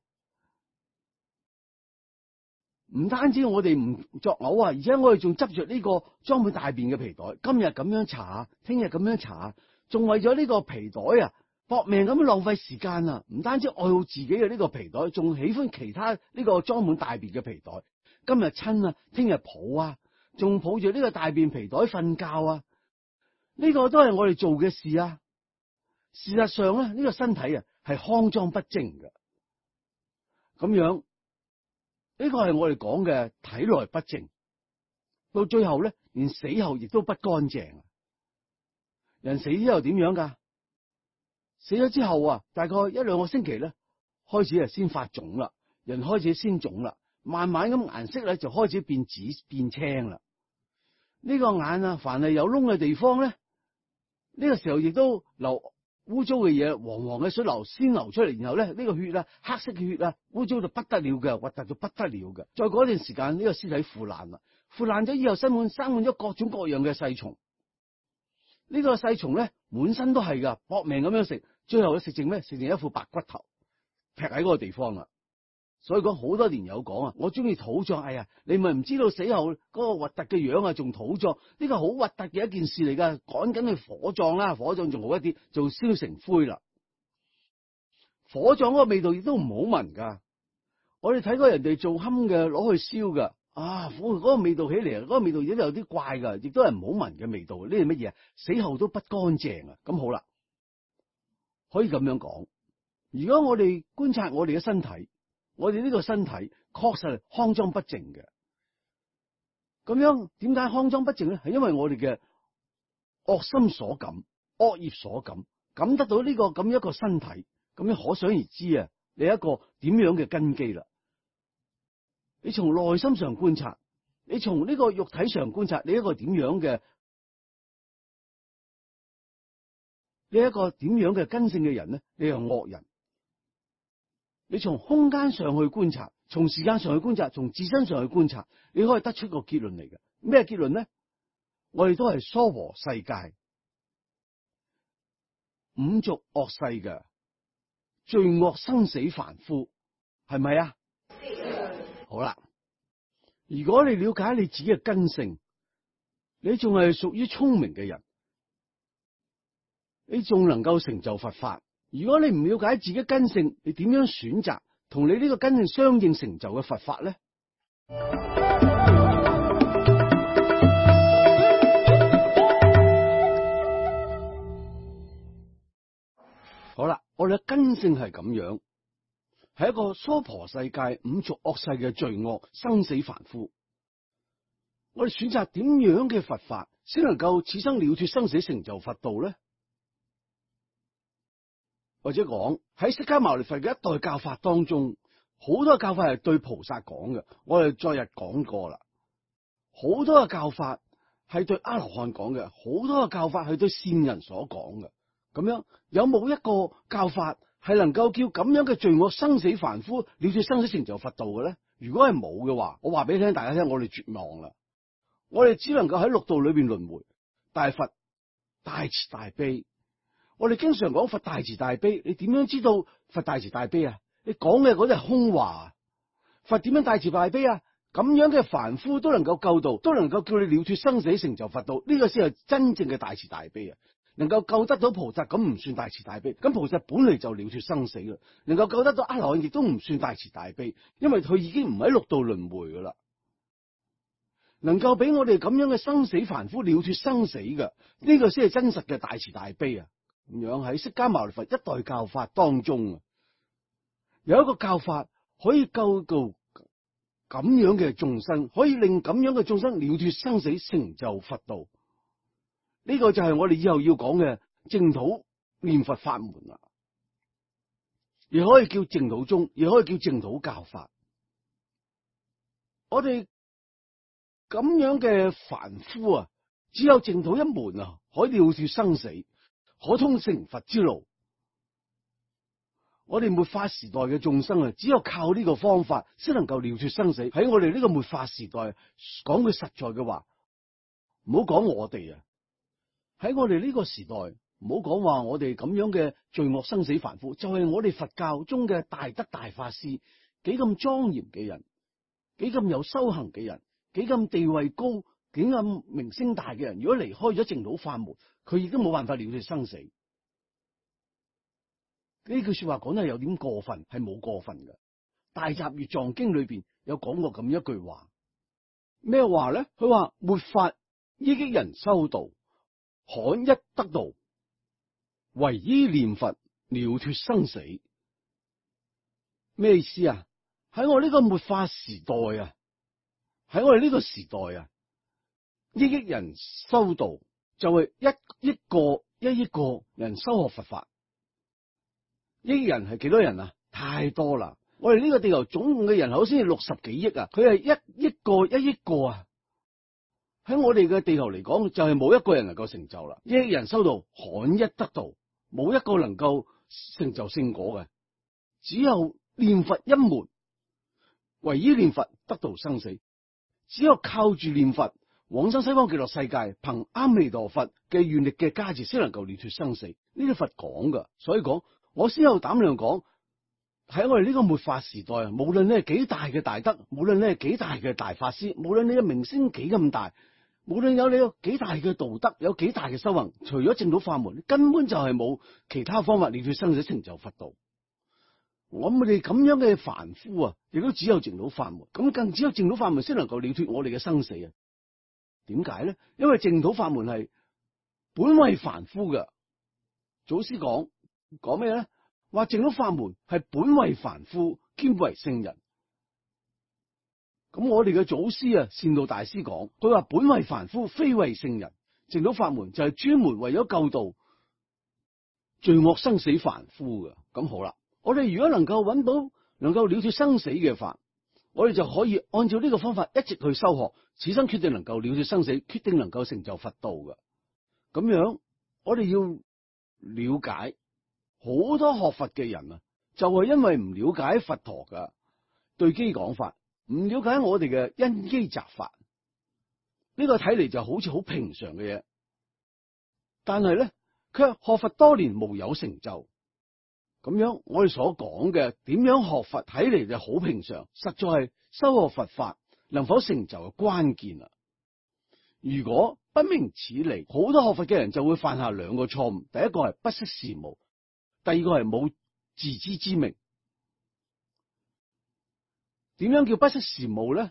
唔單止我哋唔作嘔啊，而且我哋仲執着呢個裝滿大便嘅皮袋，今日咁樣搽，聽日咁樣搽，仲為咗呢個皮袋啊搏命咁浪費時間啊！唔單止愛好自己嘅呢個皮袋，仲喜歡其他呢個裝滿大便嘅皮袋。今日親啊，聽日抱啊，仲抱住呢個大便皮袋瞓覺啊！呢個都係我哋做嘅事啊！事實上咧，呢個身體啊係康莊不淨嘅，咁樣呢個係我哋講嘅體內不淨，到最後咧，連死後亦都不乾淨。人死之後點樣噶？死咗之後啊，大概一兩個星期咧，開始先發腫啦，人開始先腫啦，慢慢咁顏色咧就開始變紫變青啦。呢個眼啊，凡係有窿嘅地方咧，呢個時候亦都流污糟嘅嘢，黃黃嘅水先流出嚟，然後咧呢個血啊，黑色嘅血啊，污糟到不得了嘅，核突到不得了嘅。再過一段時間，呢個屍體腐爛啦，腐爛咗以後，生滿咗各種各樣嘅細蟲。呢個細蟲咧，滿身都係噶，搏命咁樣食，最後佢食剩咩？食剩一副白骨頭，劈喺嗰個地方啦。所以講好多年有講啊，我中意土葬。哎呀，你咪唔知道死後嗰個核突嘅樣啊，仲土葬，呢個好核突嘅一件事嚟噶，趕緊去火葬啦，火葬仲好一啲，就燒成灰啦。火葬嗰個味道亦都唔好聞噶，我哋睇過人哋做龕嘅攞去燒噶。嗰個味道起嚟，嗰個味道亦都有啲怪噶，亦都係唔好聞嘅味道。呢係乜嘢？死後都不乾淨啊！咁好啦，可以咁樣講。如果我哋觀察我哋嘅身體，我哋呢個身體確實係康莊不淨嘅。咁樣點解康莊不淨咧？係因為我哋嘅惡心所感、惡業所感，感得到呢個咁一個身體，咁樣可想而知啊，你一個點樣嘅根基啦。你從內心上觀察，你從呢個肉體上觀察，你一個點樣嘅，你一個點樣嘅根性嘅人咧？你係惡人。你從空間上去觀察，從時間上去觀察，從自身上去觀察，你可以得出個結論嚟嘅。咩結論咧？我哋都係娑婆世界五濁惡世嘅罪惡生死凡夫，係咪啊？好啦，如果你了解你自己嘅根性，你仲係屬於聰明嘅人，你仲能夠成就佛法。如果你唔了解自己根性，你點樣選擇同你呢個根性相應成就嘅佛法咧？好啦，我哋嘅根性係咁樣，係一個娑婆世界五濁惡世嘅罪惡生死凡夫。我哋選擇點樣嘅佛法，先能夠此生了脫生死，成就佛道咧？或者講喺釋迦牟尼佛嘅一代教法當中，好多教法係對菩薩講嘅。我哋昨日講過啦，好多嘅教法係對阿羅漢講嘅，好多嘅教法係對善人所講嘅。咁樣有冇一個教法係能夠叫咁樣嘅罪惡生死凡夫了脫生死，成就佛道嘅咧？如果係冇嘅話，我話俾大家聽，我哋絕望啦。我哋只能夠喺六道裏邊輪迴。但係佛大慈大悲，我哋經常講佛大慈大悲，你點樣知道佛大慈大悲啊？你講嘅嗰啲係空話。佛點樣大慈大悲啊？咁樣嘅凡夫都能夠救度，都能夠叫你了脫生死，成就佛道，呢個先係真正嘅大慈大悲啊！能夠救得到菩薩，咁唔算大慈大悲。咁菩薩本嚟就了脫生死啦，能夠救得到阿羅漢，亦都唔算大慈大悲，因為佢已經唔喺六道輪迴噶啦。能夠俾我哋咁樣嘅生死凡夫了脫生死嘅，呢個先係真實嘅大慈大悲啊！咁樣喺釋迦牟尼佛一代教法當中啊，有一個教法可以救到咁樣嘅眾生，可以令咁樣嘅眾生了脫生死，成就佛道。呢個就係我哋以後要講嘅淨土念佛法門啦，亦可以叫淨土宗，亦可以叫淨土教法。我哋咁樣嘅凡夫啊，只有淨土一門啊，可以了脫生死，可通成佛之路。我哋末法時代嘅眾生啊，只有靠呢個方法，先能夠了脫生死。喺我哋呢個末法時代，講句實在嘅話，唔好講我哋啊，喺我哋呢個時代，唔好講話我哋咁樣嘅罪惡生死凡夫，就係我哋佛教中嘅大德大法師，幾咁莊嚴嘅人，幾咁有修行嘅人，幾咁地位高，幾咁名聲大嘅人，如果離開咗淨土法門，佢亦都冇辦法了脫生死。呢句說話講得係有點過分，係冇過分嘅。大集月藏經裏邊有講過咁一句話，咩話咧？佢話末法億億人修道，罕一得道，唯依念佛了脫生死。咩意思啊？喺我呢個末法時代啊，喺我哋呢個時代啊，億億人修道，就係一億個人修學佛法。億人係幾多人啊？太多啦！我哋呢個地球總共嘅人口先係60幾億啊，佢係一億個啊！喺我哋嘅地球嚟講，就係冇一個人能夠成就啦。億人修道，罕一得道，冇一個能夠成就聖果嘅，只有念佛一門，唯依念佛得道生死。只有靠住念佛，往生西方極樂世界，憑阿彌陀佛嘅願力嘅加持，先能夠了脫生死。呢啲佛講噶，所以講。我先有膽量講，喺我哋呢個末法時代啊，無論你係幾大嘅大德，無論你係幾大嘅大法師，無論你嘅名聲幾咁大，無論你有幾大嘅道德，有幾大嘅修行，除咗淨土法門，根本就係冇其他方法了脫生死，成就佛道。我哋咁樣嘅凡夫啊，亦都只有淨土法門，咁更只有淨土法門先能夠了脫我哋嘅生死啊！點解咧？因為淨土法門係本為凡夫嘅。祖師講咩咧？話淨土法門係本為凡夫，兼為聖人。咁我哋嘅祖師啊，善導大師講，佢話本為凡夫，非為聖人。淨土法門就係專門為咗救度罪惡生死凡夫嘅。咁好啦，我哋如果能夠揾到能夠了脫生死嘅法，我哋就可以按照呢個方法一直去修學，此生決定能夠了脫生死，決定能夠成就佛道嘅。咁樣我哋要了解。好多學佛嘅人啊，就係因為唔了解佛陀嘅對機講法，唔了解我哋嘅因機集法。呢個睇嚟就好似好平常嘅嘢，但係咧，卻學佛多年無有成就。 咁樣我哋所講嘅點樣學佛睇嚟就好平常，實在係修學佛法能否成就嘅關鍵啊！如果不明此理，好多學佛嘅人就會犯下兩個錯誤。第一個係不識時務，第二個係冇自知之明。點樣叫不識時務咧？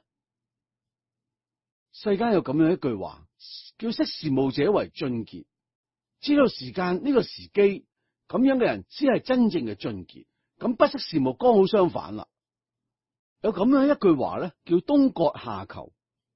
世間有咁樣一句話，叫識時務者為俊傑。知道時間呢個時機，咁樣嘅人先係真正嘅俊傑。咁不識時務剛好相反啦。有咁樣一句話咧，叫冬割夏裘。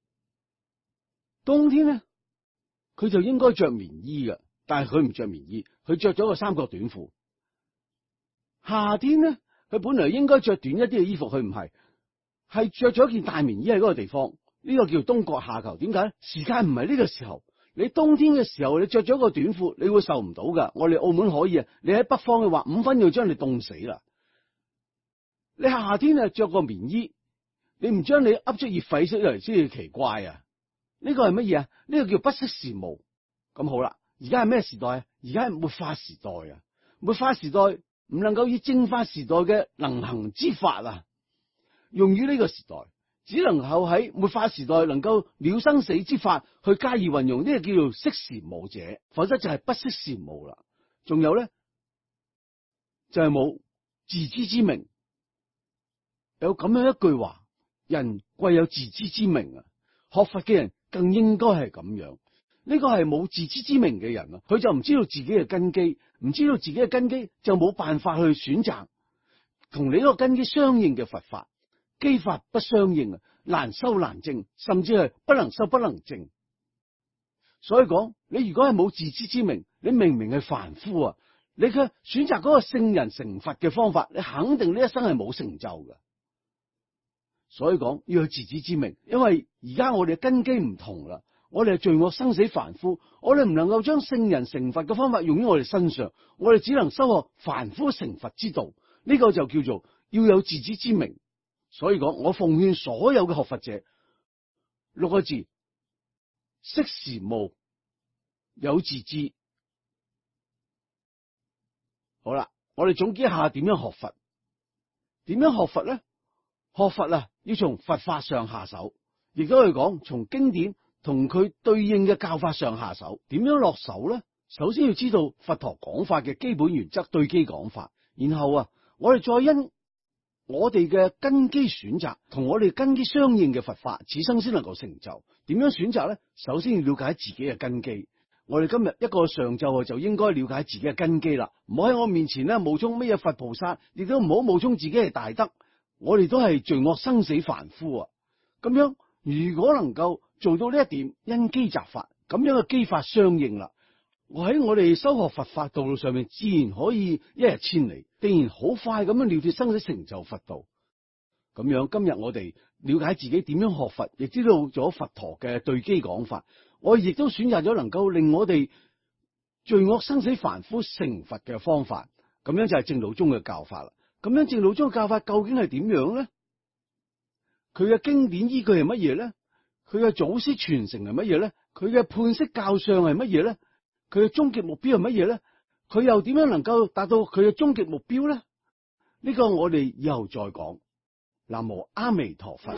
冬天咧，佢就應該着棉衣嘅，但係佢唔着棉衣，佢着咗個三角短褲。夏天咧，佢本來應該着短一啲嘅衣服，佢唔係，係着咗一件大棉衣喺嗰個地方。呢個叫冬割夏裘。點解？時間唔係呢個時候。你冬天嘅時候，你着咗個短褲，你會受唔到噶。我哋澳門可以啊，你喺北方嘅話，5分就將你凍死啦。你夏天啊着個棉衣，你唔將你噏出熱痱出嚟先至奇怪啊！呢個係乜嘢啊？呢個叫不識時務。咁好啦，而家係咩時代啊？而家係末法時代啊！末法時代唔能夠以正法時代嘅能行之法啊，用於呢個時代。只能夠喺末法時代能夠了生死之法去加以運用，呢個叫做識時務者，否則就係不識時務啦。仲有咧，就係冇自知之明。有咁樣一句話，人貴有自知之明啊！學佛嘅人更應該係咁樣。呢個係冇自知之明嘅人啊，佢就唔知道自己嘅根基，唔知道自己嘅根基就冇辦法去選擇同你嗰個根基相應嘅佛法。機法不相應啊，難修難證，甚至係不能修不能證。所以講，你如果係冇自知之明，你明明係凡夫啊，你卻選擇嗰個聖人成佛嘅方法，你肯定呢一生係冇成就嘅。所以講要有自知之明，因為而家我哋嘅根基唔同啦，我哋係罪惡生死凡夫，我哋唔能夠將聖人成佛嘅方法用於我哋身上，我哋只能修學凡夫成佛之道。呢個就叫做要有自知之明。所以講，我奉勸所有嘅學佛者，6個字：識時務，有自知。好啦，我哋總結一下點樣學佛。點樣學佛咧？學佛啊，要從佛法上下手，亦都可以講從經典同佢對應嘅教法上下手。點樣落手咧？首先要知道佛陀講法嘅基本原則，對機講法。然後啊，我哋再因我哋嘅根基選擇同我哋根基相應嘅佛法，此生先能夠成就。點樣選擇咧？首先要了解自己嘅根基。我哋今日一個上晝就應該了解自己嘅根基啦，唔好喺我面前咧冒充咩嘢佛菩薩，亦都唔好冒充自己係大德。我哋都係罪惡生死凡夫啊！咁樣如果能夠做到呢一點，因機擇法，咁樣嘅機法相應啦，我喺我哋修學佛法道路上面，自然可以一日千里，定然好快咁樣了脫生死，成就佛道。咁樣今日我哋了解自己點樣學佛，亦知道咗佛陀嘅對機講法，我亦都選擇咗能夠令我哋罪惡生死凡夫成佛嘅方法。咁樣就係正道宗嘅教法啦。咁樣正道宗嘅教法究竟係點樣咧？佢嘅經典依據係乜嘢咧？佢嘅祖師傳承係乜嘢咧？佢嘅判釋教相係乜嘢咧？佢嘅終極目標係乜嘢咧？佢又點樣能夠達到佢嘅終極目標咧？呢個我哋以後再講。南無阿彌陀佛。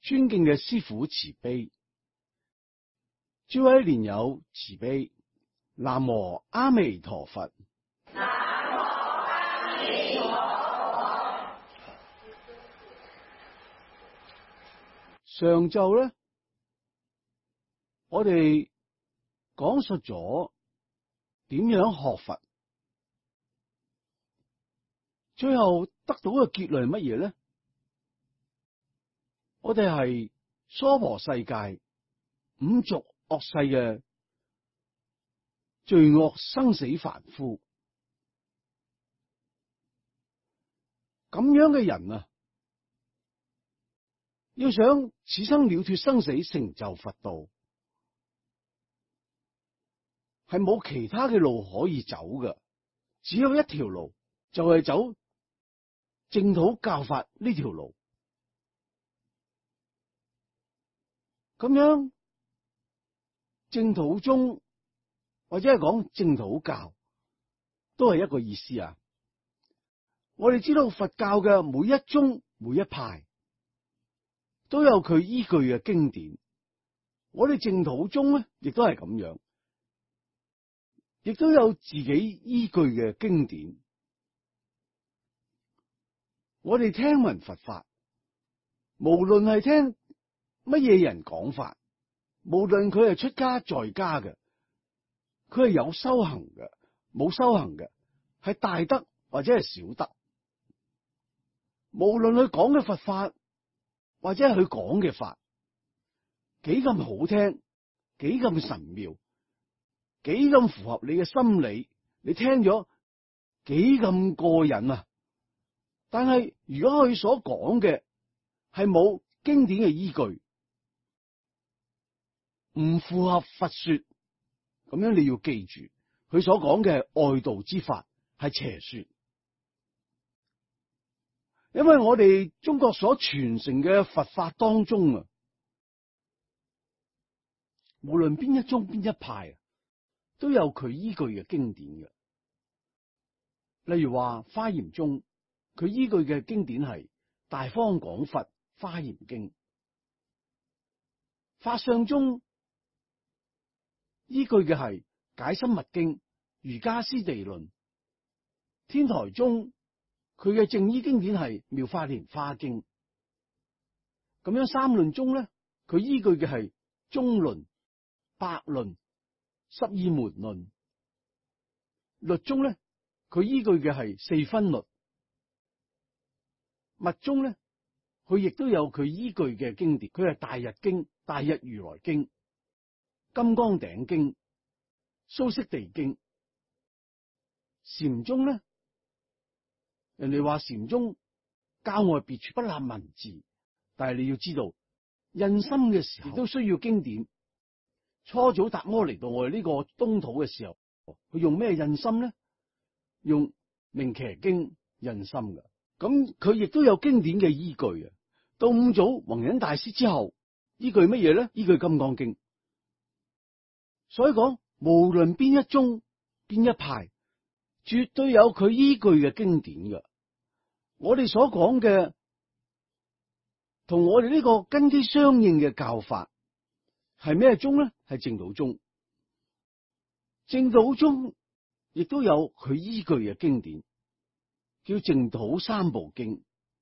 尊敬嘅師父慈悲，諸位蓮友慈悲，南無阿彌陀佛。 南無阿彌陀佛。 上晝咧，我哋講述咗點樣學佛，最後得到嘅結論係乜嘢咧？我哋係娑婆世界五濁惡世嘅罪惡生死凡夫，咁樣嘅人啊，要想此生了脫生死，成就佛道，係冇其他嘅路可以走嘅，只有一條路，就係走淨土教法呢條路。咁樣淨土宗或者係講淨土教都係一個意思啊！我哋知道佛教嘅每一宗每一派都有佢依據嘅經典，我哋淨土宗咧亦都係咁樣，亦都有自己依據嘅經典。我哋聽聞佛法，無論係聽乜嘢人講法，無論佢係出家在家嘅，佢係有修行嘅，冇修行嘅，係大德或者係小德，無論佢講嘅佛法或者係佢講嘅法幾咁好聽，幾咁神妙，幾咁符合你嘅心理，你聽咗幾咁過癮啊！但係如果佢所講嘅係冇經典嘅依據，唔符合佛說，咁樣你要記住，佢所講嘅外道之法係邪說。因為我哋中國所傳承嘅佛法當中啊，無論邊一宗邊一派，都有佢依據嘅經典嘅。例如話華嚴宗，佢依據嘅經典係《大方廣佛華嚴經》；法相宗依據嘅係《解深密經》《瑜伽師地論》；天台宗佢嘅正依經典係《妙法蓮華經》。咁樣三論宗咧，佢依據嘅係中論、百論、十二門論；律宗咧，佢依據嘅係四分律；密宗咧，佢亦都有佢依據嘅經典，佢係大日經、大日如來經、金剛頂經、蘇悉地經。禪宗咧，人哋話禪宗教外別處不立文字，但係你要知道，印心嘅時候亦都需要經典。初祖達摩嚟到我哋呢個東土嘅時候，佢用咩印心咧？用明伽經印心㗎。咁佢亦都有經典嘅依據啊。到五祖弘忍大師之後，依據乜嘢咧？依據金剛經。所以講，無論邊一宗邊一派，絕對有佢依據嘅經典㗎。我哋所講嘅同我哋呢個根基相應嘅教法係咩宗咧？係淨土宗。淨土宗亦都有佢依據嘅經典，叫淨土三部經。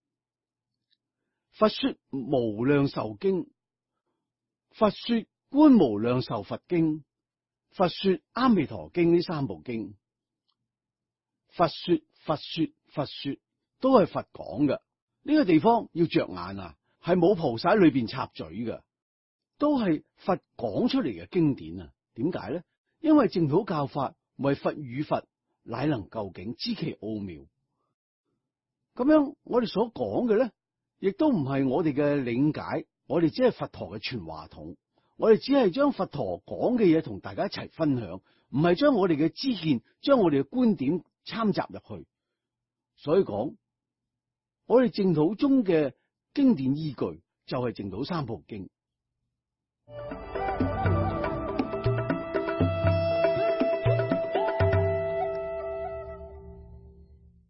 佛說無量壽經，佛說觀無量壽佛經，佛說阿彌陀經呢三部經。佛說佛說佛說都係佛講嘅。呢個地方要着眼啊，係冇菩薩喺裏邊插嘴嘅，都係佛講出嚟嘅經典啊。點解咧？因為淨土教法為佛與佛乃能究竟，知其奧妙。咁樣我哋所講嘅咧，亦都唔係我哋嘅理解，我哋只係佛陀嘅傳話筒，我哋只係將佛陀講嘅嘢同大家一齊分享，唔係將我哋嘅知見、將我哋嘅觀點參雜入去。所以講，我哋淨土中嘅經典依據就係淨土三部經。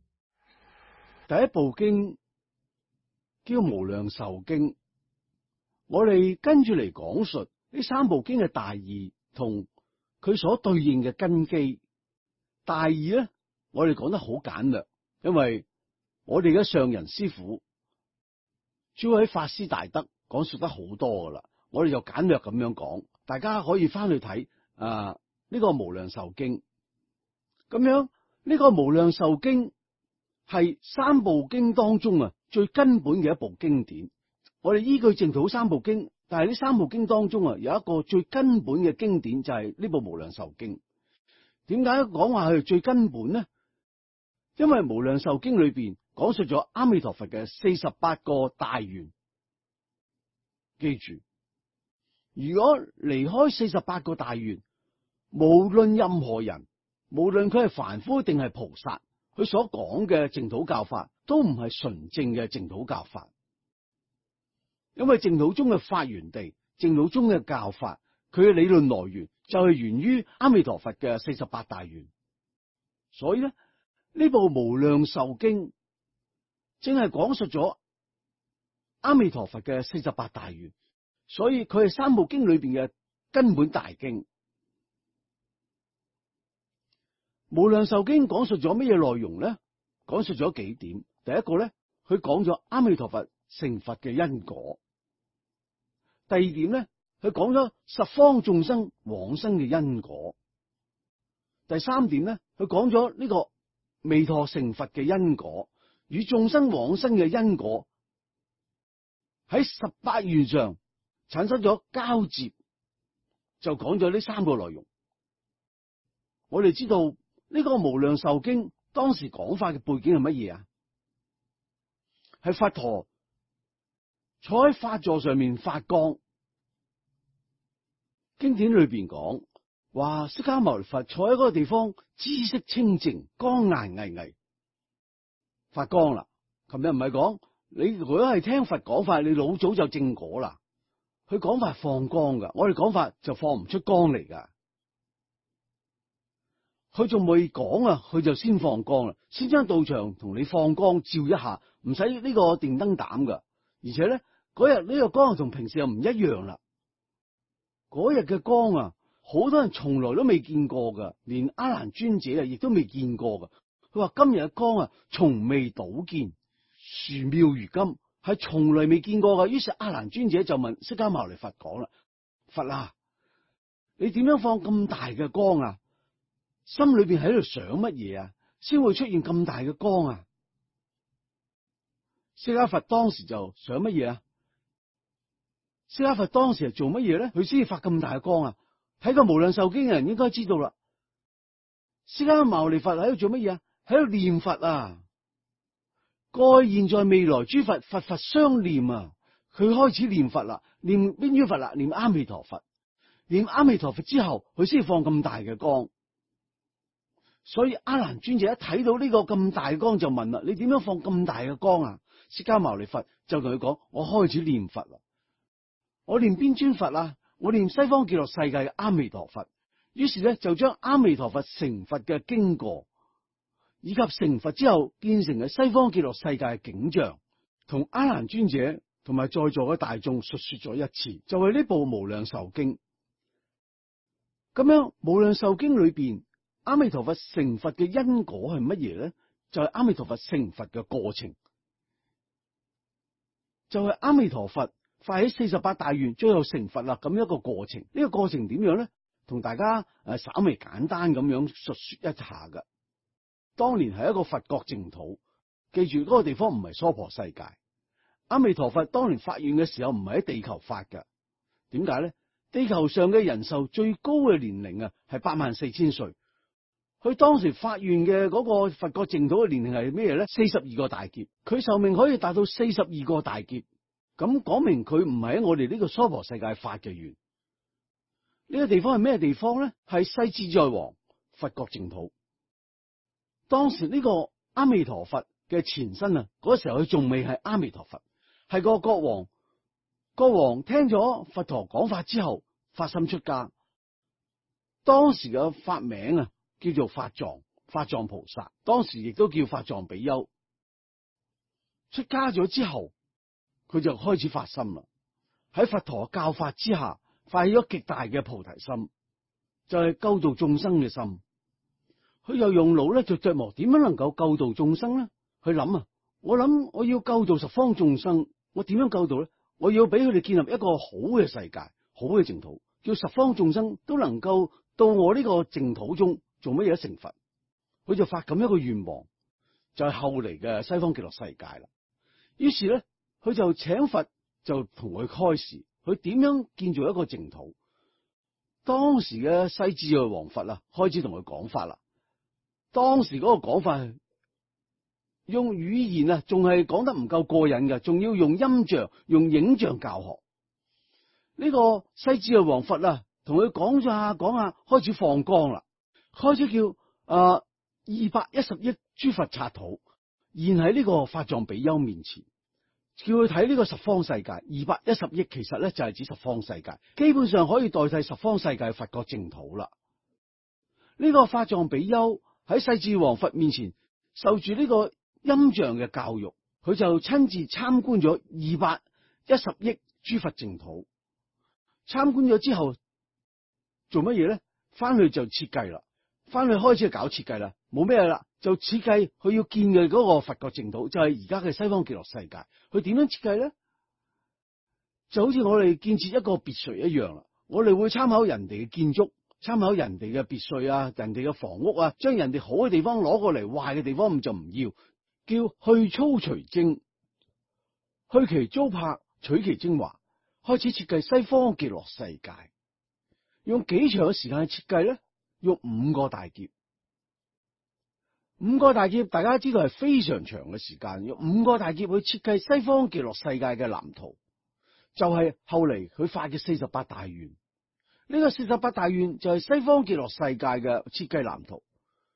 第一部經叫無量壽經， 我哋跟住嚟講述呢三部經嘅大義同佢所對應嘅根基。大義咧，我哋講得好簡略，因為我哋嘅上人師父諸位法師大德講述得好多噶啦，我哋就簡略咁樣講，大家可以翻去睇呢個無量壽經。咁樣呢個無量壽經係三部經當中最根本嘅一部經典。我哋依據淨土三部經，但係呢三部經當中有一個最根本嘅經典就係呢部無量壽經。點解講話係最根本呢？因為無量壽經裏邊講述咗阿彌陀佛嘅48個大願。記住，如果離開48個大願，無論任何人，無論佢係凡夫定係菩薩，佢所講嘅淨土教法都唔係純正嘅淨土教法。因為淨土中嘅發源地，淨土中嘅教法，佢嘅理論來源就係源於阿彌陀佛嘅48大願。所以咧，呢部無量壽經正係講述咗阿彌陀佛嘅48大願，所以佢係三部經裏邊嘅根本大經。無量壽經講述咗乜嘢內容咧？講述咗幾點。第一個咧，佢講咗阿彌陀佛成佛嘅因果。第二點咧，佢講咗十方眾生往生嘅因果。第三點咧，佢講咗呢個彌陀成佛嘅因果與眾生往生嘅因果喺18願上產生咗交接，就講咗呢三個內容。我哋知道呢個無量壽經當時講法嘅背景係乜嘢啊？係佛陀坐喺法座上面發光。經典裏邊講話，釋迦牟尼佛坐喺嗰個地方，知識清淨，光顏巍巍，發光啦。琴日唔係講你如果係聽佛講法，你老早就正果啦。佢講法放光噶，我哋講法就放唔出光嚟噶。佢仲未講佢就先放光啦，先將道場同你放光照一下，唔使呢個電燈膽噶。而且咧，嗰日呢個光同平時又唔一樣啦。嗰日嘅光好多人從來都未見過噶，連阿難尊者亦都未見過噶。佢話今日嘅光從未倒見，殊妙如今，係從來未見過噶。於是阿難尊者就問釋迦牟尼佛講啦：佛啊，你點樣放咁大嘅光啊？心裏邊喺度想乜嘢啊？先會出現咁大嘅光啊？釋迦佛當時就想乜嘢啊？釋迦佛當時係做乜嘢咧？佢先至發咁大嘅光啊！睇過無量壽經嘅人應該知道啦。釋迦牟尼佛喺度做乜嘢啊？喺度念佛啊！過去、現在、未來諸佛，佛佛相念啊！佢開始念佛啦，念邊諸佛啦？念阿彌陀佛。念阿彌陀佛之後，佢先放咁大嘅光。所以阿難尊者一睇到呢個咁大嘅光就問啦：你點樣放咁大嘅光啊？釋迦牟尼佛就同佢講：我開始念佛啦。我念邊尊佛啊？我念西方極樂世界嘅阿彌陀佛。於是咧就將阿彌陀佛成佛嘅經過，以及成佛之後變成嘅西方極樂世界嘅景象，同阿難尊者同埋在座嘅大眾述說咗一次，就係呢部無量壽經。咁樣無量壽經裏邊，阿彌陀佛成佛嘅因果係乜嘢咧？就係阿彌陀佛成佛嘅過程，就係阿彌陀佛發起48大願，最後成佛啦，咁一個過程。呢個過程點樣咧？同大家稍微簡單咁樣述說一下噶。當年係一個佛國淨土，記住嗰個地方唔係娑婆世界。阿彌陀佛當年發願嘅時候唔係喺地球發噶。點解咧？地球上嘅人壽最高嘅年齡係84000歲。佢當時發願嘅嗰個佛國淨土嘅年齡係咩咧？42個大劫。佢壽命可以達到42個大劫。咁講明佢唔係喺我哋呢個娑婆世界發嘅願。呢個地方係咩地方咧？係世自在王佛國淨土。當時呢個阿彌陀佛嘅前身嗰時候佢仲未係阿彌陀佛，係個國王。國王聽咗佛陀講法之後，發心出家。當時嘅法名叫做法藏，法藏菩薩。當時亦都叫法藏比丘。出家咗之後，佢就開始發心啦。 喺佛陀教法之下，發起咗極大嘅菩提心，就係救度眾生嘅心。佢又用腦咧，就琢磨點樣能夠救度眾生咧？去諗啊，我諗我要救度十方眾生，我點樣救度咧？我要俾佢哋建立一個好嘅世界，好嘅淨土，叫十方眾生都能夠到我呢個淨土中做乜嘢成佛。佢就發咁一個願望，就係後嚟嘅西方極樂世界啦。於是咧，佢就請佛就同佢開示，佢點樣建造一個淨土。當時嘅西智慧王佛啊，開始同佢講法啦。當時嗰個講法，用語言啊，仲係講得唔夠過癮嘅，仲要用音像、用影像教學。呢個西智慧王佛啊，同佢講下講下，開始放光啦，開始叫210億諸佛剎土現喺呢個法藏比丘面前，叫佢睇呢個十方世界。210億其實咧就係指十方世界，基本上可以代替十方世界嘅佛國淨土啦。呢個法藏比丘喺西智王佛面前受住呢個音像嘅教育，佢就親自參觀咗210億諸佛淨土。參觀咗之後做乜嘢咧？翻去就設計啦，翻去開始搞設計啦，冇咩啦，就設計佢要建嘅嗰個佛國淨土，就係而家嘅西方極樂世界。佢點樣設計咧？就好似我哋建設一個別墅一樣啦，我哋會參考人哋嘅建築，參考人哋嘅別墅啊，人哋嘅房屋啊，將人哋好嘅地方攞過嚟，壞嘅地方就唔要，叫去粗除精，去其糟粕，取其精華，開始設計西方極樂世界。用幾長嘅時間去設計咧？用5個大劫。5個大劫大家知道係非常長嘅時間，用5個大劫去設計西方極樂世界嘅藍圖，就係後嚟佢發嘅48大願。呢個48大願就係西方極樂世界嘅設計藍圖，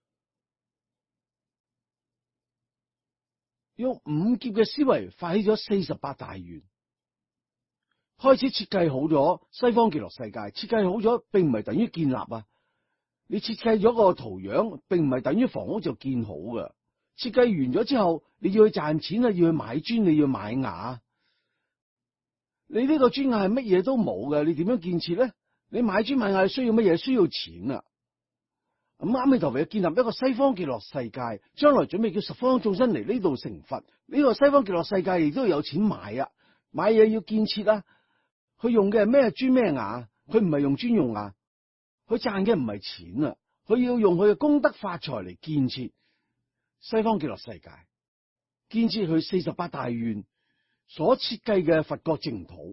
用5劫嘅思維發起咗48大願，開始設計好咗西方極樂世界。設計好咗並唔係等於建立啊，你設計咗個圖樣並唔係等於房屋就建好㗎。設計完咗之後，你要去賺錢啊，要去買磚，你要買瓦。你呢個磚瓦係乜嘢都冇嘅，你點樣建設咧？你買磚買瓦需要乜嘢？需要錢啊！咁阿彌陀佛建立一個西方極樂世界，將來準備叫十方眾生嚟呢度成佛。呢個西方極樂世界亦都有錢買啊，買嘢要建設啊。佢用嘅係咩磚咩瓦？佢唔係用磚用瓦，佢賺嘅唔係錢啊，佢要用佢嘅功德法財嚟建設西方極樂世界，建設佢48大願所設計嘅佛國淨土。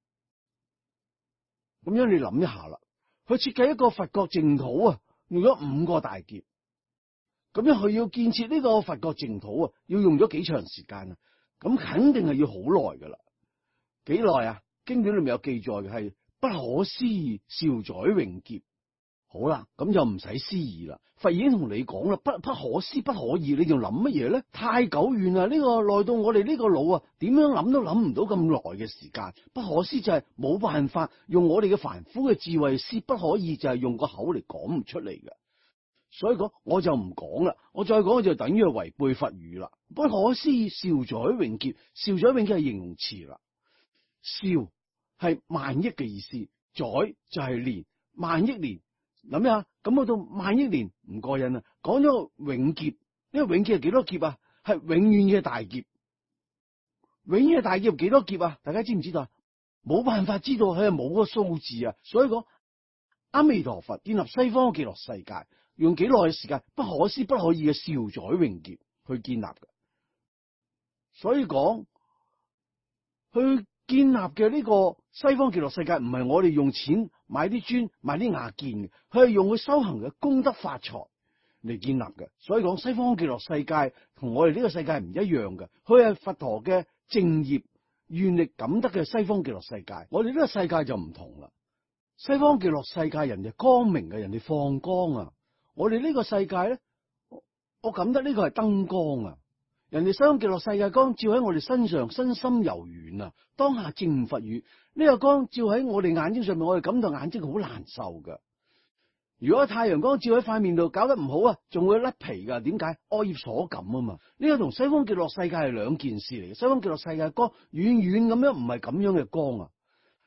咁樣你諗一下啦，佢設計一個佛國淨土啊，用咗5個大劫。咁樣佢要建設呢個佛國淨土啊，要用咗幾長時間啊？咁肯定係要好耐噶啦。幾耐啊？經典裏面有記載嘅係不可思議兆載永劫。好啦，咁就唔使思議啦。佛已經同你講啦，不可思不可議，你仲諗乜嘢咧？太久遠啦，呢個耐到我哋呢個腦啊，點樣諗都諗唔到咁耐嘅時間。不可思就係冇辦法用我哋嘅凡夫嘅智慧思，不可議就係用個口嚟講唔出嚟嘅。所以講我就唔講啦，我再講就等於係違背佛語啦。不可思議兆載永劫，兆載永劫係形容詞啦。兆係萬億嘅意思，載就係年，萬億年。諗下，咁去到萬億年唔過癮啊！講咗永劫，呢個永劫係幾多劫啊？係永遠嘅大劫。永遠嘅大劫幾多劫啊？大家知唔知道啊？冇辦法知道，佢係冇個數字啊！所以講阿彌陀佛建立西方極樂世界，用幾耐嘅時間？不可思不可議嘅兆載永劫去建立嘅。所以講去建立嘅呢個西方極樂世界，唔係我哋用錢買啲磚買啲瓦建嘅，佢係用佢修行嘅功德法財嚟建立嘅。所以講西方極樂世界同我哋呢個世界唔一樣嘅，佢係佛陀嘅正業願力感得嘅西方極樂世界。我哋呢個世界就唔同啦，西方極樂世界人哋光明嘅，人哋放光啊。我哋呢個世界咧，我感得呢個係燈光啊。人哋西方極樂世界光照喺我哋身上，身心柔軟啊！當下正佛語，呢個光照喺我哋眼睛上面，我哋感到眼睛好難受噶。如果太陽光照喺塊面度，搞得唔好啊，仲會甩皮噶。點解？惡業所感啊嘛。呢個同西方極樂世界係兩件事嚟嘅。西方極樂世界光遠遠咁樣，唔係咁樣嘅光啊。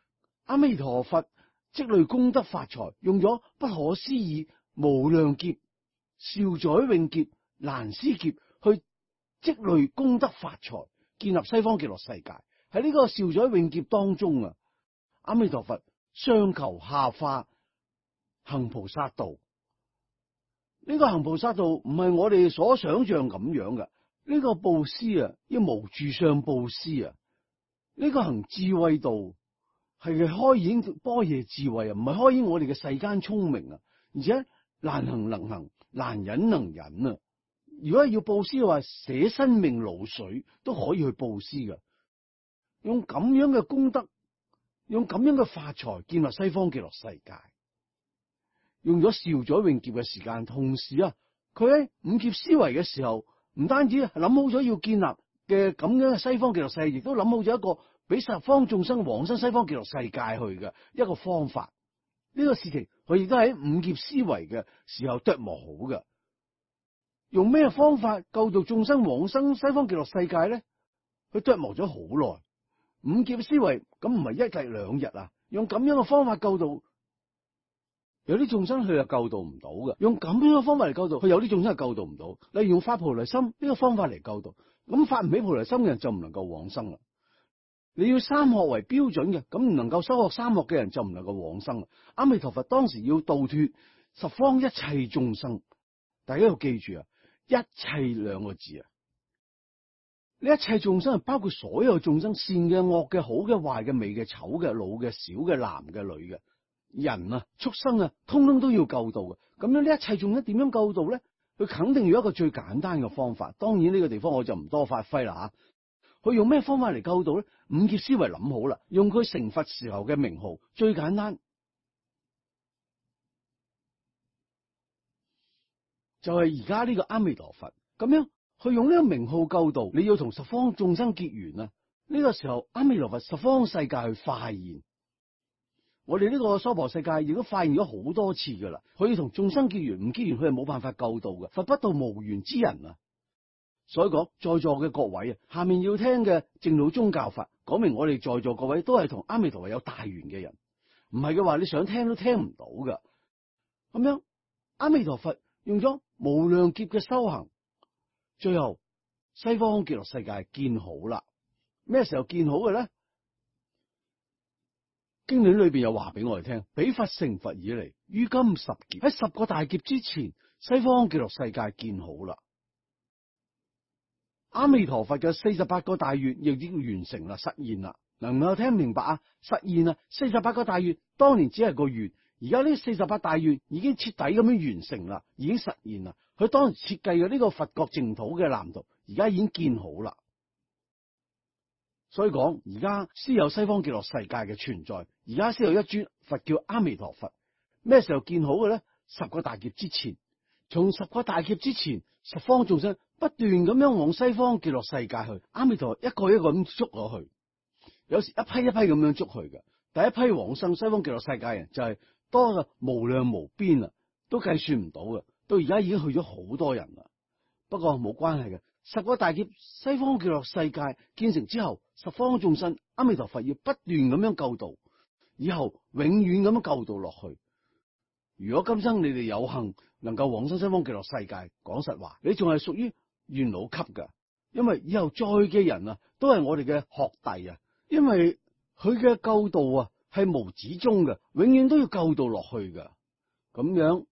阿彌陀佛積累功德發財，用咗不可思議無量劫、兆載永劫、難思劫去積累功德發財，建立西方極樂世界。喺呢個兆載永劫當中啊，阿彌陀佛上求下化行菩薩道。呢個行菩薩道唔係我哋所想象咁樣嘅。呢個布施啊，要無住相布施啊。呢個行智慧道係開顯般若智慧啊，唔係開顯我哋嘅世間聰明啊。而且難行能行，難忍能忍啊。如果係要布施嘅話，捨生命露水都可以去布施㗎。用咁樣嘅功德，用咁樣嘅發財，建立西方極樂世界。用咗兆載永劫嘅時間，同時啊，佢喺五劫思維嘅時候，唔單止諗好咗要建立嘅咁樣嘅西方極樂世界，亦都諗好咗一個俾十方眾生往生西方極樂世界去嘅一個方法。呢個事情佢亦都喺五劫思維嘅時候琢磨好嘅。用咩方法救度眾生往生西方極樂世界咧？佢琢磨咗好耐。五劫思維咁唔係一日兩日啊，用咁樣嘅方法救度。有啲眾生佢又救度唔到嘅，用咁樣嘅方法嚟救度，佢有啲眾生係救度唔到。例如用發菩提心呢個方法嚟救度，咁發唔起菩提心嘅人就唔能夠往生啦。你要三學為標準嘅，咁唔能夠修學三學嘅人就唔能夠往生啦。阿彌陀佛當時要度脫十方一切眾生，大家要記住啊，一切兩個字啊，呢一切眾生係包括所有眾生，善嘅、惡嘅、好嘅、壞嘅、美嘅、醜嘅、老嘅、少嘅、男嘅、女嘅。人啊，畜生啊，通通都要救度嘅。咁樣呢一切眾生點樣救度咧？佢肯定要一個最簡單嘅方法。當然呢個地方我就唔多發揮啦吓。佢用咩方法嚟救度咧？五劫思維諗好啦，用佢成佛時候嘅名號，最簡單就係而家呢個阿彌陀佛。咁樣佢用呢個名號救度，你要同十方眾生結緣啊。呢個時候阿彌陀佛十方世界去化現。我哋呢個娑婆世界亦都發現咗好多次噶啦，佢要同眾生結緣，唔結緣佢係冇辦法救度嘅。佛不度無緣之人啊！所以講在座嘅各位啊，下面要聽嘅正道宗教法，講明我哋在座各位都係同阿彌陀佛有大緣嘅人，唔係嘅話你想聽都聽唔到噶。咁樣阿彌陀佛用咗無量劫嘅修行，最後西方極樂世界建好啦。咩時候建好嘅咧？經典裏邊又話俾我哋聽，彼佛成佛以嚟，於今十劫，喺10個大劫之前，西方極樂世界建好啦。阿彌陀佛嘅48個大願亦已經完成啦，實現啦。能唔能夠聽明白啊？實現啦，48個大願當年只係個願，而家呢48大願已經徹底咁樣完成啦，已經實現啦。佢當時設計嘅呢個佛國淨土嘅藍圖，而家已經建好啦。所以講，而家先有西方極樂世界嘅存在，而家先有一尊佛叫阿彌陀佛。咩時候建好嘅咧？10個大劫之前。從10個大劫之前，十方眾生不斷咁樣往西方極樂世界去，阿彌陀佛一個一個咁捉落去，有時一批一批咁樣捉去嘅。第一批往生西方極樂世界人就係多嘅無量無邊啊，都計算唔到嘅。到而家已經去咗好多人啦。不過冇關係嘅。10個大劫西方極樂世界建成之後，十方眾生阿彌陀佛要不斷咁樣救度，以後永遠咁樣救度落去。如果今生你哋有幸能夠往生西方極樂世界，講實話，你仲係屬於元老級噶，因為以後再嘅人啊，都係我哋嘅學弟啊，因為佢嘅救度啊係無止終嘅，永遠都要救度落去噶。咁樣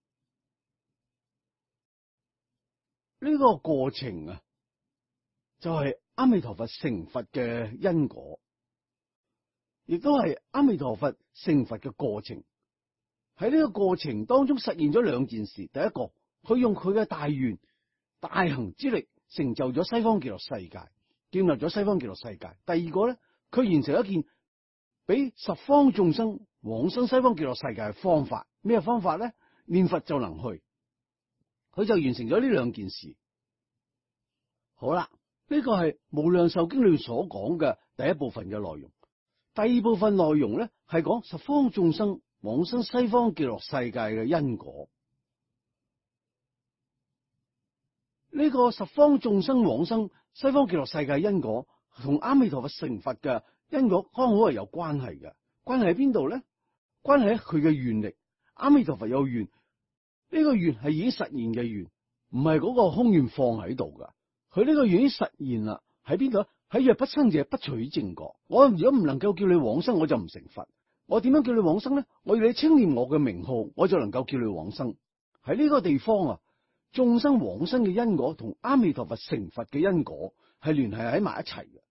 呢個過程啊，就係阿彌陀佛成佛嘅因果，亦都係阿彌陀佛成佛嘅過程。喺呢個過程當中實現咗兩件事。第一個，佢用佢嘅大願大行之力成就咗西方極樂世界，建立咗西方極樂世界。第二個咧，佢完成一件俾十方眾生往生西方極樂世界嘅方法。咩方法咧？念佛就能去。佢就完成咗呢兩件事。好啦，呢個係無量壽經裏所講嘅第一部分嘅內容。第二部分內容咧係講十方眾生往生西方極樂世界嘅因果。呢個十方眾生往生西方極樂世界因果同阿彌陀佛成佛嘅因果剛好係有關係嘅。 關係喺邊度咧？關係喺佢嘅願力。阿彌陀佛有願，呢個願係已經實現嘅願，唔係嗰個空願放喺度噶。佢呢個願已經實現啦，喺邊度？喺若不生者不取正覺。我如果唔能夠叫你往生，我就唔成佛。我點樣叫你往生咧？我要你稱念我嘅名號，我就能夠叫你往生。喺呢個地方啊，眾生往生嘅因果同阿彌陀佛成佛嘅因果係聯繫喺埋一齊嘅。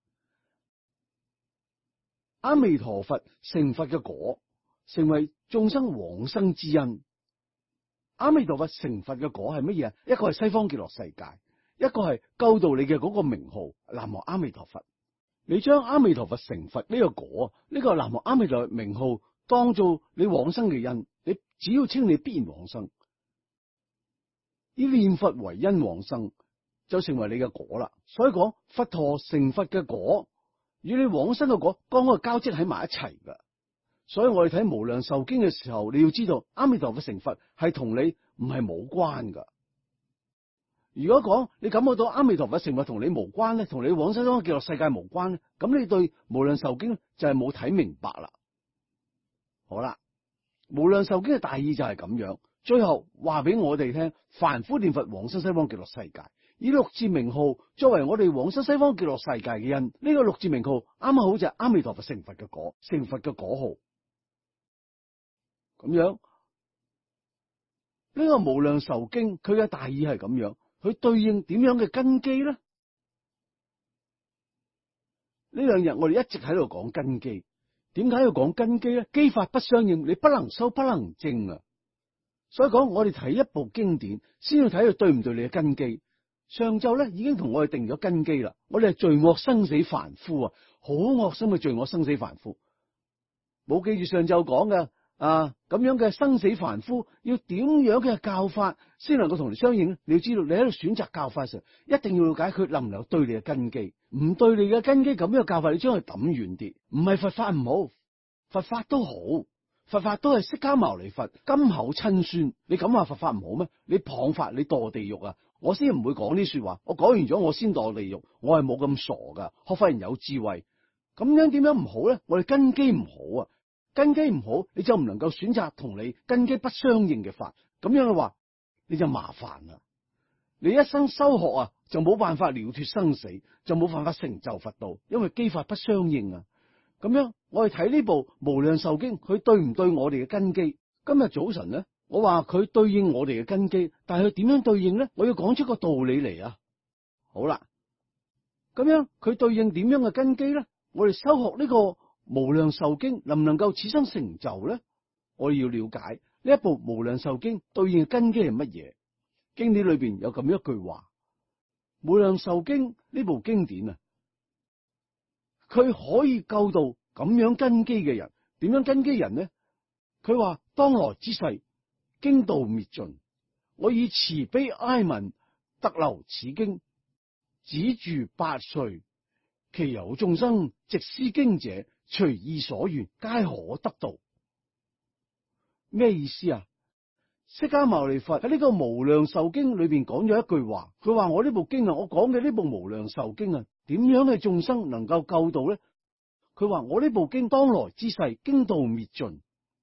阿彌陀佛成佛嘅果，成為眾生往生之因。阿彌陀佛成佛嘅果係乜嘢？一個係西方極樂世界，一個係救度你嘅嗰個名號南無阿彌陀佛。你將阿彌陀佛成佛呢個果，呢個南無阿彌陀佛名號當做你往生嘅因，你只要稱你必然往生。以念佛為因往生，就成為你嘅果啦。所以講佛陀成佛嘅果與你往生嘅果，剛好交織喺埋一齊噶。所以我哋睇無量壽經嘅時候，你要知道阿彌陀佛成佛係同你唔係冇關噶。如果講你感覺到阿彌陀佛成佛同你無關咧，同你往生極樂世界無關咧，咁你對無量壽經就係冇睇明白啦。好啦，無量壽經嘅大意就係咁樣。最後話俾我哋聽，凡夫念佛往生西方極樂世界，以六字名號作為我哋往生西方極樂世界嘅因。呢個六字名號啱啱好就係阿彌陀佛成佛嘅果，成佛嘅果號。咁樣呢個無量壽經佢嘅大意係咁樣。佢對應點樣嘅根基咧？呢兩日我哋一直喺度講根基，點解要講根基咧？機法不相應，你不能修不能證啊！所以講我哋睇一部經典，先要睇佢對唔對你嘅根基。上晝咧已經同我哋定咗根基啦，我哋係罪惡生死凡夫啊，好惡心嘅罪惡生死凡夫。冇記住上晝講嘅咁樣嘅生死凡夫，要點樣嘅教法先能夠同你相應咧？你要知道，你喺度選擇教法嘅時候，一定要了解佢能唔能夠對你嘅根基。唔對你嘅根基，咁樣嘅教法，你將佢抌遠啲。唔係佛法唔好，佛法都好，佛法都係釋迦牟尼佛金口親宣。你咁話佛法唔好咩？你謗法，你墮地獄啊！我先唔會講呢說話，我講完咗我先墮地獄，我係冇咁傻噶。學佛人有智慧，咁樣點樣唔好咧？我哋根基唔好啊！根基唔好，你就唔能夠選擇同你根基不相應嘅法，咁樣嘅話，你就麻煩啦。你一生修學啊，就冇辦法了脫生死，就冇辦法成就佛道，因為機法不相應啊。咁樣，我哋睇呢部無量壽經，佢對唔對我哋嘅根基？今日早晨咧，我話佢對應我哋嘅根基，但係佢點樣對應咧？我要講出個道理嚟啊。好啦，咁樣佢對應點樣嘅根基咧？我哋修學呢個無量壽經能唔能夠此生成就咧？我要了解呢一部無量壽經對應嘅根基係乜嘢？經典裏邊有咁一句話：無量壽經呢部經典啊，佢可以救到咁樣根基嘅人。點樣根基人呢？佢話當來之世，經道滅盡，我以慈悲哀憫特留此經，只住8歲，其有眾生直思經者，隨意所願，皆可得到。咩意思啊？釋迦牟尼佛喺呢個無量壽經裏邊講咗一句話，佢話我呢部經啊，我講嘅呢部無量壽經啊，點樣嘅眾生能夠救到咧？佢話我呢部經當來之世，經道滅盡。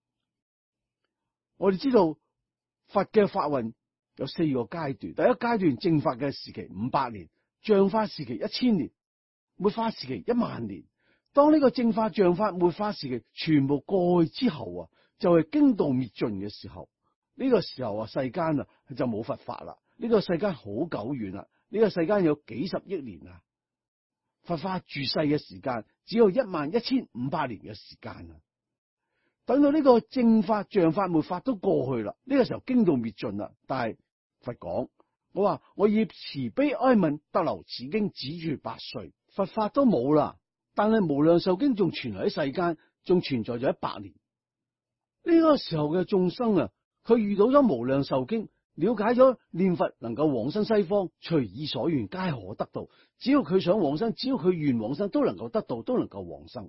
我哋知道佛嘅法運有4個階段，第一階段正法嘅時期500年，像法時期1000年，末法時期10000年。當呢個正法、像法、末法時期全部過去之後啊，就係經道滅盡嘅時候。呢個時候啊，世間啊就冇佛法啦。呢個世間好久遠啦，呢個世間有幾十億年啊，佛法住世嘅時間只有11500年嘅時間啊。等到呢個正法、像法、末法都過去啦，呢個時候經道滅盡啦。但係佛講，我話我以慈悲哀憫特留此經，只住8歲，佛法都冇啦，但係無量壽經仲存喺世間，仲存在咗100年。呢個時候嘅眾生啊，佢遇到咗無量壽經，了解咗念佛能夠往生西方，隨意所願皆可得到。只要佢想往生，只要佢願往生，都能夠得到，都能夠往生。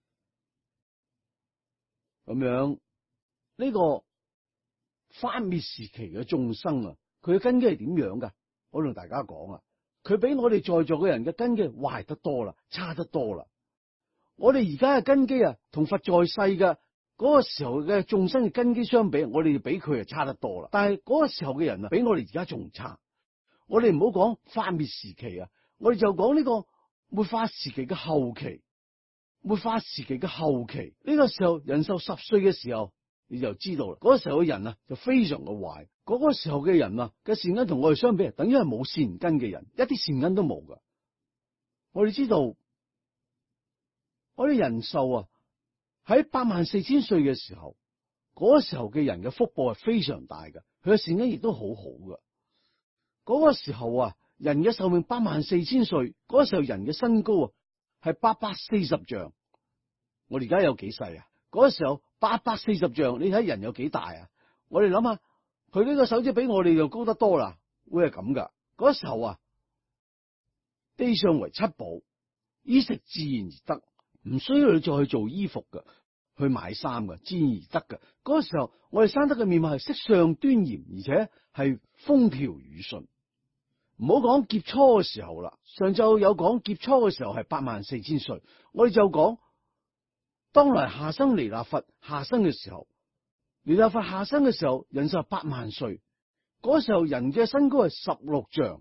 咁樣呢個法滅時期嘅眾生啊，佢嘅根基係點樣噶？我同大家講啊，佢比我哋在座嘅人嘅根基壞得多啦，差得多啦。 我哋而家嘅根基啊，同佛在世嘅嗰個時候嘅眾生嘅根基相比，我哋比佢啊差得多啦。但係嗰個時候嘅人啊，比我哋而家仲差。我哋唔好講化滅時期啊，我哋就講呢個末法時期嘅後期。末法時期嘅後期，呢個時候人壽10歲嘅時候，你就知道啦。嗰個時候嘅人啊，就非常嘅壞。嗰個時候嘅人啊嘅善根同我哋相比，等於係冇善根嘅人，一啲善根都冇噶。我哋知道，我哋人壽啊喺84000歲嘅時候，嗰個時候嘅人嘅福報係非常大嘅，佢嘅善根亦都好好噶。嗰個時候啊，人嘅壽命84000歲，嗰個時候人嘅身高啊係840丈。我哋而家有幾細啊？嗰個時候840丈，你睇人有幾大啊？我哋諗下，佢呢個手指比我哋就高得多啦，會係咁噶。嗰個時候啊，地上為七寶，衣食自然而得，唔需要你再去做衣服噶，去買衫噶，自然而得噶。嗰個時候，我哋生得嘅面貌係色相端嚴，而且係風調雨順。唔好講劫初嘅時候啦，上晝有講劫初嘅時候係84000歲，我哋就講當來下生彌勒佛下生嘅時候，彌勒佛下生嘅時候，人壽8萬歲，嗰時候人嘅身高係16丈，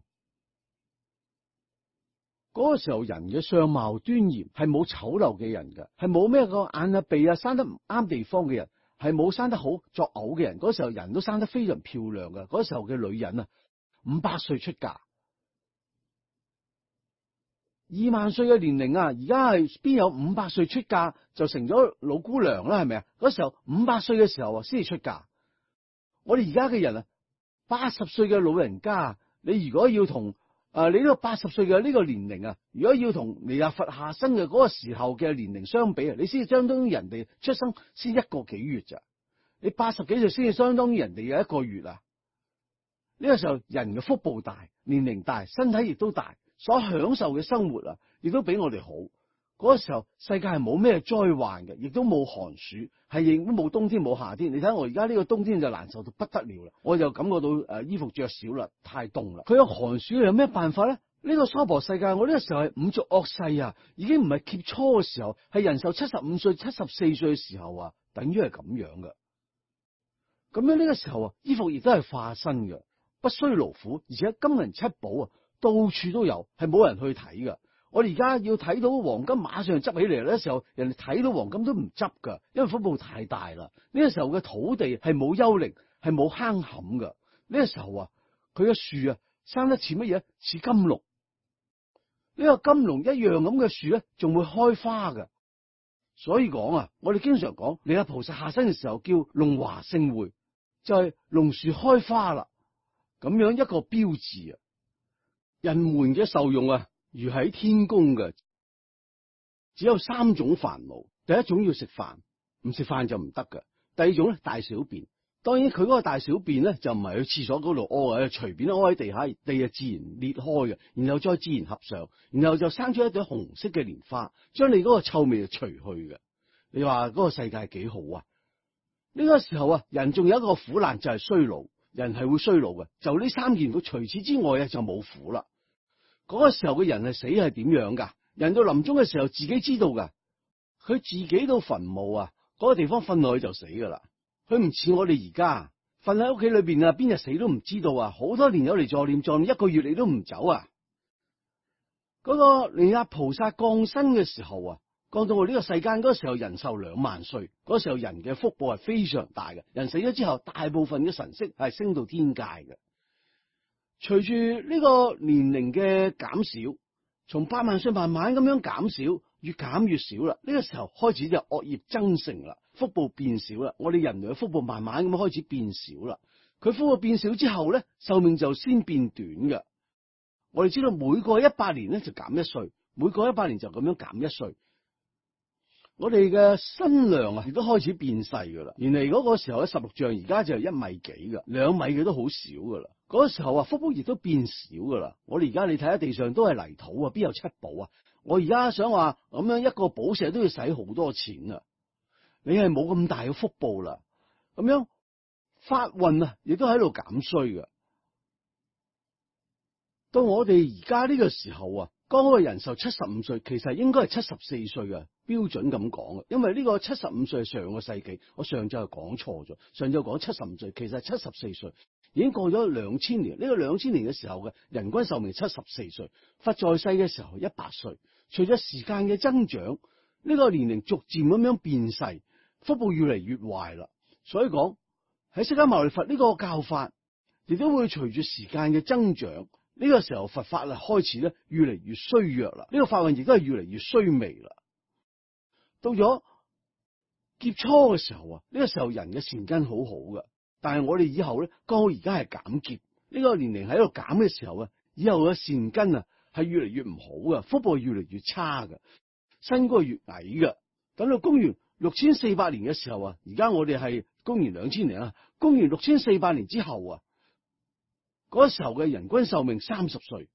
嗰個時候人嘅相貌端嚴，係冇醜陋嘅人嘅，係冇咩個眼啊鼻啊生得唔啱地方嘅人，係冇生得好作嘔嘅人。嗰時候人都生得非常漂亮嘅，嗰時候嘅女人啊500歲出嫁。2萬歲嘅年齡啊，而家係邊有500歲出嫁就成咗老姑娘啦？係咪啊？嗰時候500歲嘅時候啊，先至出嫁。我哋而家嘅人啊，80歲嘅老人家，你如果要同你呢個80歲嘅呢個年齡啊，如果要同彌勒佛下生嘅嗰個時候嘅年齡相比啊，你先至相當於人哋出生先1個幾月咋？你80幾歲先至相當於人哋嘅1個月啊？呢個時候人嘅福報大，年齡大，身體亦都大。所享受嘅生活啊，亦都比我哋好。嗰個時候世界係冇咩災患嘅，亦都冇寒暑，係亦都冇冬天冇夏天。你睇我而家呢個冬天就難受到不得了啦，我就感覺到衣服着少啦，太凍啦。佢有寒暑，有咩辦法咧？呢個娑婆世界，我呢個時候係五濁惡世啊，已經唔係劫初嘅時候，係人壽75歲、74歲嘅時候啊，等於係咁樣嘅。咁樣呢個時候啊，衣服亦都係化身嘅，不需勞苦，而且金銀七寶啊，到處都有，係冇人去睇噶。我哋而家要睇到黃金，馬上執起嚟。呢時候人哋睇到黃金都唔執噶，因為福報太大啦。呢個時候嘅土地係冇幽靈，係冇坑坎噶。呢個時候啊，佢嘅樹啊生得似乜嘢？似金龍。呢個金龍一樣咁嘅樹咧，仲會開花噶。所以講啊，我哋經常講彌勒菩薩下生嘅時候叫龍華勝會，就係龍樹開花啦。咁樣一個標誌啊。人們嘅受用啊，如喺天宮嘅，只有3種煩惱。第一種要食飯，唔食飯就唔得噶。第二種咧，大小便。當然佢嗰個大小便咧，就唔係去廁所嗰度屙嘅，隨便屙喺地下，地就自然裂開嘅，然後再自然合上，然後就生出一朵紅色嘅蓮花，將你嗰個臭味就除去嘅。你話嗰個世界幾好啊？呢個時候啊，人仲有一個苦難就係衰老，人係會衰老嘅。就呢3件苦，除此之外啊就冇苦啦。嗰個時候嘅人係死係點樣噶？人到臨終嘅時候自己知道噶，佢自己到墳墓啊嗰個地方瞓落去就死噶啦。佢唔似我哋而家瞓喺屋企裏邊啊，邊日死都唔知道啊！好多年有嚟助念，1個月你都唔走啊！嗰個彌勒菩薩降生嘅時候啊，降到我呢個世間嗰個時候，人壽2萬歲。嗰時候人嘅福報係非常大嘅。人死咗之後，大部分嘅神識係升到天界嘅。隨住呢個年齡嘅減少，從8萬歲慢慢咁樣減少，越減越少啦。呢個時候開始就惡業增盛啦，福報變少啦。我哋人類嘅福報慢慢咁開始變少啦。佢福報變少之後咧，壽命就先變短嘅。我哋知道每個100年咧就減1歲，每個100年就咁樣減1歲。我哋嘅身量啊，亦都開始變細噶啦。原嚟嗰個時候咧16丈，而家就係1米幾噶，2米嘅都好少噶啦。嗰個時候啊，福報亦都變少噶啦。我哋而家你睇下地上都係泥土啊，邊有七寶啊？我而家想話咁樣一個寶石都要使好多錢啊！你係冇咁大嘅福報啦。咁樣法運啊，亦都喺度減衰噶。到我哋而家呢個時候啊， 嗰個人壽75歲，其實應該係74歲嘅標準咁講嘅，因為呢個75歲係上個世紀，我上晝係講錯咗，上晝講75歲，其實係74歲，已經過咗2000年。呢個2000年嘅時候嘅人均壽命74歲，佛在世嘅時候100歲。隨着時間嘅增長，呢個年齡逐漸咁樣變細，福報越嚟越壞啦。所以講喺釋迦牟尼佛呢個教法，亦都會隨住時間嘅增長。呢個時候佛法啊開始咧越嚟越衰弱啦，呢個法運亦都係越嚟越衰微啦。到咗劫初嘅時候啊，呢個時候人嘅善根好好嘅，但係我哋以後咧，剛好而家係減劫，呢個年齡喺度減嘅時候啊，以後嘅善根啊係越嚟越唔好嘅，福報係越嚟越差嘅，身高係越矮嘅。等到公元6400年嘅時候啊，而家我哋係公元2000年啊，公元6400年之後啊。嗰時候嘅人均壽命30歲，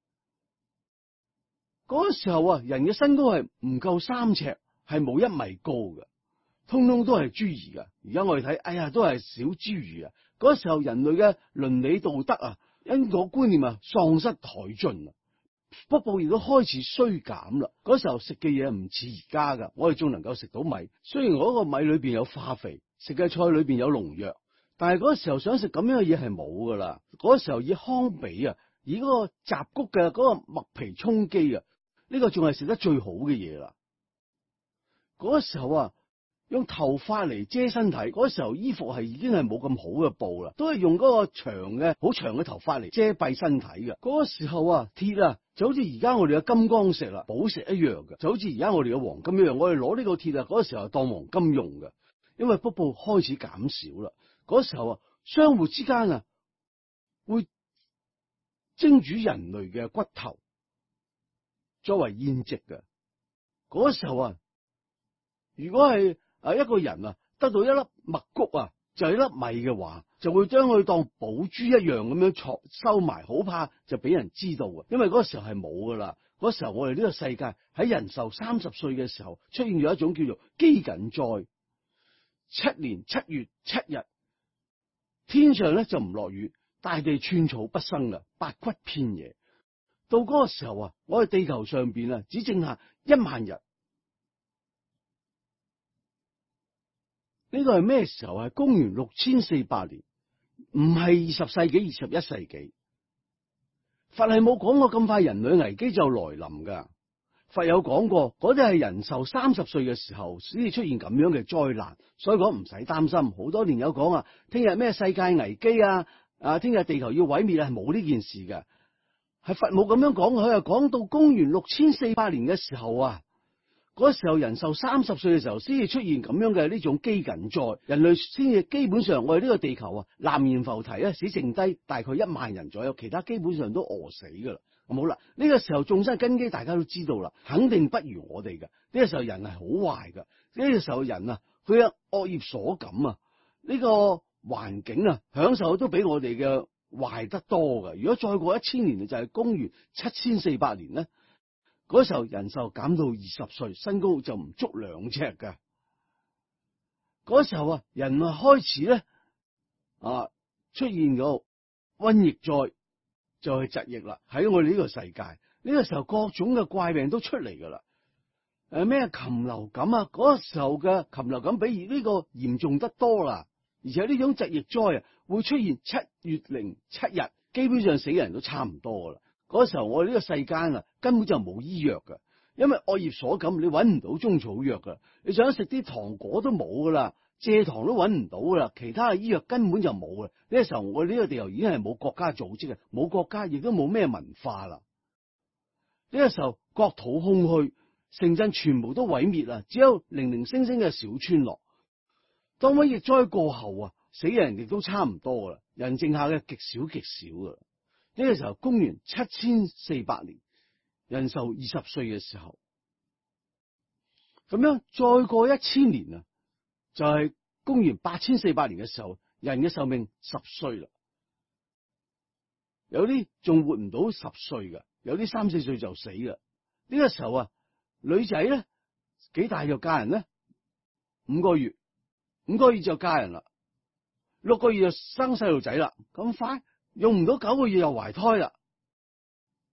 嗰時候啊，人嘅身高係唔夠3尺，係冇1米高嘅，通通都係侏儒嘅。而家我哋睇，哎呀，都係小侏儒啊！嗰時候人類嘅倫理道德啊、因果觀念啊，喪失殆盡啊，福報亦都開始衰減啦。嗰時候食嘅嘢唔似而家噶，我哋仲能夠食到米，雖然嗰個米裏邊有化肥，食嘅菜裏邊有農藥。但係嗰時候想食咁樣嘅嘢係冇噶啦，嗰時候以糠比啊，以嗰個雜穀嘅嗰個麥皮充飢啊，呢個仲係食得最好嘅嘢啦。嗰時候啊，用頭髮嚟遮身體，嗰時候衣服係已經係冇咁好嘅布啦，都係用嗰個好長嘅頭髮嚟遮蔽身體嘅。嗰時候啊，鐵啊就好似而家我哋嘅金剛石啦、寶石一樣嘅，就好似而家我哋嘅黃金一樣，我哋攞呢個鐵啊，嗰時候當黃金用嘅，因為福報開始減少啦。嗰時候啊，相互之間啊，會蒸煮人類嘅骨頭作為宴席嘅。嗰時候啊，如果係一個人啊得到一粒麥穀啊，就係一粒米嘅話，就會將佢當寶珠一樣咁樣收埋，好怕就俾人知道啊。因為嗰時候係冇噶啦，嗰時候我哋呢個世界喺人壽30歲嘅時候，出現咗一種叫做饑饉災，7年7月7日。天上咧就唔落雨，大地寸草不生啦，白骨遍野。到嗰個時候啊，我哋地球上邊啊，只剩下1萬人。呢個係咩時候？係公元6400年，唔係20世紀、21世紀。佛係冇講過咁快人類危機就來臨噶。佛有講過，嗰啲係人壽30歲嘅時候先至出現咁樣嘅災難，所以講唔使擔心。好多年有講啊，聽日咩世界危機啊，聽日地球要毀滅啊，係冇呢件事嘅。係佛冇咁樣講，佢係講到公元6400年嘅時候啊，嗰時候人壽30歲嘅時候先至出現咁樣嘅呢種饑饉災，人類先至基本上我哋呢個地球啊，南閻浮提啊，只剩低大概1萬人左右，其他基本上都餓死噶啦。好啦，呢個時候眾生根基大家都知道啦，肯定不如我哋嘅。呢個時候人係好壞嘅，呢個時候人啊，佢嘅惡業所感啊，呢個環境啊，享受都比我哋嘅壞得多嘅。如果再過1000年就係公元7400年咧，嗰時候人壽減到20歲，身高就唔足2尺嘅。嗰時候啊，人啊開始咧出現咗瘟疫災。就係疾疫啦，喺我哋呢個世界，呢個時候各種嘅怪病都出嚟噶啦。咩禽流感啊，嗰個時候嘅禽流感比呢個嚴重得多啦。而且呢種疾疫災啊，會出現7月07日，基本上死嘅人都差唔多噶啦。嗰時候我哋呢個世間啊，根本就冇醫藥噶，因為惡業所感，你搵唔到中草藥噶，你想食啲糖果都冇噶啦。蔗糖都搵唔到噶啦，其他嘅醫藥根本就冇啦。呢個時候我哋呢個地球已經係冇國家組織嘅，冇國家亦都冇咩文化啦。呢個時候國土空虛，城鎮全部都毀滅啦，只有零零星星嘅小村落。當瘟疫災過後啊，死嘅人亦都差唔多啦，人剩下嘅極少極少噶啦。呢個時候公元7400年，人壽20歲嘅時候，咁樣再過1000年啊。就係公元8400年嘅時候，人嘅壽命10歲啦。有啲仲活唔到10歲嘅，有啲3、4歲就死啦。呢個時候啊，女仔咧幾大就嫁人咧？5個月，5個月就嫁人啦。6個月就生細路仔啦。咁快用唔到9個月又懷胎啦。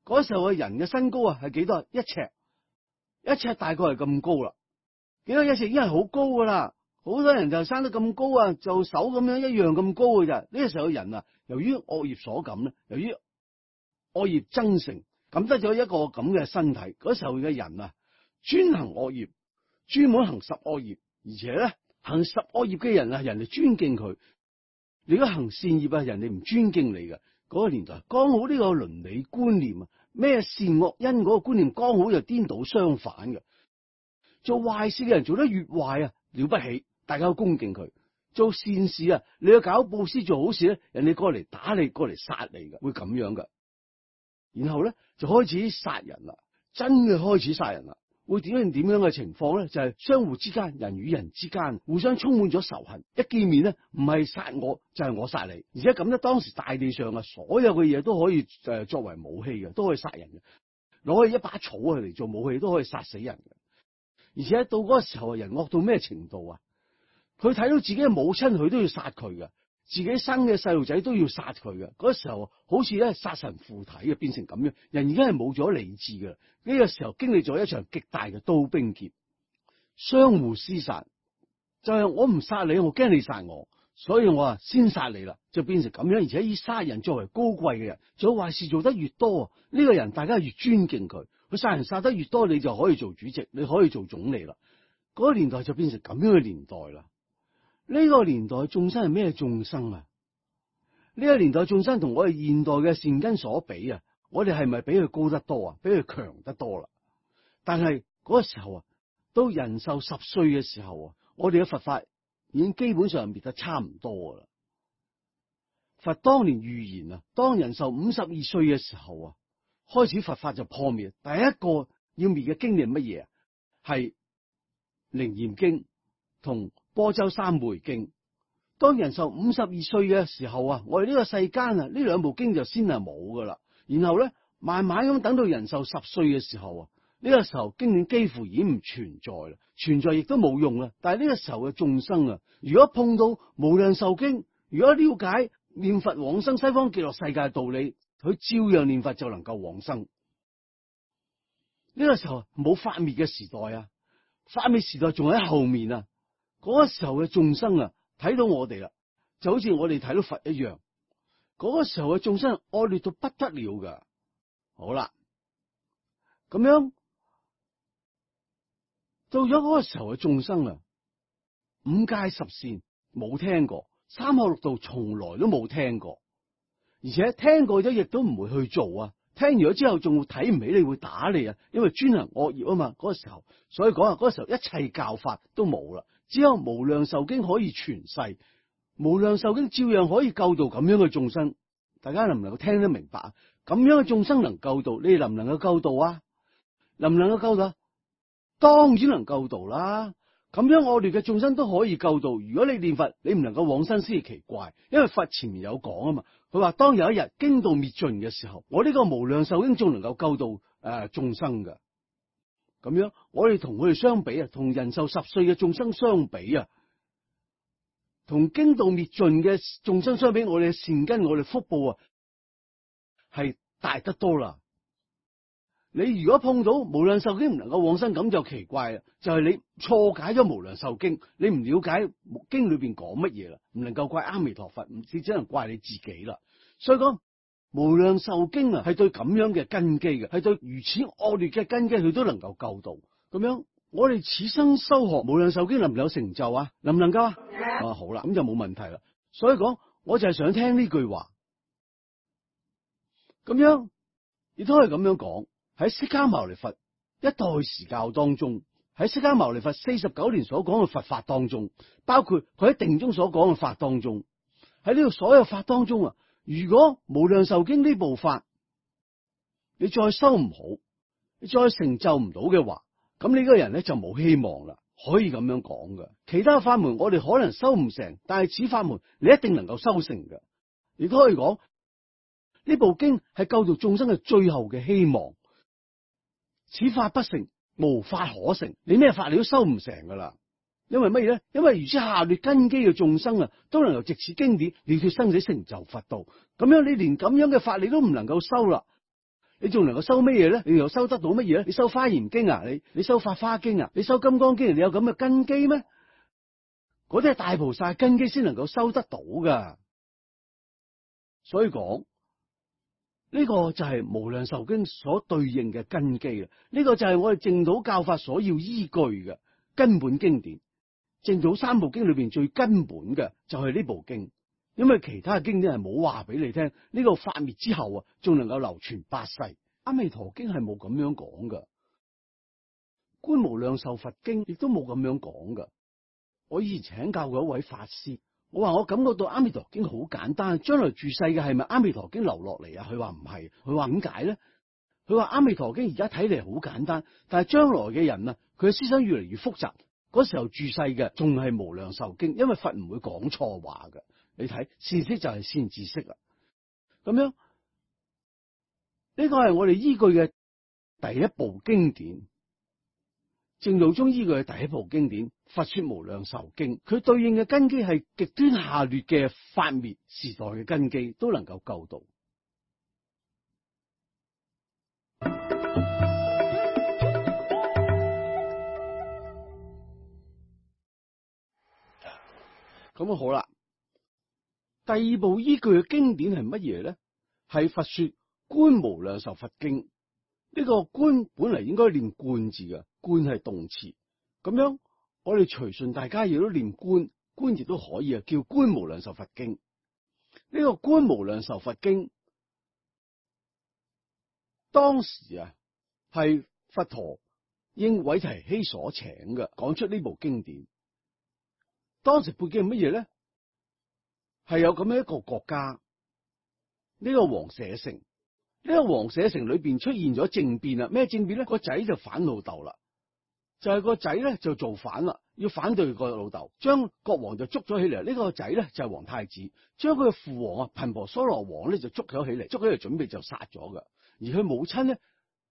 嗰時候嘅人嘅身高啊係幾多？1尺，一尺大概係咁高啦。幾多1尺已經係好高噶啦。好多人就生得咁高啊，就手咁樣一樣咁高嘅咋。呢個時候嘅人啊，由於惡業所感咧，由於惡業增成，感得咗一個咁嘅身體。嗰時候嘅人啊，專行惡業，專門行十惡業，而且咧行十惡業嘅人啊，人哋尊敬佢。你如果行善業啊，人哋唔尊敬你嘅。嗰個年代剛好呢個倫理觀念啊，咩善惡因嗰個觀念剛好就顛倒相反嘅。做壞事嘅人做得越壞啊，了不起，大家都恭敬佢。做善事啊，你去搞布施做好事咧，人哋過嚟打你，過嚟殺你嘅，會咁樣嘅。然後咧就開始殺人啦，真嘅開始殺人啦。會點樣嘅情況咧？就係相互之間，人與人之間互相充滿咗仇恨。一見面咧，唔係殺我就係我殺你。而且咁咧，當時大地上啊，所有嘅嘢都可以作為武器嘅，都可以殺人嘅。攞起一把草啊嚟做武器都可以殺死人嘅。而且到嗰個時候，人惡到咩程度啊？佢睇到自己嘅母親，佢都要殺佢嘅；自己生嘅細路仔都要殺佢嘅。嗰時候好似咧殺神附體嘅，變成咁樣。人已經係冇咗理智嘅。呢個時候經歷咗一場極大嘅刀兵劫，相互廝殺。就係我唔殺你，我驚你殺我，所以我先殺你啦，就變成咁樣。而且以殺人作為高貴嘅人，做壞事做得越多，呢個人大家越尊敬佢。佢殺人殺得越多，你就可以做主席，你可以做總理啦。嗰個年代就變成咁樣嘅年代啦。呢個年代眾生係咩眾生啊？呢個年代眾生同我哋現代嘅善根所比啊，我哋係咪比佢高得多啊？比佢強得多啦？但係嗰個時候啊，到人壽10歲嘅時候啊，我哋嘅佛法已經基本上滅得差唔多噶啦。佛當年預言啊，當人壽52歲嘅時候啊，開始佛法就破滅。第一個要滅嘅經係乜嘢啊？係楞嚴經同般舟三昧經。當人壽52歲嘅時候啊，我哋呢個世間啊，呢兩部經就先係冇噶啦。然後咧，慢慢咁等到人壽10歲嘅時候啊，呢個時候經典幾乎已經唔存在啦，存在亦都冇用啦。但係呢個時候嘅眾生啊，如果碰到無量壽經，如果了解念佛往生西方極樂世界嘅道理，佢照樣念佛就能夠往生。呢個時候冇法滅嘅時代啊，法滅時代仲喺後面啊。嗰個時候嘅眾生啊，睇到我哋啦，就好似我哋睇到佛一樣。嗰個時候嘅眾生惡劣到不得了噶。好啦，咁樣到咗嗰個時候嘅眾生啊，五戒十善冇聽過，三學六道從來都冇聽過，而且聽過咗亦都唔會去做啊。聽完咗之後仲會睇唔起你，會打你啊，因為專行惡業啊嘛。嗰個時候，所以講啊，嗰個時候一切教法都冇啦，只有無量壽經可以傳世。無量壽經照樣可以救度咁樣嘅眾生。大家能唔能夠聽得明白啊？咁樣嘅眾生能救度，你哋能唔能夠救度啊？能唔能夠救度？當然能救度啦。咁樣惡劣嘅眾生都可以救度。如果你念佛，你唔能夠往生先係奇怪，因為佛前面有講啊嘛。佢話當有一日經道滅盡嘅時候，我呢個無量壽經仲能夠救度眾生噶。咁樣我哋同佢哋相比啊，同人壽10歲嘅眾生相比啊，同經道滅盡嘅眾生相比，我哋嘅善根、我哋福報啊，係大得多啦。你如果碰到無量壽經唔能夠往生，咁就奇怪啦。就係你錯解咗無量壽經，你唔了解經裏邊講乜嘢啦，唔能夠怪阿彌陀佛，唔只能怪你自己啦。所以講無量壽經啊，係對咁樣嘅根基嘅，係對如此惡劣嘅根基，佢都能夠救到。咁樣我哋此生修學無量壽經能唔能夠成就啊？能唔能夠啊？啊，好啦，咁就冇問題啦。所以講，我就係想聽呢句話。咁樣亦都可以咁樣講。喺釋迦牟尼佛一代時教當中，喺釋迦牟尼佛49年所講嘅佛法當中，包括佢喺定中所講嘅法當中，喺呢度所有法當中啊，如果無量壽經呢部法你再修唔好，你再成就唔到嘅話，咁你個人咧就冇希望啦。可以咁樣講嘅。其他法門我哋可能修唔成，但係此法門你一定能夠修成嘅。亦都可以講呢部經係救度眾生嘅最後嘅希望。此法不成，無法可成。你咩法你都修唔成噶啦。因為乜嘢咧？因為如此下劣根基嘅眾生啊，都能夠藉此經典了脫生死，成就佛道。咁樣你連咁樣嘅法你都唔能夠修啦。 你仲能夠收咩嘢咧？你又收得到乜嘢咧？你收花嚴經啊？你收法花經啊？你收金剛經，你有咁嘅根基咩？嗰啲係大菩薩根基先能夠收得到噶。所以講呢個就係無量壽經所對應嘅根基啦。呢個就係我哋淨土教法所要依據嘅根本經典。淨土三部經裏邊最根本嘅就係呢部經，因為其他經典係冇話俾你聽，呢個法滅之後啊，仲能夠流傳百世。阿彌陀經係冇咁樣講噶，觀無量壽佛經亦都冇咁樣講噶。我以前請教過一位法師，我話我感覺到阿彌陀經好簡單，將來住世嘅係咪阿彌陀經流落嚟啊？佢話唔係，佢話點解咧？佢話阿彌陀經而家睇嚟好簡單，但係將來嘅人啊，佢嘅思想越嚟越複雜。嗰時候住世嘅仲係無量壽經，因為佛唔會講錯話嘅。你睇善識就係善知識啦。咁樣呢個係我哋依據嘅第一部經典，淨土中依據嘅第一部經典《佛說無量壽經》，佢對應嘅根基係極端下劣嘅法滅時代嘅根基，都能夠救到。咁啊好啦，第二部依據嘅經典係乜嘢咧？係《佛說觀無量壽佛經》。呢個觀本嚟應該念觀字嘅，觀係動詞。咁樣我哋隨順大家亦都念觀，觀亦都可以啊，叫觀無量壽佛經。呢個觀無量壽佛經當時啊係佛陀應韋提希所請嘅，講出呢部經典。當時背景係乜嘢咧？係有咁樣一個國家，呢個王舍城。呢個王舍城裏邊出現咗政變啦。咩政變咧？個仔就反老豆啦，就係個仔咧就造反啦，要反對個老豆，將國王就捉咗起嚟。呢個仔咧就係皇太子，將佢嘅父王啊頻婆娑羅王咧就捉咗起嚟，捉起嚟準備就殺咗噶。而佢母親咧，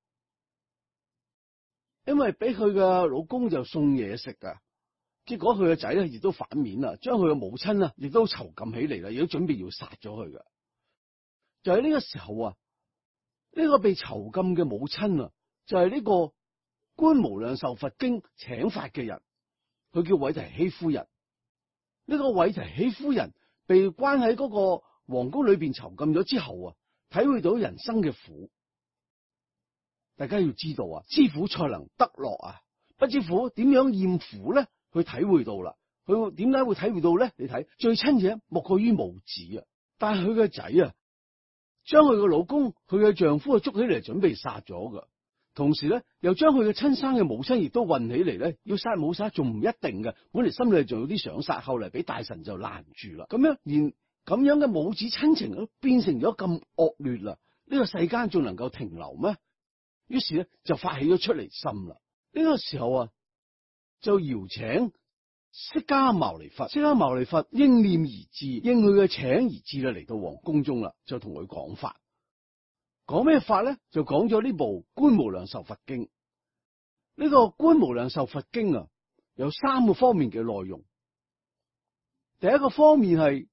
因為俾佢嘅老公就送嘢食噶。結果佢個仔咧亦都反面啦，將佢嘅母親啊亦都囚禁起嚟啦，亦都準備要殺咗佢噶。就喺呢個時候啊，呢個被囚禁嘅母親啊，就係呢個觀無量壽佛經請法嘅人，佢叫韋提希夫人。呢個韋提希夫人被關喺嗰個皇宮裏邊囚禁咗之後啊，體會到人生嘅苦。大家要知道啊，知苦才能得樂啊，不知苦點樣厭苦咧？佢體會到啦，佢點解會體會到咧？你睇最親嘅莫過於母子啊，但係佢個仔啊，將佢嘅老公、佢嘅丈夫捉起嚟準備殺咗噶，同時咧又將佢嘅親生嘅母親亦都運起嚟咧，要殺冇殺仲唔一定嘅，本嚟心裏仲有啲想殺，後嚟俾大臣就攔住啦。咁樣連咁樣嘅母子親情都變成咗咁惡劣啦，呢個世間仲能夠停留咩？於是咧就發起咗出離心啦。呢個時候啊，就邀請釋迦牟尼佛。釋迦牟尼佛應念而至，應佢嘅請而至啦，嚟到皇宮中啦，就同佢講法。講咩法咧？就講咗呢部觀無量壽佛經。呢個觀無量壽佛經啊，有三個方面嘅內容。第一個方面係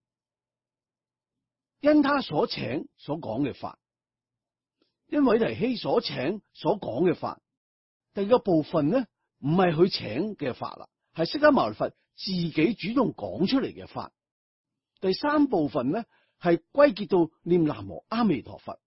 因他所請所講嘅法，因韋提希所請所講嘅法。第二個部分咧，唔係佢請嘅法啦，係釋迦牟尼佛自己主動講出嚟嘅法。第三部分咧，係歸結到念南無阿彌陀佛。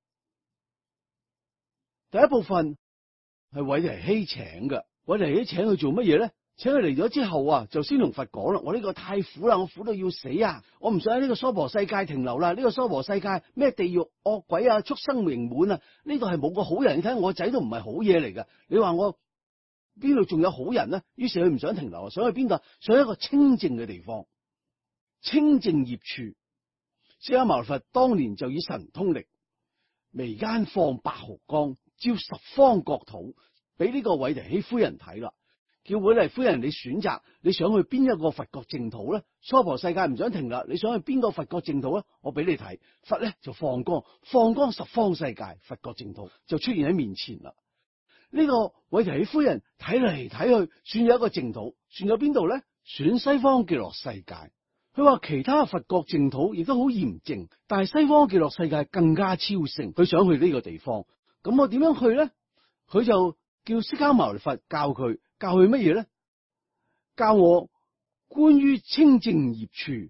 第一部分係韋提希請嘅，韋提希請佢做乜嘢咧？請佢嚟咗之後啊，就先同佛講啦，我呢個太苦啦，我苦到要死啊！我唔想喺呢個娑婆世界停留啦，呢個娑婆世界咩地獄惡鬼啊、畜生盈滿啊，呢度係冇個好人。你睇我仔都唔係好嘢嚟噶，你話我邊度仲有好人呢？於是佢唔想停留，想去邊度？想去一個清淨嘅地方，清淨業處。釋迦牟尼佛當年就以神通力，眉間放白毫光，照十方國土，俾呢個韋提希夫人睇啦。叫韋提夫人，你選擇你想去邊一個佛國淨土咧？娑婆世界唔想停啦，你想去邊個佛國淨土咧？我俾你睇。佛咧就放光，放光十方世界佛國淨土就出現喺面前啦。呢個韋提希夫人睇嚟睇去，選咗一個淨土，選咗邊度咧？選西方極樂世界。佢話其他佛國淨土亦都好嚴淨，但係西方極樂世界更加超勝，佢想去呢個地方。 咁我點樣去咧？佢就叫釋迦牟尼佛教佢乜嘢咧？教我觀於清淨業處。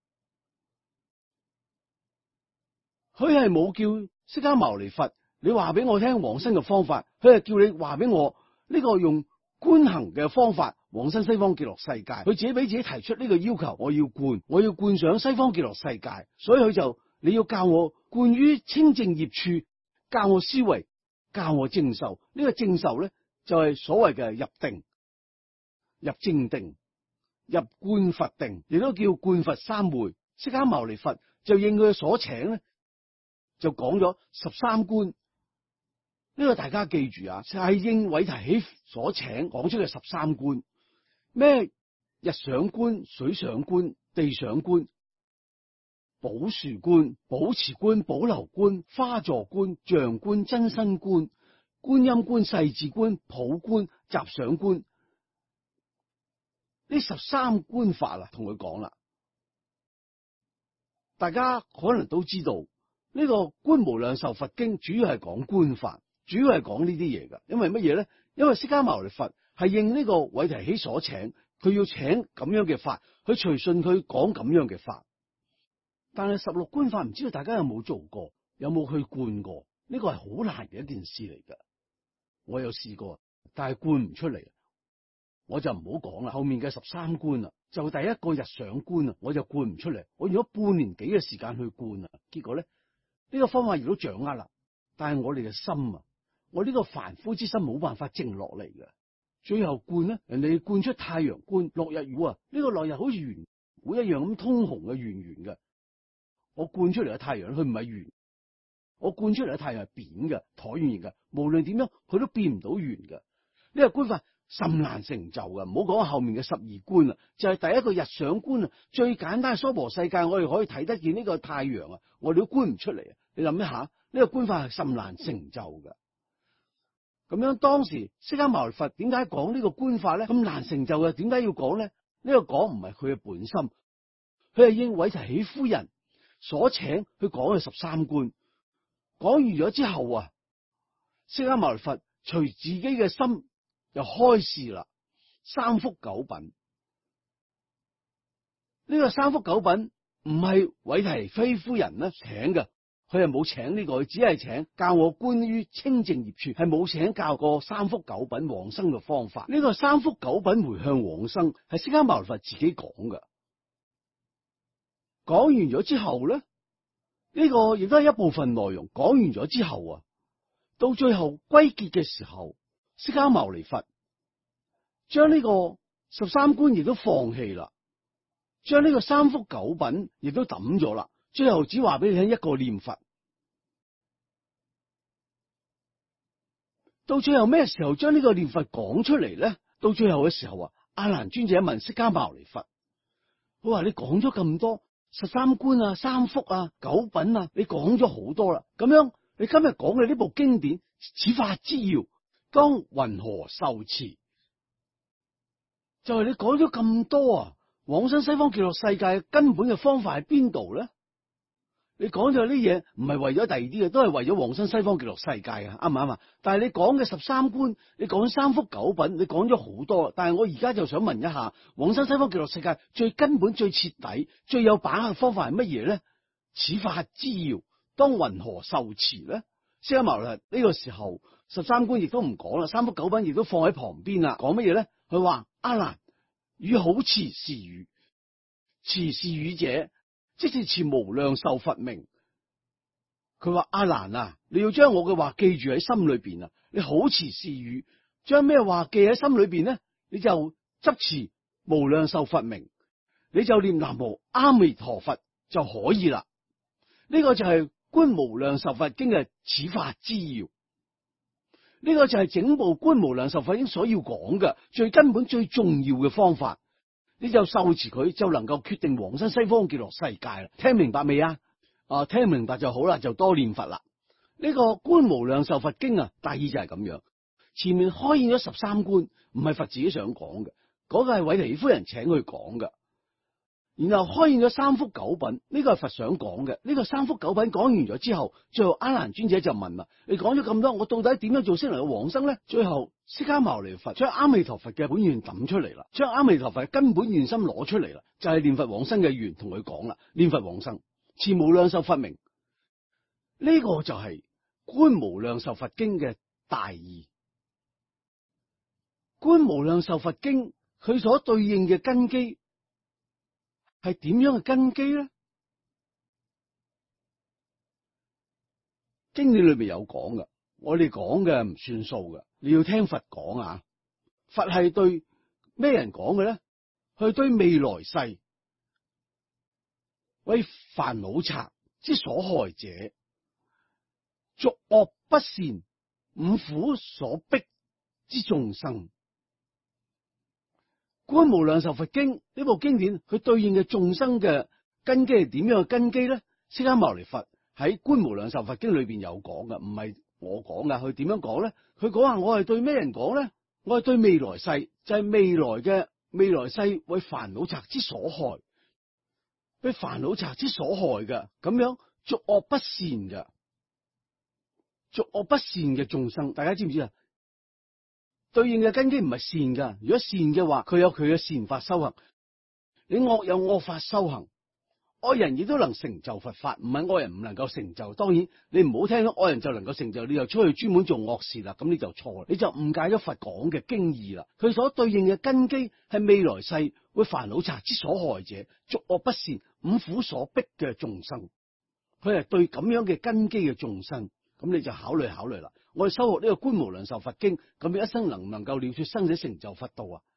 佢係冇叫釋迦牟尼佛，你話俾我聽往生嘅方法，佢係叫你話俾我呢個用觀行嘅方法往生西方極樂世界。佢自己俾自己提出呢個要求，我要觀想西方極樂世界，所以佢就你要教我觀於清淨業處，教我思維，教我證受。呢個證受咧就係所謂嘅入定、入正定、入觀佛定，亦都叫觀佛三會。釋迦牟尼佛就應佢所請咧，就講咗13觀，呢個大家記住啊，係應韋提喜所請講出嘅13觀。咩日想觀、水想觀、地想觀、寶樹觀、寶池觀、寶樓觀、花座觀、像觀、真身觀、觀音觀、世智觀、普觀、集想觀，呢13觀法啦，同佢講啦。大家可能都知道。呢個觀無量壽佛經主要係講觀法，主要係講呢啲嘢噶。因為乜嘢咧？因為釋迦牟尼佛係應呢個韋提喜所請，佢要請咁樣嘅法，佢隨順佢講咁樣嘅法。但係16觀法唔知道大家有冇做過，有冇去觀過？呢個係好難嘅一件事嚟噶。我有試過，但係觀唔出嚟，我就唔好講啦。後面嘅13觀啦，就第一個日想觀啊，我就觀唔出嚟。我用咗半年幾嘅時間去觀啊，結果咧。呢個方法亦都掌握啦，但係我哋嘅心啊，我呢個凡夫之心冇辦法靜落嚟嘅。最後觀咧，人哋觀出太陽觀、落日魚啊，呢個落日好似圓鼓一樣咁通紅嘅圓圓嘅。我觀出嚟嘅太陽，佢唔係圓，我觀出嚟嘅太陽係扁嘅、橢圓形嘅，無論點樣佢都變唔到圓嘅。呢個觀法甚難成就嘅，唔好講後面嘅12觀啊，就係第一個日想觀啊，最簡單嘅娑婆世界，我哋可以睇得見呢個太陽啊，我哋都觀唔出嚟啊！你諗一下，呢個觀法係甚難成就嘅。咁樣當時釋迦牟尼佛點解講呢個觀法咧？咁難成就嘅，點解要講咧？呢個講唔係佢嘅本心，佢係應韋提喜夫人所請去講嘅13觀。講完咗之後啊，釋迦牟尼佛隨自己嘅心又開示啦，3福9品。呢個3福9品唔係韋提喜夫人咧請嘅，佢係冇請呢個，佢只係請教我觀於清淨業處，係冇請教過3福9品往生嘅方法。呢個3福9品回向往生係釋迦牟尼佛自己講嘅。講完咗之後咧，呢個亦都係一部分內容。講完咗之後啊，到最後歸結嘅時候，釋迦牟尼佛將呢個13觀亦都放棄啦，將呢個3福9品亦都抌咗啦。最後只話俾你聽一個念佛。到最後咩時候將呢個念佛講出嚟咧？到最後嘅時候啊，阿難尊者問釋迦牟尼佛，佢話你講咗咁多13觀啊、3福啊、9品啊，你講咗好多啦。咁樣你今日講嘅呢部經典，此法之要，當云何受持？就係你講咗咁多啊，往生西方極樂世界根本嘅方法喺邊度咧？你講咗啲嘢唔係為咗第二啲嘅，都係為咗往生西方極樂世界啊，啱唔啱啊？但係你講嘅13觀，你講3福9品，你講咗好多。但係我而家就想問一下，往生西方極樂世界最根本、最徹底、最有把握嘅方法係乜嘢咧？此法之要，當云何受持咧？釋迦牟尼佛呢個時候13觀亦都唔講啦，3福9品亦都放喺旁邊啦。講乜嘢咧？佢話阿難，汝好持是語，持是語者，即是持無量壽佛名。佢話阿難啊，你要將我嘅話記住喺心裏邊啊！你好持是語，將咩話記喺心裏邊咧？你就執持無量壽佛名，你就念南無阿彌陀佛就可以啦。呢個就係觀無量壽佛經嘅此法之要。呢個就係整部觀無量壽佛經所要講嘅最根本、最重要嘅方法。你就受持佢，就能夠決定往生西方極樂世界啦。聽明白未啊？聽明白就好啦，就多念佛啦。呢個觀無量壽佛經啊，大意就係咁樣。前面開演咗13觀，唔係佛自己想講嘅，嗰個係韋提喜夫人請佢講嘅。 然後開演咗三福九品，呢個係佛想講嘅。呢個三福九品講完咗之後，最後阿難尊者就問啦：你講咗咁多，我到底點樣做先能夠往生咧？最後釋迦牟尼佛將阿彌陀佛嘅本願抌出嚟啦，將阿彌陀佛嘅根本願心攞出嚟啦，就係念佛往生嘅願，同佢講啦，念佛往生，持無量壽佛名。呢個就係觀無量壽佛經嘅大義。觀無量壽佛經佢所對應嘅根基係點樣嘅根基咧？經典裏邊有講噶，我哋講嘅唔算數噶，你要聽佛講啊！佛係對咩人講嘅咧？係對未來世為煩惱賊之所害者，逐惡不善五苦所逼之眾生。觀無量壽佛經呢部經典，佢對應嘅眾生嘅根基係點樣嘅根基咧？釋迦牟尼佛喺觀無量壽佛經裏邊有講噶，唔係我講噶。佢點樣講咧？佢講話我係對咩人講咧？我係對未來世，就係未來世為煩惱賊之所害，為煩惱賊之所害嘅，咁樣逐惡不善嘅，逐惡不善嘅眾生，大家知唔知啊？對應嘅根基唔係善噶，如果善嘅話，佢有佢嘅善法修行；你惡有惡法修行，惡人亦都能成就佛法，唔係惡人唔能夠成就。當然你唔好聽到惡人就能夠成就，你又出去專門做惡事啦，咁你就錯啦，你就誤解咗佛講嘅經義啦。佢所對應嘅根基係未來世會煩惱賊之所害者，逐惡不善五苦所逼嘅眾生，佢係對咁樣嘅根基嘅眾生，咁你就考慮啦。我哋修學呢個觀無量壽佛經，咁你一生能唔能夠了脫生死成就佛道啊？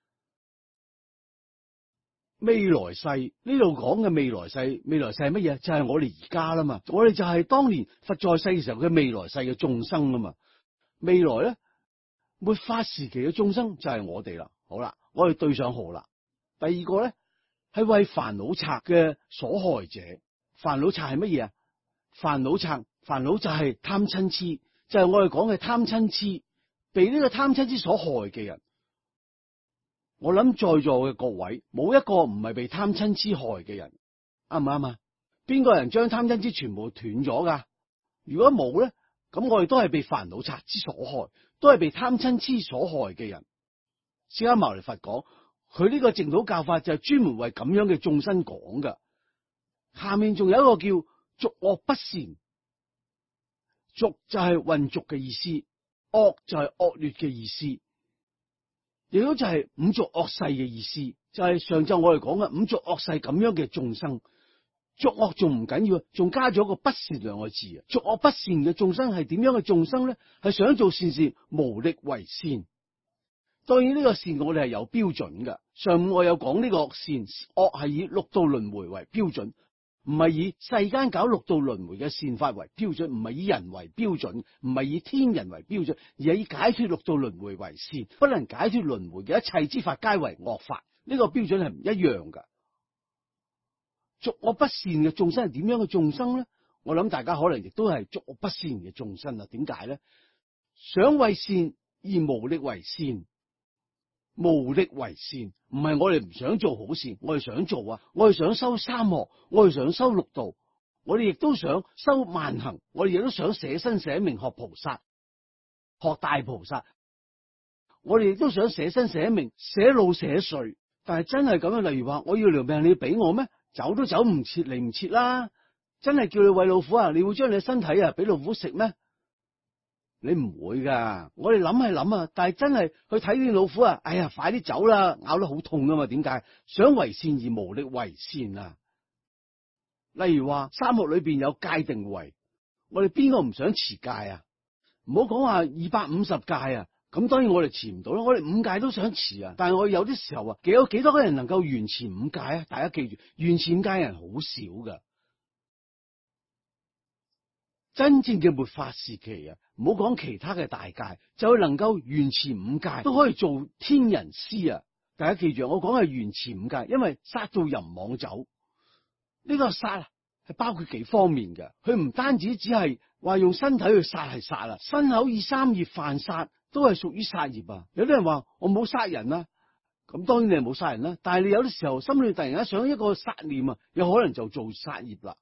未來世呢度講嘅未來世係乜嘢？就係我哋而家啦嘛，我哋就係當年佛在世嘅時候嘅未來世嘅眾生啊嘛。未來咧末法時期嘅眾生就係我哋啦。好啦，我哋對上號啦。第二個咧係為煩惱賊嘅所害者。煩惱賊係乜嘢啊？煩惱就係貪嗔癡，就係我哋講嘅貪嗔癡，被呢個貪嗔癡所害嘅人。我諗在座嘅各位冇一個唔係被貪嗔癡害嘅人，啱唔啱啊？邊個人將貪嗔癡全部斷咗噶？如果冇咧，咁我哋都係被煩惱賊之所害，都係被貪嗔癡所害嘅人。釋迦牟尼佛講，佢呢個淨土教法就係專門為咁樣嘅眾生講噶。下面仲有一個叫逐惡不善，逐就係混濁嘅意思，惡就係惡劣嘅意思。亦都就係五濁惡世嘅意思，就係上晝我哋講嘅五濁惡世咁樣嘅眾生。逐惡仲唔緊要，仲加咗個不善兩個字啊！逐惡不善嘅眾生係點樣嘅眾生咧？係想做善事，無力為善。當然呢個善我哋係有標準嘅。上午我有講呢個善惡係以六道輪迴為標準，唔係以世間搞六道輪迴嘅善法為標準，唔係以人為標準，唔係以天人為標準，而係以解脫六道輪迴為善。不能解脫輪迴嘅一切之法皆為惡法，呢個標準係唔一樣噶。逐惡不善嘅眾生係點樣嘅眾生咧？我諗大家可能亦都係逐惡不善嘅眾生啊。點解咧？想為善而無力為善，無力為善唔係我哋唔想做好事，我哋想做啊！我哋想修三學，我哋想修六道，我哋亦都想修萬行，我哋亦都想捨身捨命學菩薩，學大菩薩。我哋亦都想捨身捨命，捨路捨歲。但係真係咁樣，例如話我要條命，你俾我咩？走都走唔切，嚟唔切啦！真係叫你餵老虎啊，你會將你嘅身體啊俾老虎食咩？你唔會噶。我哋諗係諗啊，但係真係去睇啲老虎啊，哎呀，快啲走啦，咬得好痛噶嘛？點解？想為善而無力為善啊！例如話三學裏邊有戒定慧，我哋邊個唔想持戒啊？唔好講話250戒啊！咁當然我哋持唔到啦，我哋5戒都想持啊，但係我有啲時候啊，有幾多個人能夠完持5戒啊？大家記住，完持5戒嘅人好少噶。真正嘅末法時期啊，唔好講其他嘅大戒，就能夠完持5戒都可以做天人師啊！大家記住，我講係完持5戒，因為殺到人妄走，呢個殺係包括幾方面嘅，佢唔單止只係話用身體去殺係殺啦，身口意三業犯殺都係屬於殺業啊！有啲人話我冇殺人啊， 咁當然你係冇殺人啦，但係你有啲時候心裏突然間想一個殺念啊，有可能就做殺業啦。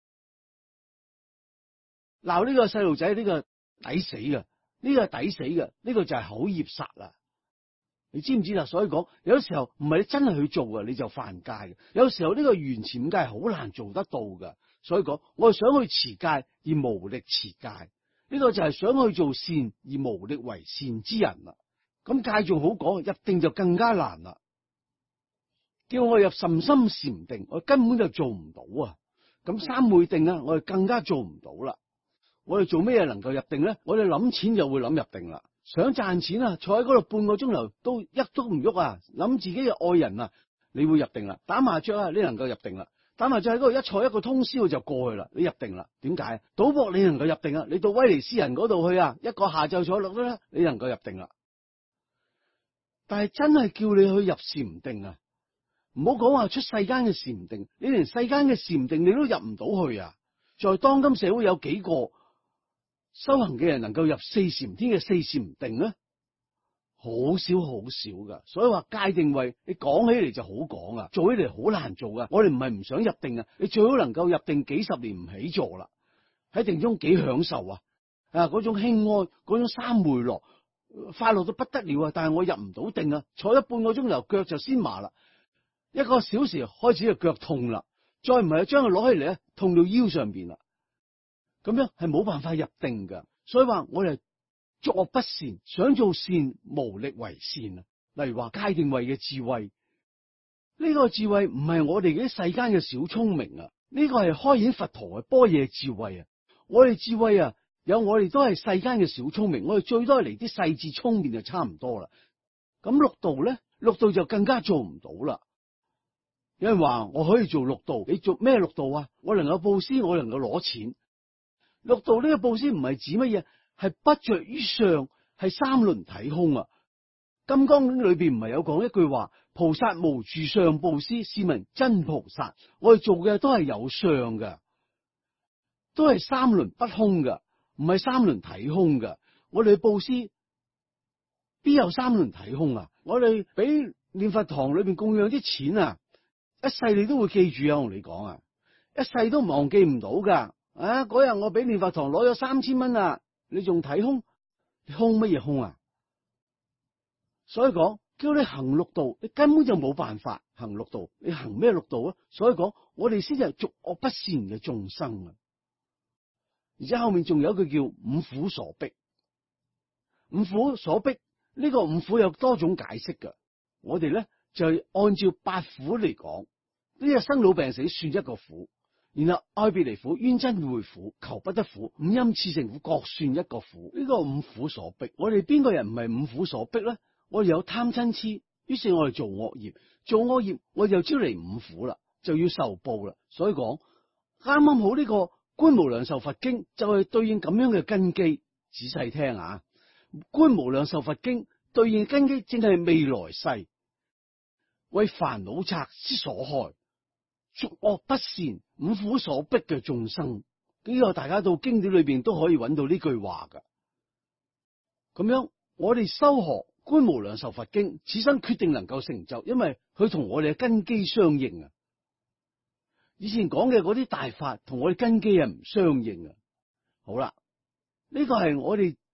鬧呢個細路仔呢個抵死嘅，呢個係抵死嘅，呢個就係口業殺啦。你知唔知啦？所以講有啲時候唔係你真係去做嘅，你就犯戒嘅。有時候呢個完全戒係好難做得到嘅。所以講我係想去持戒而無力持戒，呢個就係想去做善而無力為善之人啦。咁戒仲好講，入定就更加難啦。叫我入甚深禪定，我根本就做唔到啊。咁三昧定啊，我哋更加做唔到啦。我哋做咩嘢能夠入定咧？我哋諗錢就會諗入定啦。想賺錢啊，坐喺嗰度半個鐘頭都一喐唔喐啊，諗自己嘅愛人啊，你會入定啦。打麻雀啊，你能夠入定啦。打麻雀喺嗰度一坐一個通宵就過去啦，你入定啦。點解？賭博你能夠入定啊？你到威尼斯人嗰度去啊，一個下晝坐落咧，你能夠入定啦。但係真係叫你去入禪定啊，唔好講話出世間嘅禪定，你連世間嘅禪定你都入唔到去啊。在當今社會有幾個修行嘅人能夠入四禪天嘅四禪定咧？好少好少噶。所以話戒定慧，你講起嚟就好講啊，做起嚟好難做噶。我哋唔係唔想入定啊，你最好能夠入定幾十年唔起坐啦，喺定中幾享受啊！嗰種輕安，嗰種三昧樂，快樂到不得了啊！但係我入唔到定啊，坐咗半個鐘頭腳就先麻啦，一個小時開始就腳痛啦，再唔係將佢攞起嚟咧，痛到腰上邊啦，咁樣係冇辦法入定噶。所以話我哋作惡不善，想做善無力為善啊。例如話戒定慧嘅智慧，呢個智慧唔係我哋啲世間嘅小聰明啊，呢個係開顯佛陀嘅般若智慧啊。我哋智慧啊，有我哋都係世間嘅小聰明，我哋最多係嚟啲細緻聰明就差唔多啦。咁六道咧，六道就更加做唔到啦。有人話我可以做六道，你做咩六道啊？我能夠布施，我能夠攞錢。六道呢個布施唔係指乜嘢？係不着於相，係三輪體空啊！金剛經裏邊唔係有講一句話：菩薩無住相布施，是名真菩薩。我哋做嘅都係有相噶，都係三輪不空噶，唔係三輪體空噶。我哋布施邊有三輪體空啊？我哋俾念佛堂裏邊供養啲錢啊，一世你都會記住啊！我同你講啊，一世都忘記唔到噶。嗰日我俾念佛堂攞咗3000蚊啊！你仲睇空？你空乜嘢空啊？所以講叫你行六道，你根本就冇辦法行六道。你行咩六道啊？所以講我哋先至係逐惡不善嘅眾生啊！而且後面仲有一句叫五苦所逼。五苦所逼呢個五苦有多種解釋噶。我哋咧就係按照八苦嚟講，呢個生老病死算一個苦。然後愛別離苦、冤憎會苦、求不得苦、五陰熾盛苦，各算一個苦。呢個五苦所逼，我哋邊個人唔係五苦所逼咧？我哋有貪嗔癡，於是我哋做惡業，做惡業我哋就招嚟五苦啦，就要受報啦。所以講啱啱好呢個《觀無量壽佛經》就係對應咁樣嘅根基。仔細聽啊，《觀無量壽佛經》對應根基正係未來世為煩惱賊之所害。逐惡不善、五苦所逼嘅眾生，呢個大家到經典裏邊都可以揾到呢句話噶。咁樣我哋修學觀無量壽佛經，此生決定能夠成就，因為佢同我哋嘅根基相應啊。以前講嘅嗰啲大法同我哋根基係唔相應啊。好啦，呢個係我哋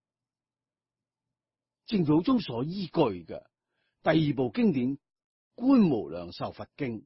淨土中所依據嘅第二部經典《觀無量壽佛經》。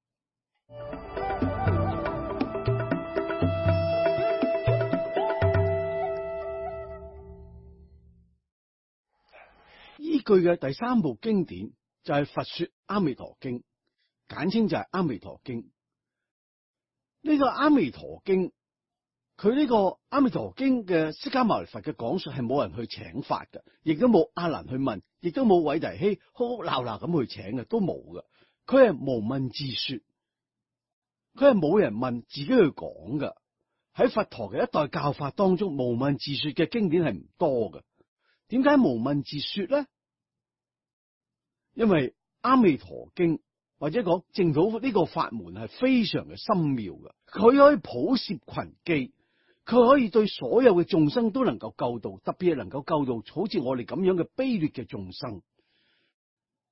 依據嘅第三部經典就係《佛說阿彌陀經》，簡稱就係《阿彌陀經》。呢個《阿彌陀經》，佢呢個《阿彌陀經》嘅釋迦牟尼佛嘅講述係冇人去請法嘅，亦都冇阿難去問，亦都冇韋提希哭哭鬧鬧咁去請嘅，都冇嘅。佢係無問自說。佢係冇人問，自己去講噶。喺佛陀嘅一代教法當中，無問自說嘅經典係唔多嘅。點解無問自說咧？因為阿彌陀經或者講淨土呢個法門係非常嘅深妙嘅，佢可以普攝群機，佢可以對所有嘅眾生都能夠救度，特別係能夠救度好似我哋咁樣嘅卑劣嘅眾生。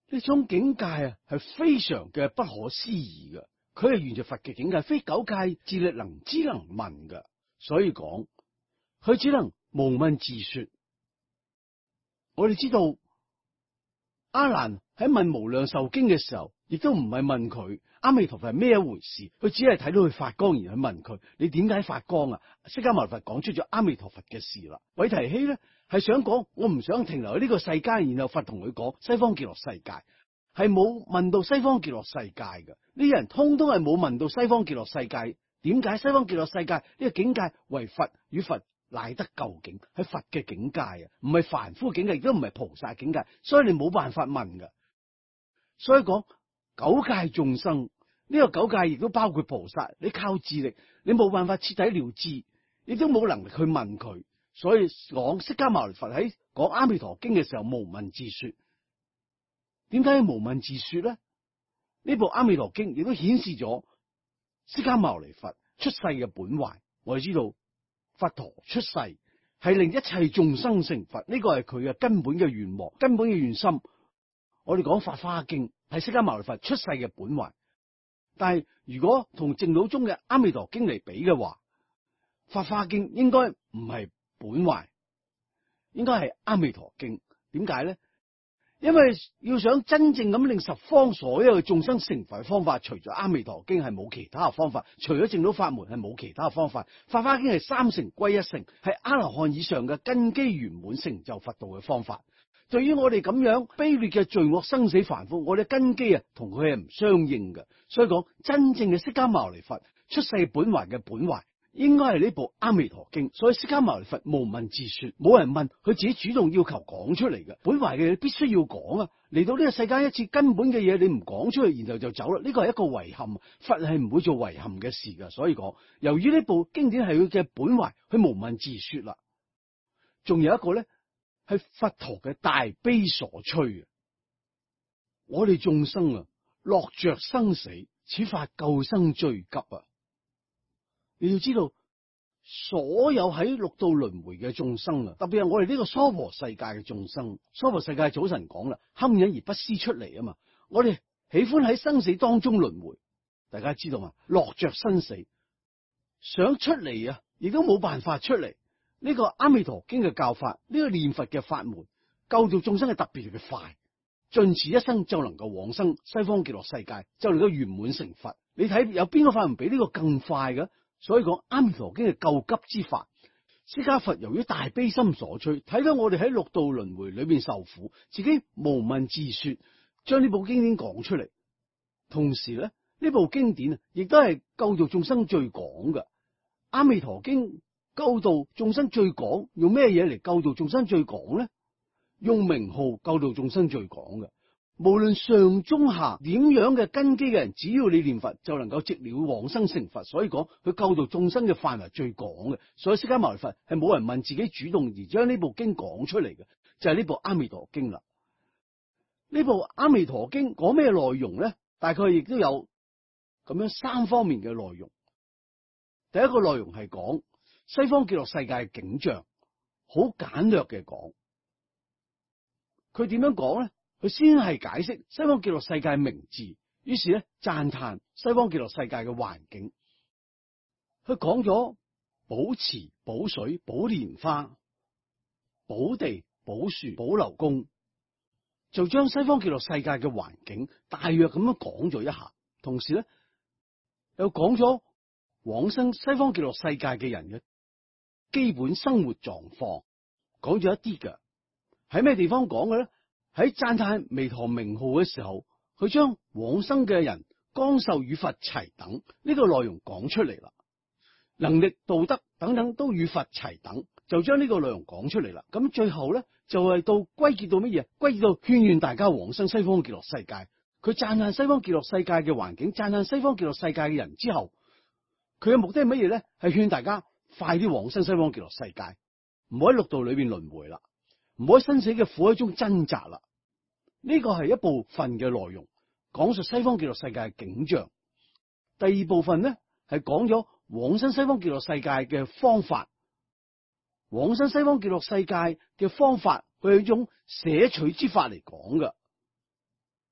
呢種境界啊，係非常嘅不可思議嘅。佢係沿着佛嘅境界，非九界智力能知能聞嘅。所以講，佢只能無問自說。我哋知道阿難喺問無量壽經嘅時候，亦都唔係問佢阿彌陀佛係咩一回事，佢只係睇到佢發光而去問佢：你點解發光啊？釋迦牟尼佛講出咗阿彌陀佛嘅事啦。韋提希咧係想講，我唔想停留喺呢個世界，然後佛同佢講西方極樂世界，係冇問到西方極樂世界嘅。呢啲人通通係冇問到西方極樂世界。點解西方極樂世界呢個境界為佛與佛乃得究竟，係佛嘅境界啊，唔係凡夫境界，亦都唔係菩薩境界，所以你冇辦法問噶。所以講九界眾生，呢個九界亦都包括菩薩，你靠智力你冇辦法徹底了知，亦都冇能力去問佢。所以講釋迦牟尼佛喺講阿彌陀經嘅時候無問自說。點解要無問自說咧？呢部阿彌陀經亦都顯示咗釋迦牟尼佛出世嘅本懷。我哋知道佛陀出世係令一切眾生成佛，呢個係佢嘅根本嘅願望，根本嘅願心。我哋講法華經係釋迦牟尼佛出世嘅本懷，但係如果同淨土宗嘅阿彌陀經嚟比嘅話，法華經應該唔係本懷，應該係阿彌陀經。點解咧？因為要想真正咁令十方所有嘅眾生成佛嘅方法，除咗阿彌陀經係冇其他嘅方法，除咗淨土法門係冇其他嘅方法。法華經係三乘歸一乘，係阿羅漢以上嘅根基圓滿成就佛道嘅方法。對於我哋咁樣卑劣嘅罪惡生死凡夫，我哋根基啊同佢係唔相應嘅。所以講真正嘅釋迦牟尼佛出世本懷嘅本懷，應該係呢部阿彌陀經。所以釋迦牟尼佛無問自說，冇人問，佢自己主動要求講出嚟嘅。本懷嘅嘢必須要講啊！嚟到呢個世界一次根本嘅嘢，你唔講出去，然後就走啦，呢個係一個遺憾。佛係唔會做遺憾嘅事噶。所以講，由於呢部經典係佢嘅本懷，佢無問自說啦。仲有一個咧，係佛陀嘅大悲所趨啊！我哋眾生啊，落着生死，此法救生最急啊！你要知道，所有喺六道輪迴嘅眾生啊，特別係我哋呢個娑婆世界嘅眾生，娑婆世界早晨講啦，堪忍而不思出嚟啊嘛！我哋喜歡喺生死當中輪迴，大家知道嘛？落着生死，想出嚟啊，亦都冇辦法出嚟。呢個阿彌陀經嘅教法，呢個念佛嘅法門，救度眾生係特別嘅快，盡此一生就能夠往生西方極樂世界，就能夠圓滿成佛。你睇有邊個法門比呢個更快嘅？所以講阿彌陀經係救急之法。釋迦佛由於大悲心所趨，睇到我哋喺六道輪迴裏邊受苦，自己無問自說，將呢部經典講出嚟。同時咧，呢部經典啊，亦都係救度眾生最廣嘅。阿彌陀經救度眾生最廣，用咩嘢嚟救度眾生最廣咧？用名號救度眾生最廣嘅。無論上中下點樣嘅根基嘅人，只要你念佛，就能夠直了往生成佛。所以講佢救度眾生嘅範圍最廣嘅。所以釋迦牟尼佛係冇人問，自己主動而將呢部經講出嚟嘅，就係呢部阿彌陀經啦。呢部阿彌陀經講咩內容咧？大概亦都有咁樣三方面嘅內容。第一個內容係講西方極樂世界嘅景象，好簡略嘅講。佢點樣講咧？佢先係解釋西方極樂世界嘅名字，於是咧讚嘆西方極樂世界嘅環境。佢講咗寶池、寶水、寶蓮花、寶地、寶樹、寶流宮，就將西方極樂世界嘅環境大約咁樣講咗一下。同時咧又講咗往生西方極樂世界嘅人嘅基本生活狀況，講咗一啲嘅。喺咩地方講嘅咧？喺讚嘆彌陀名號嘅時候，佢將往生嘅人光壽與佛齊等呢個內容講出嚟啦。能力、道德等等都與佛齊等，就將呢個內容講出嚟啦。咁最後咧就係到歸結到乜嘢？歸結到勸願大家往生西方極樂世界。佢讚嘆西方極樂世界嘅環境，讚嘆西方極樂世界嘅人之後，佢嘅目的係乜嘢咧？係勸大家快啲往生西方極樂世界，唔好喺六道裏邊輪迴啦，唔好喺生死嘅苦海中掙扎啦。呢個係一部分嘅內容，講述西方極樂世界嘅景象。第二部分咧係講咗往生西方極樂世界嘅方法。往生西方極樂世界嘅方法，佢係一種捨取之法嚟講嘅。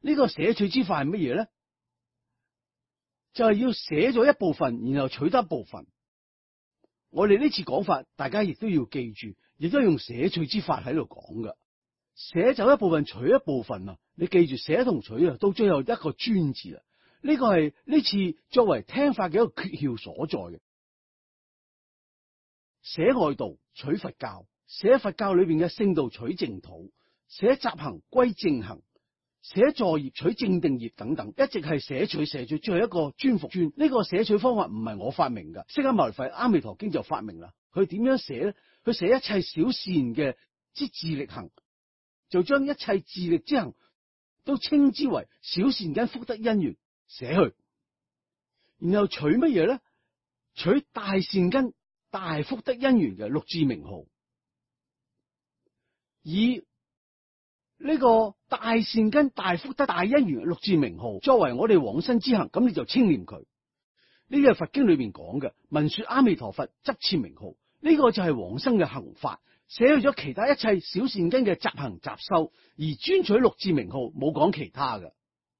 呢個捨取之法係乜嘢咧？就係要捨咗一部分，然後取得一部分。我哋呢次講法，大家亦都要記住，亦都用捨取之法喺度講噶。捨走一部分，取一部分啊！你記住捨同取啊，到最後一個專字啦。呢個係呢次作為聽法嘅一個訣竅所在嘅。捨外道取佛教，捨佛教裏邊嘅聖道取淨土，捨雜行歸正行，捨助業取正定業等等，一直係捨取，最後一個專復專。呢個捨取方法唔係我發明噶，釋迦牟尼佛《阿彌陀經》就發明啦。佢點樣捨咧？佢捨一切小善嘅之自力行，就將一切自力之行都稱之為小善根福德因緣捨去，然後取乜嘢咧？取大善根大福德因緣嘅六字名號，以呢個大善根大福德大因緣六字名號作為我哋往生之行，咁你就稱念佢。呢個係佛經裏面講嘅，聞說阿彌陀佛執持名號，呢個就係往生嘅行法，捨去咗其他一切小善根嘅雜行雜修，而專取六字名號，冇講其他嘅。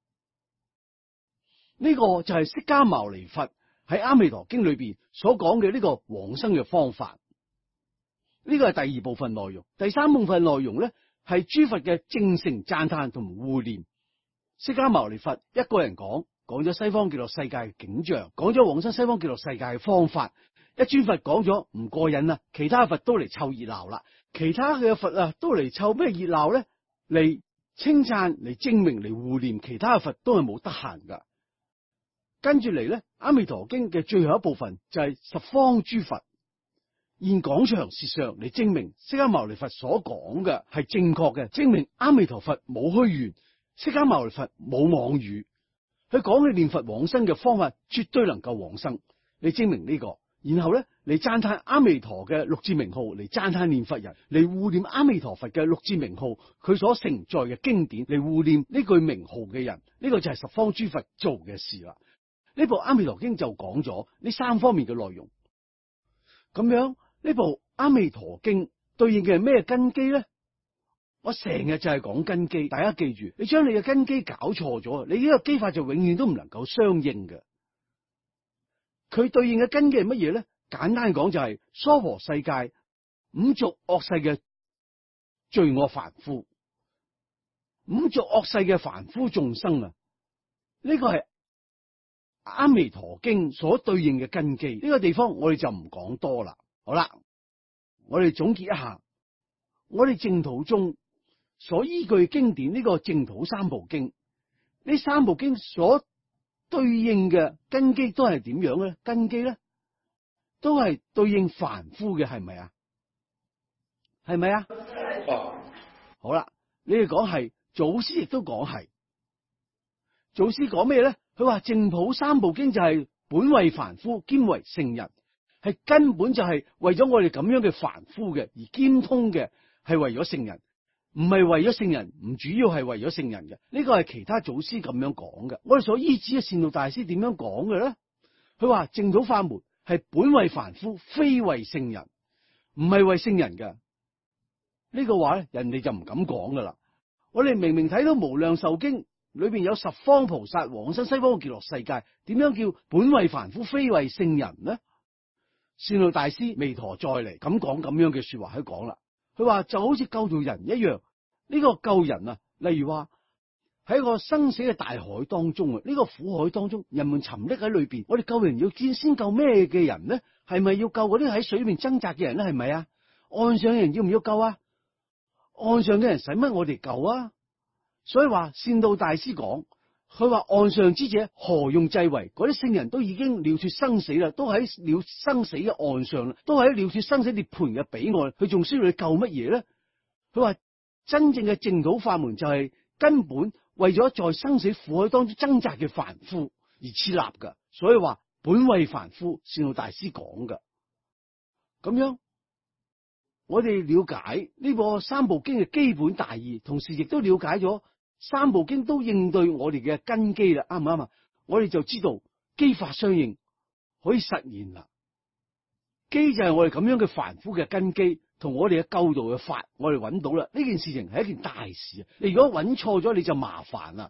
呢個就係釋迦牟尼佛喺阿彌陀經裏邊所講嘅呢個往生嘅方法。呢個係第二部分內容。第三部分內容咧，係諸佛嘅正誠讚歎同護念。釋迦牟尼佛一個人講咗西方極樂世界嘅景象，講咗往生西方極樂世界嘅方法。一尊佛講咗唔過癮啦，其他佛都嚟湊熱鬧啦。其他嘅佛啊，都嚟湊咩熱鬧咧？嚟稱讚、嚟證明、嚟護念，其他嘅佛都係冇得閒噶。跟住嚟咧，《阿彌陀經》嘅最後一部分就係十方諸佛現廣長舌相嚟證明釋迦牟尼佛所講嘅係正確嘅，證明阿彌陀佛冇虛言，釋迦牟尼佛冇妄語，佢講嘅念佛往生嘅方法絕對能夠往生，嚟證明呢個。然後咧，嚟讚歎阿彌陀嘅六字名號，嚟讚歎念佛人，嚟護念阿彌陀佛嘅六字名號，佢所承載嘅經典，嚟護念呢句名號嘅人，呢個就係十方諸佛做嘅事啦。呢部《阿彌陀經》就講咗呢三方面嘅內容。咁樣呢部《阿彌陀經》對應嘅係咩根基咧？我成日就係講根基，大家記住，你將你嘅根基搞錯咗，你呢個基法就永遠都唔能夠相應嘅。佢對應嘅根基係乜嘢咧？簡單講就係娑婆世界五濁惡世嘅罪惡凡夫，五濁惡世嘅凡夫眾生啊，呢個係阿彌陀經所對應嘅根基。呢個地方我哋就唔講多啦。好啦，我哋總結一下，我哋淨土中所依據經典呢個淨土三部經，呢三部經所對應嘅根基都係點樣嘅咧？根基咧都係對應凡夫嘅，係咪啊？係咪啊？好啦，你哋講係，祖師亦都講係。祖師講咩咧？佢話淨土三部經就係本為凡夫兼為聖人，係根本就係為咗我哋咁樣嘅凡夫嘅，而兼通嘅係為咗聖人，唔係為咗聖人，唔主要係為咗聖人嘅。呢個係其他祖師咁樣講嘅。我哋所依止嘅善導大師點樣講嘅咧？佢話淨土法門係本為凡夫，非為聖人，唔係為聖人嘅。呢個話咧，人哋就唔敢講噶啦。我哋明明睇到無量壽經裏邊有十方菩薩往生西方嘅極樂世界，點樣叫本為凡夫，非為聖人呢？善導大師彌陀再嚟咁講咁樣嘅說話，佢講啦。佢話就好似救度人一樣，呢個救人啊，例如話喺個生死嘅大海當中啊，呢個苦海當中，人們沉溺喺裏邊，我哋救人要先救咩嘅人呢？係咪要救嗰啲喺水裏面掙扎嘅人呢？係咪啊？岸上嘅人要唔要救啊？岸上嘅人使乜我哋救啊？所以話善導大師講，佢話岸上之者何用濟為？嗰啲聖人都已經了脫生死啦，都喺了生死嘅岸上啦，都喺了脫生死涅槃嘅彼岸，佢仲需要你救乜嘢咧？佢話真正嘅淨土法門就係根本為咗在生死苦海當中掙扎嘅凡夫而設立噶，所以話本為凡夫，善導大師講噶。咁樣我哋了解呢個三部經嘅基本大義，同時亦都了解咗三部經都應對我哋嘅根基啦，啱唔啱啊？我哋就知道機法相應可以實現啦。機就係我哋咁樣嘅凡夫嘅根基，同我哋嘅救度嘅法，我哋揾到啦。呢件事情係一件大事啊！你如果揾錯咗，你就麻煩啦。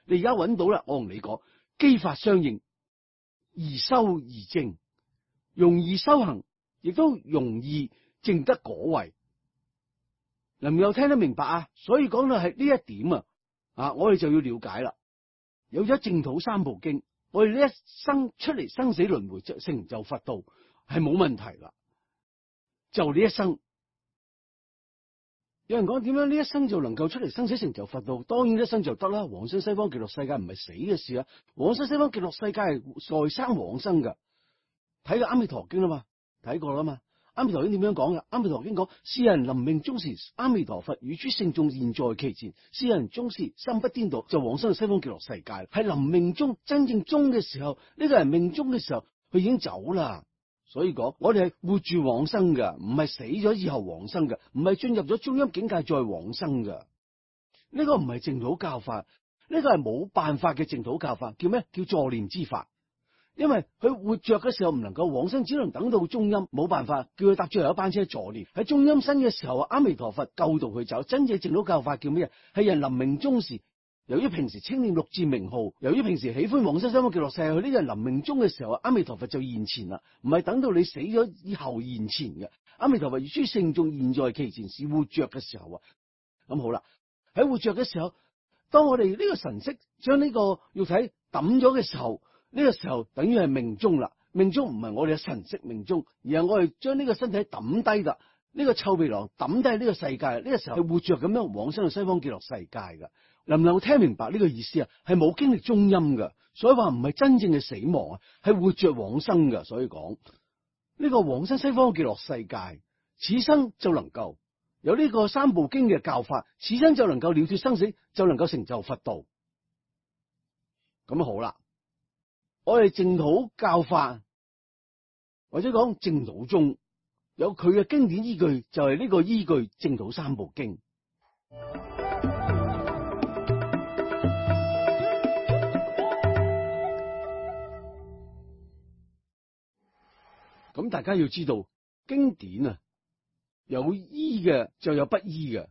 你而家揾到啦，我同你講，機法相應，易修易證，容易修行，亦都容易證得果位。能唔能夠聽得明白啊？所以講到係呢一點啊，我哋就要了解啦。有咗淨土三部經，我哋呢一生出嚟生死輪迴成就佛道係冇問題啦。就呢一生，有人講點樣呢一生就能夠出嚟生死成就佛道？當然一生就得啦。往生西方極樂世界唔係死嘅事啊，往生西方極樂世界係在生往生噶。睇過阿彌陀經啦嘛，睇過啦嘛。阿彌陀經點樣講嘅？阿彌陀經講：是人臨命終時，阿彌陀佛與諸聖眾現在其前。是人終時心不顛倒，就往生西方極樂世界。係臨命終，真正終嘅時候，呢個人命終嘅時候，佢已經走啦。所以講，我哋係活住往生噶，唔係死咗以後往生噶，唔係進入咗中陰境界再往生噶。呢個唔係淨土教法，呢個係冇辦法嘅淨土教法，叫咩？叫助念之法。因為佢活着嘅時候唔能夠往生，只能等到中陰，冇辦法叫佢搭最後一班車助念。喺中陰身嘅時候，阿彌陀佛救度佢走。真正淨土教法叫咩？係人臨命終時，由於平時稱念六字名號，由於平時喜歡往生西方極樂世界，佢呢個人臨命終嘅時候，阿彌陀佛就現前啦，唔係等到你死咗以後現前嘅。阿彌陀佛與諸聖眾現在其前，是活着嘅時候啊。咁好啦，喺活着嘅時候，當我哋呢個神識將呢個肉體抌咗嘅時候，呢個時候等於係命終啦。命終唔係我哋嘅神識命終，而係我哋將呢個身體抌低啦，呢個臭皮囊抌低呢個世界。呢個時候係活着咁樣往生到西方極樂世界噶。能唔能夠聽明白呢個意思啊？係冇經歷中陰噶，所以話唔係真正嘅死亡啊，係活着往生噶。所以講呢個往生西方極樂世界，此生就能夠有呢個三部經嘅教法，此生就能夠了脫生死，就能夠成就佛道。咁好啦。我哋淨土教法，或者講淨土宗，有佢嘅經典依據，就係呢個依據淨土三部經。咁大家要知道，經典啊，有依嘅就有不依嘅，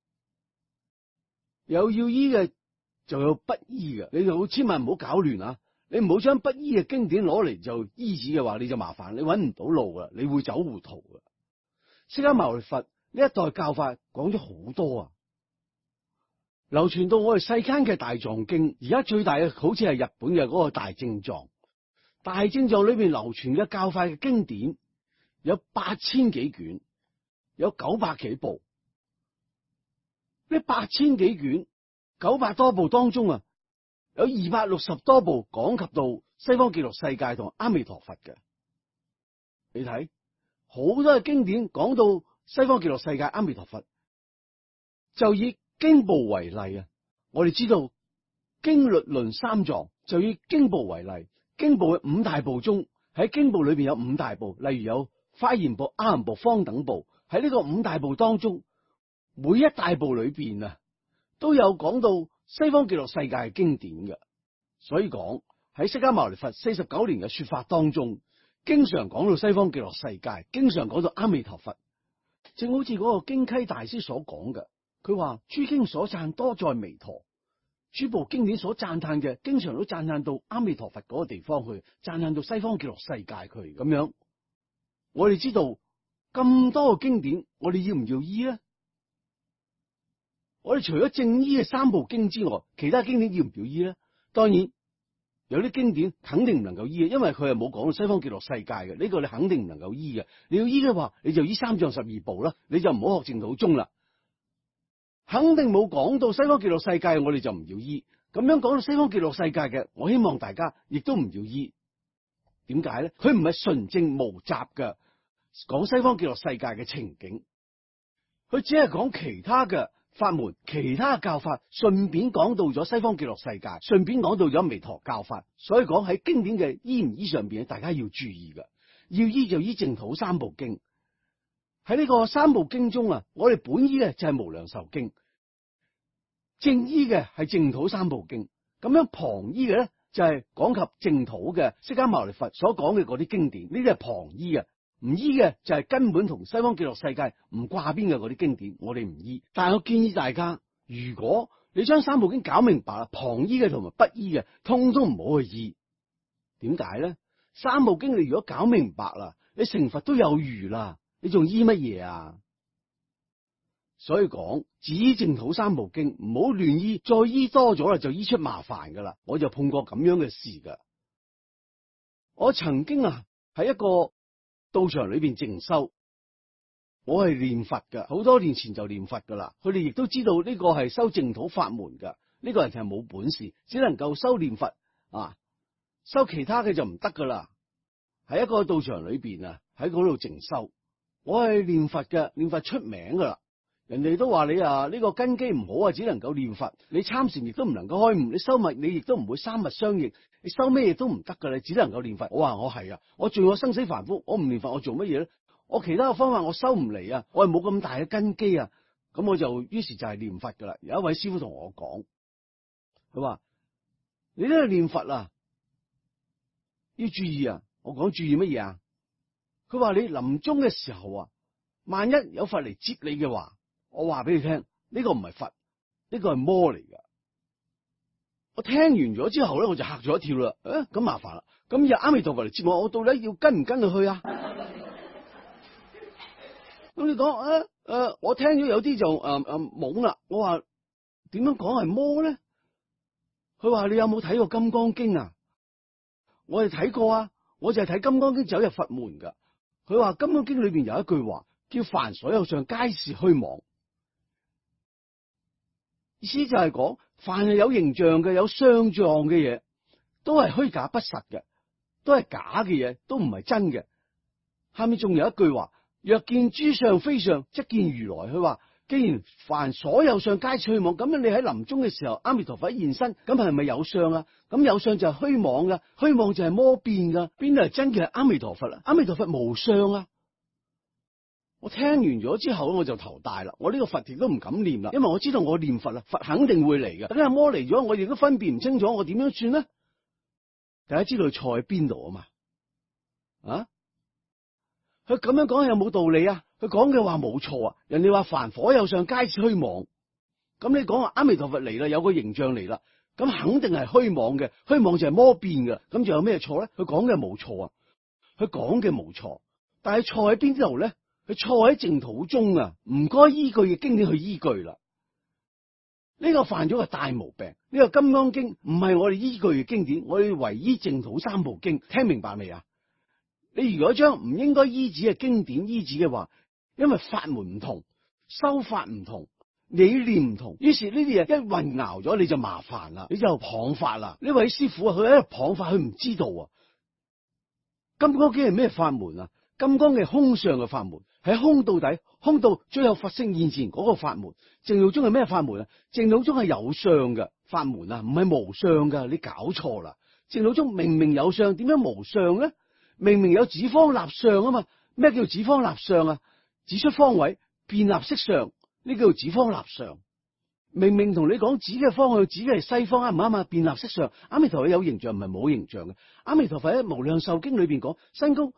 有要依嘅就有不依嘅，你就千萬唔好搞亂啊！你唔好將不依嘅經典攞嚟就依止嘅話，你就麻煩，你搵唔到路噶，你會走糊塗噶。釋迦牟尼佛呢一代教法講咗好多啊，流傳到我哋世間嘅大藏經，而家最大嘅好似係日本嘅嗰個大正藏。大正藏裏邊流傳嘅教法嘅經典有8000幾卷，有900幾部。呢8000幾卷、900多部當中啊，有260多部講及到西方極樂世界同阿彌陀佛嘅。你睇好多嘅經典講到西方極樂世界阿彌陀佛，就以經部為例啊。我哋知道經律論三藏，就以經部為例。經部嘅5大部中，喺經部裏邊有5大部，例如有華嚴部、阿含部、方等部。喺呢個5大部當中，每一大部裏邊啊，都有講到西方極樂世界嘅經典嘅。所以講喺釋迦牟尼佛49年嘅說法當中，經常講到西方極樂世界，經常講到阿彌陀佛。正好似嗰個經溪大師所講嘅，佢話諸經所讚多在彌陀。諸部經典所讚歎嘅，經常都讚歎到阿彌陀佛嗰個地方去，讚歎到西方極樂世界去咁樣。我哋知道咁多嘅經典，我哋要唔要依咧？我哋除咗正依嘅3部經之外，其他經典要唔要依咧？當然有啲經典肯定唔能夠依嘅，因為佢係冇講到西方極樂世界嘅，呢個你肯定唔能夠依嘅。你要依嘅話，你就依三藏12部啦，你就唔好學淨土宗啦。肯定冇講到西方極樂世界，我哋就唔要依。咁樣講到西方極樂世界嘅，我希望大家亦都唔要依。點解咧？佢唔係純正無雜嘅講西方極樂世界嘅情景，佢只係講其他嘅法門、其他教法，順便講到咗西方極樂世界，順便講到咗彌陀教法。所以講喺經典嘅依唔依上邊，大家要注意嘅。要依就依淨土三部經。喺呢個三部經中啊，我哋本依嘅就係無量壽經，正依嘅係淨土三部經。咁樣旁依嘅咧就係講及淨土嘅釋迦牟尼佛所講嘅嗰啲經典，呢啲係旁依嘅。唔依嘅就係根本同西方極樂世界唔掛邊嘅嗰啲經典，我哋唔依。但係我建議大家，如果你將三部經搞明白啦，旁醫嘅同埋不醫嘅，通通唔好去醫。點解咧？三部經你如果搞明白啦，你成佛都有餘啦，你仲醫乜嘢啊？所以講止淨土三部經唔好亂醫，再醫多咗啦就醫出麻煩噶啦。我就碰過咁樣嘅事噶。我曾經喺一個道場裏邊靜修，我係念佛噶，好多年前就念佛噶啦。佢哋亦都知道呢個係修淨土法門噶，呢個人就係冇本事，只能夠修念佛啊，修其他嘅就唔得噶啦。喺一個道場裏邊喺嗰度靜修，我係念佛嘅，念佛出名噶啦。人哋都話你呢個根基唔好只能夠念佛，你參禪亦都唔能夠開悟，你修密你亦都唔會三密相應，你修咩嘢都唔得噶，你只能夠念佛。我話我係我做我生死凡夫，我唔念佛我做乜嘢咧？我其他嘅方法我修唔嚟我係冇咁大嘅根基咁我就於是就係念佛噶啦。有一位師父同我講，佢話你呢度念佛要注意我講注意乜嘢佢話你臨終嘅時候萬一有佛嚟接你嘅話，我話俾你聽，呢個唔係佛，呢個係魔嚟噶。我聽完咗之後咧，我就嚇咗一跳啦。咁麻煩啦，咁有阿彌陀佛嚟接我到底要跟唔跟佢去咁你講我聽咗有啲就懵啦。我話點樣講係魔咧？佢話你有冇睇過《金剛經》啊？我哋睇過我就係睇《金剛經》走入佛門噶。佢話《金剛經》裏邊有一句話叫凡所有相皆是虛妄。意思就係講，凡係有形象嘅、有相狀嘅嘢，都係虛假不實嘅，都係假嘅嘢，都唔係真嘅。下面仲有一句話：若見諸相非相，則見如來。佢話，既然凡所有相皆是虛妄，咁樣你喺臨終嘅時候，阿彌陀佛現身，咁係咪有相咁有相就係虛妄噶，虛妄就係魔變噶，邊度係真嘅係阿彌陀佛阿彌陀佛無相我聽完咗之後我就頭大啦，我呢個佛亦都唔敢念啦，因為我知道我念佛佛肯定會嚟嘅。等下魔嚟咗，我亦都分辨唔清楚，我點樣算呢？大家知道佢錯喺邊度嘛？佢咁樣講有冇道理佢講嘅話冇錯人哋話凡所有相皆是虛妄，咁你講話阿彌陀佛嚟啦，有個形象嚟啦，咁肯定係虛妄嘅，虛妄就係魔變嘅，咁仲有咩錯咧？佢講嘅冇錯佢講嘅冇錯，但係錯喺邊度咧？佢錯喺淨土中唔該依據嘅經典去依據啦。呢個犯咗個大毛病。呢個金剛經唔係我哋依據嘅經典，我哋唯依淨土三部經。聽明白未你如果將唔應該依止嘅經典依止嘅話，因為法門唔同，修法唔同，理念唔同，於是呢啲嘢一混淆咗，你就麻煩啦，你就謗法啦。呢位師傅佢喺度謗法，佢唔知道金剛經係咩法門金剛嘅空相嘅法門，喺空到底，空到最後佛性現前嗰個法門。淨土宗係咩法門淨土宗係有相嘅法門唔係無相噶，你搞錯啦。淨土宗明明有相，點樣無相咧？明明有指方立相嘛。咩叫指方立相指出方位，辨立色相，呢叫指方立相。明明同你講指嘅方向，指嘅係西方啱唔啱辨立色相。阿彌陀佛有形象唔係冇形象嘅。阿彌陀佛喺無量壽經裏邊講，身高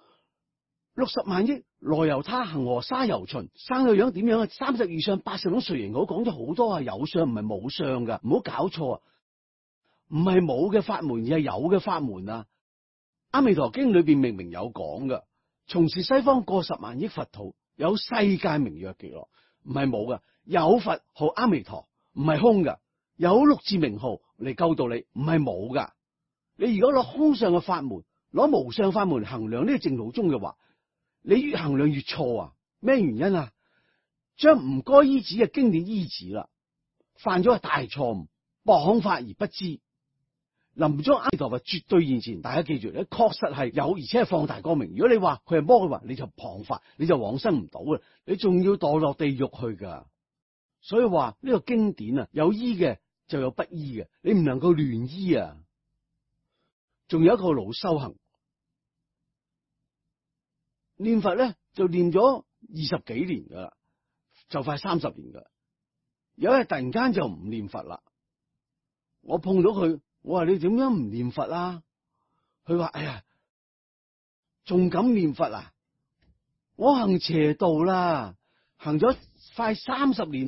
60萬億羅由他恒河沙由旬，生個樣點樣32相80種隨形好，講咗好多有相唔係冇相噶，唔好搞錯唔係冇嘅法門，而係有嘅法門阿彌陀經裏邊明明有講噶，從是西方過10萬億佛土，有世界名曰極樂，唔係冇噶，有佛號阿彌陀，唔係空噶，有6字名號嚟救度你，唔係冇噶。你如果攞空相嘅法門，攞無相法門衡量呢個淨土宗嘅話，你越衡量越錯咩原因將唔該依止嘅經典依止啦，犯咗個大錯誤，謗法而不知。臨終阿彌陀佛絕對現前，大家記住，你確實係有，而且係放大光明。如果你話佢係魔嘅話，你就謗法，你就往生唔到嘅，你仲要墮落地獄去噶。所以話呢個經典有依嘅就有不依嘅，你唔能夠亂依仲有一個老修行念佛咧，就念咗20幾年噶啦，就快30年噶。有一日突然間就唔念佛啦，我碰到佢，我話你點樣唔念佛佢話哎呀，仲敢念佛我行邪道啦，行咗快30年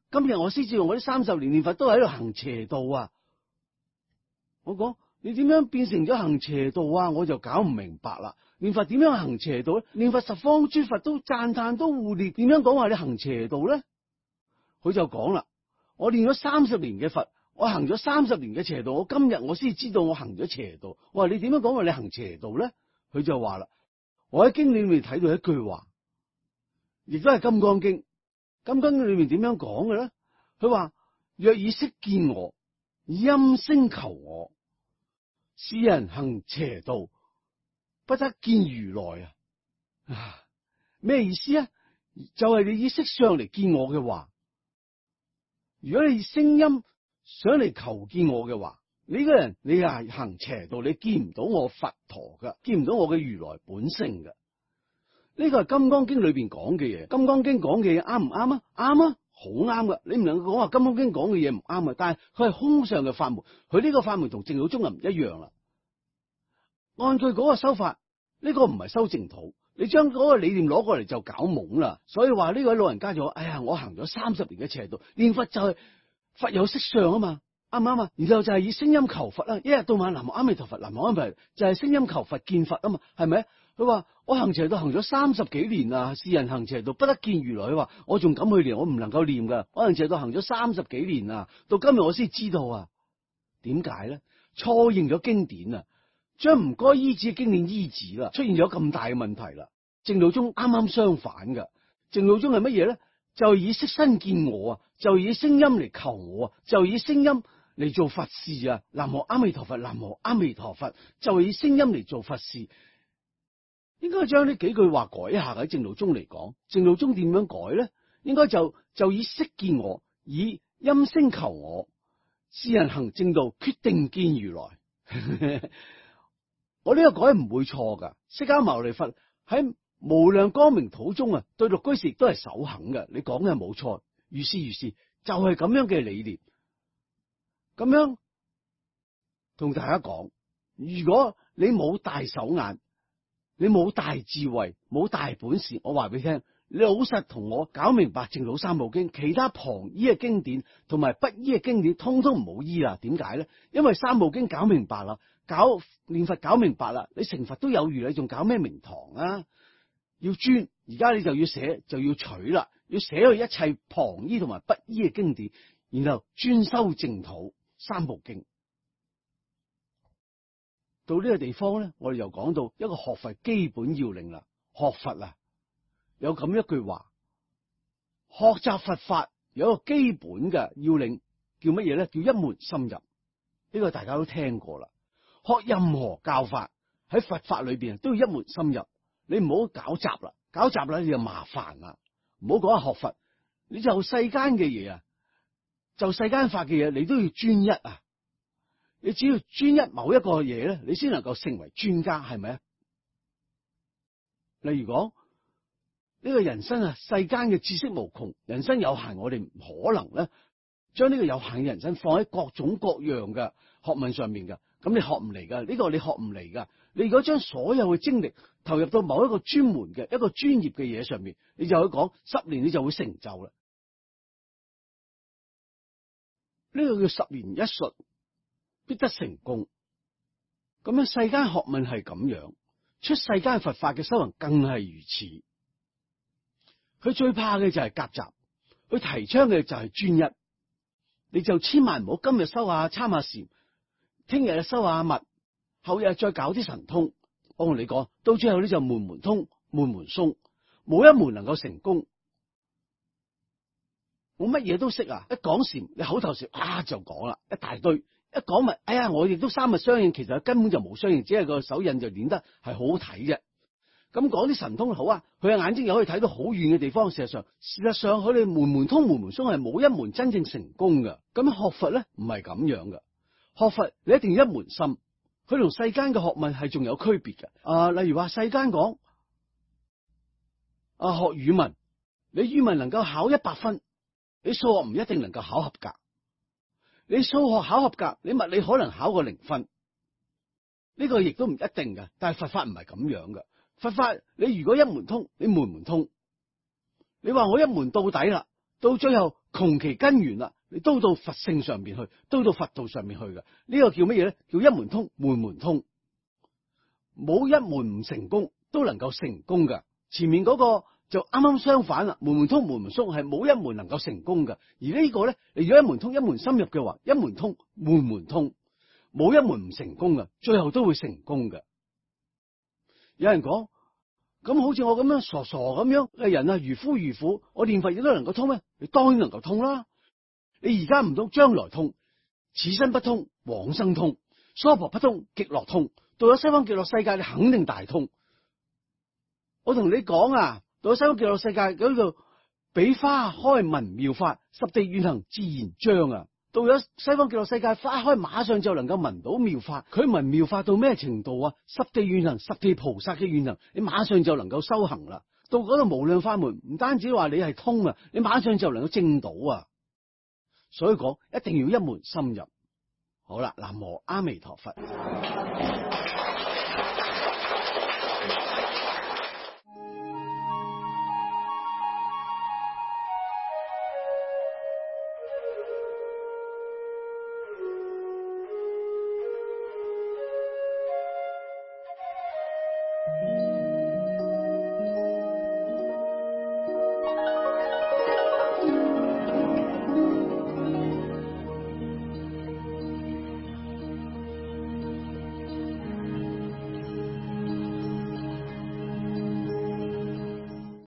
今日我先知道我呢30年念佛都喺度行邪道啊！我講你點樣變成咗行邪道啊？我就搞唔明白啦。念佛點樣行邪道咧？念佛十方諸佛都讚歎都護念，點樣講話你行邪道咧？佢就講啦，我練咗30年嘅佛，我行咗30年嘅邪道，我今日我先知道我行咗邪道。我話你點樣講話你行邪道咧？佢就話啦，我喺經裏面睇到一句話，亦都係《金剛經》。《金剛經》裏面點樣講嘅咧？佢話若以色見我，以音聲求我，是人行邪道，不得見如來啊！咩意思啊？就係你以色相嚟見我嘅話，如果你以聲音想嚟求見我嘅話，你個人你係行邪道，你見唔到我佛陀噶，見唔到我嘅如來本性噶。呢個係《金剛經》裏邊講嘅嘢，《金剛經》講嘅嘢啱唔啱啊？啱啊，好啱噶。你唔能夠講話《金剛經》講嘅嘢唔啱啊，但係佢係空相嘅法門，佢呢個法門同淨土宗就唔一樣啦。按佢嗰個修法，呢個唔係修淨土，你將嗰個理念攞過嚟就搞懵啦。所以話呢位老人家就話：哎呀，我行咗30年嘅邪道，念佛就係佛有色相啊嘛，啱唔啱啊？然後就係以聲音求佛啦，一日到晚南無阿彌陀佛，南無阿彌陀佛，就係聲音求佛見佛啊嘛，係咪？佢話我行邪道行咗30幾年啊，是人行邪道不得見如來。佢話我仲敢去念，我唔能夠念噶。我行邪道行咗30幾年啊，到今日我先知道啊。點解咧？錯認咗經典啊，將唔該依止嘅經典依止啦，出現咗咁大嘅問題啦。淨土宗啱啱相反噶，淨土宗係乜嘢咧？就以色身見我啊，就以聲音嚟求我啊，就以聲音嚟做佛事啊。南無阿彌陀佛，南無阿彌陀佛，就以聲音嚟做佛事。應該將呢幾句話改下。喺淨土宗嚟講，淨土宗點樣改咧？應該就以色見我，以音聲求我，是人行正道，決定見如來。我呢個改唔會錯噶。釋迦牟尼佛喺無量光明土中啊，對六居士亦都係守恒嘅。你講嘅冇錯，如是，就係咁樣嘅理念。咁樣同大家講，如果你冇大手眼，你冇大智慧，冇大本事，我話俾你聽，你老實同我搞明白淨土三部經，其他旁依嘅經典同埋不依嘅經典，通通唔好依啦。點解咧？因為三部經搞明白啦，搞念佛搞明白啦，你成佛都有餘，你仲搞咩名堂啊？要專，而家你就要寫，就要取啦，要寫去一切旁依同埋不依嘅經典，然後專修淨土三部經。到呢個地方咧，我哋又講到一個學佛基本要領啦。學佛啊，有咁一句話，學習佛法有一個基本嘅要領，叫乜嘢咧？叫一門深入。呢個大家都聽過啦。學任何教法喺佛法裏邊都要一門深入。你唔好搞雜啦，搞雜啦你就麻煩啦。唔好講下學佛，你就世間嘅嘢啊，就世間法嘅嘢，你都要專一啊。你只要專一某一個嘢咧，你先能夠成為專家，係咪啊？例如講呢個人生啊，世間嘅知識無窮，人生有限，我哋唔可能咧將呢個有限嘅人生放喺各種各樣嘅學問上面噶。咁你學唔嚟噶，呢個你學唔嚟噶。你如果將所有嘅精力投入到某一個專門嘅一個專業嘅嘢上面，你就可以講10年你就會成就啦。呢個叫10年一術，必得成功。咁樣世間學問係咁樣，出世間佛法嘅修行更係如此。佢最怕嘅就係夾雜，佢提倡嘅就係專一。你就千萬唔好今日修下參下禪，聽日修下密，後日再搞啲神通。我同你講，到最後你就門門通，門門鬆，冇一門能夠成功。我乜嘢都識啊！一講禪，你口頭禪就講啦，一大堆。一講咪，哎呀，我亦都三密相應，其實根本就冇相應，只係個手印就練得係好好睇啫。咁講啲神通好啊，佢嘅眼睛又可以睇到好遠嘅地方。事實上佢哋門門通門門鬆係冇一門真正成功嘅。咁學佛咧唔係咁樣嘅，學佛你一定要一門心。佢同世間嘅學問係仲有區別嘅。例如話世間講學語文，你語文能夠考100分，你數學唔一定能夠考合格。你數學考合格，你物理可能考個0分，呢個亦都唔一定嘅。但係佛法唔係咁樣嘅。佛法你如果一門通，你門門通。你話我一門到底啦，到最後窮其根源啦，你都到佛性上邊去，都到佛道上面去嘅。呢個叫乜嘢咧？叫一門通，門門通，冇一門唔成功，都能夠成功嘅。前面嗰個就啱啱相反啦，門門通，門門鬆，係冇一門能夠成功嘅。而呢個咧，你如果一門通，一門深入嘅話，一門通，門門通，冇一門唔成功嘅，最後都會成功嘅。有人講，咁好似我咁樣傻傻咁樣嘅人啊，愚夫愚婦，我念佛亦都能夠通咩？你當然能夠通啦。你而家唔通，將來通；此生不通，往生通；娑婆不通，極樂通。到咗西方極樂世界，你肯定大通。我同你講啊，到咗西方極樂世界嗰度，比花開聞妙法，十地願行自然彰啊！到咗西方極樂世界，花開馬上就能夠聞到妙法。佢聞妙法到咩程度啊？十地願行，十地菩薩嘅願行，你馬上就能夠修行啦。到嗰度無量法門，唔單止話你係通啊，你馬上就能夠證到啊！所以講，一定要一門深入。好啦，南無阿彌陀佛。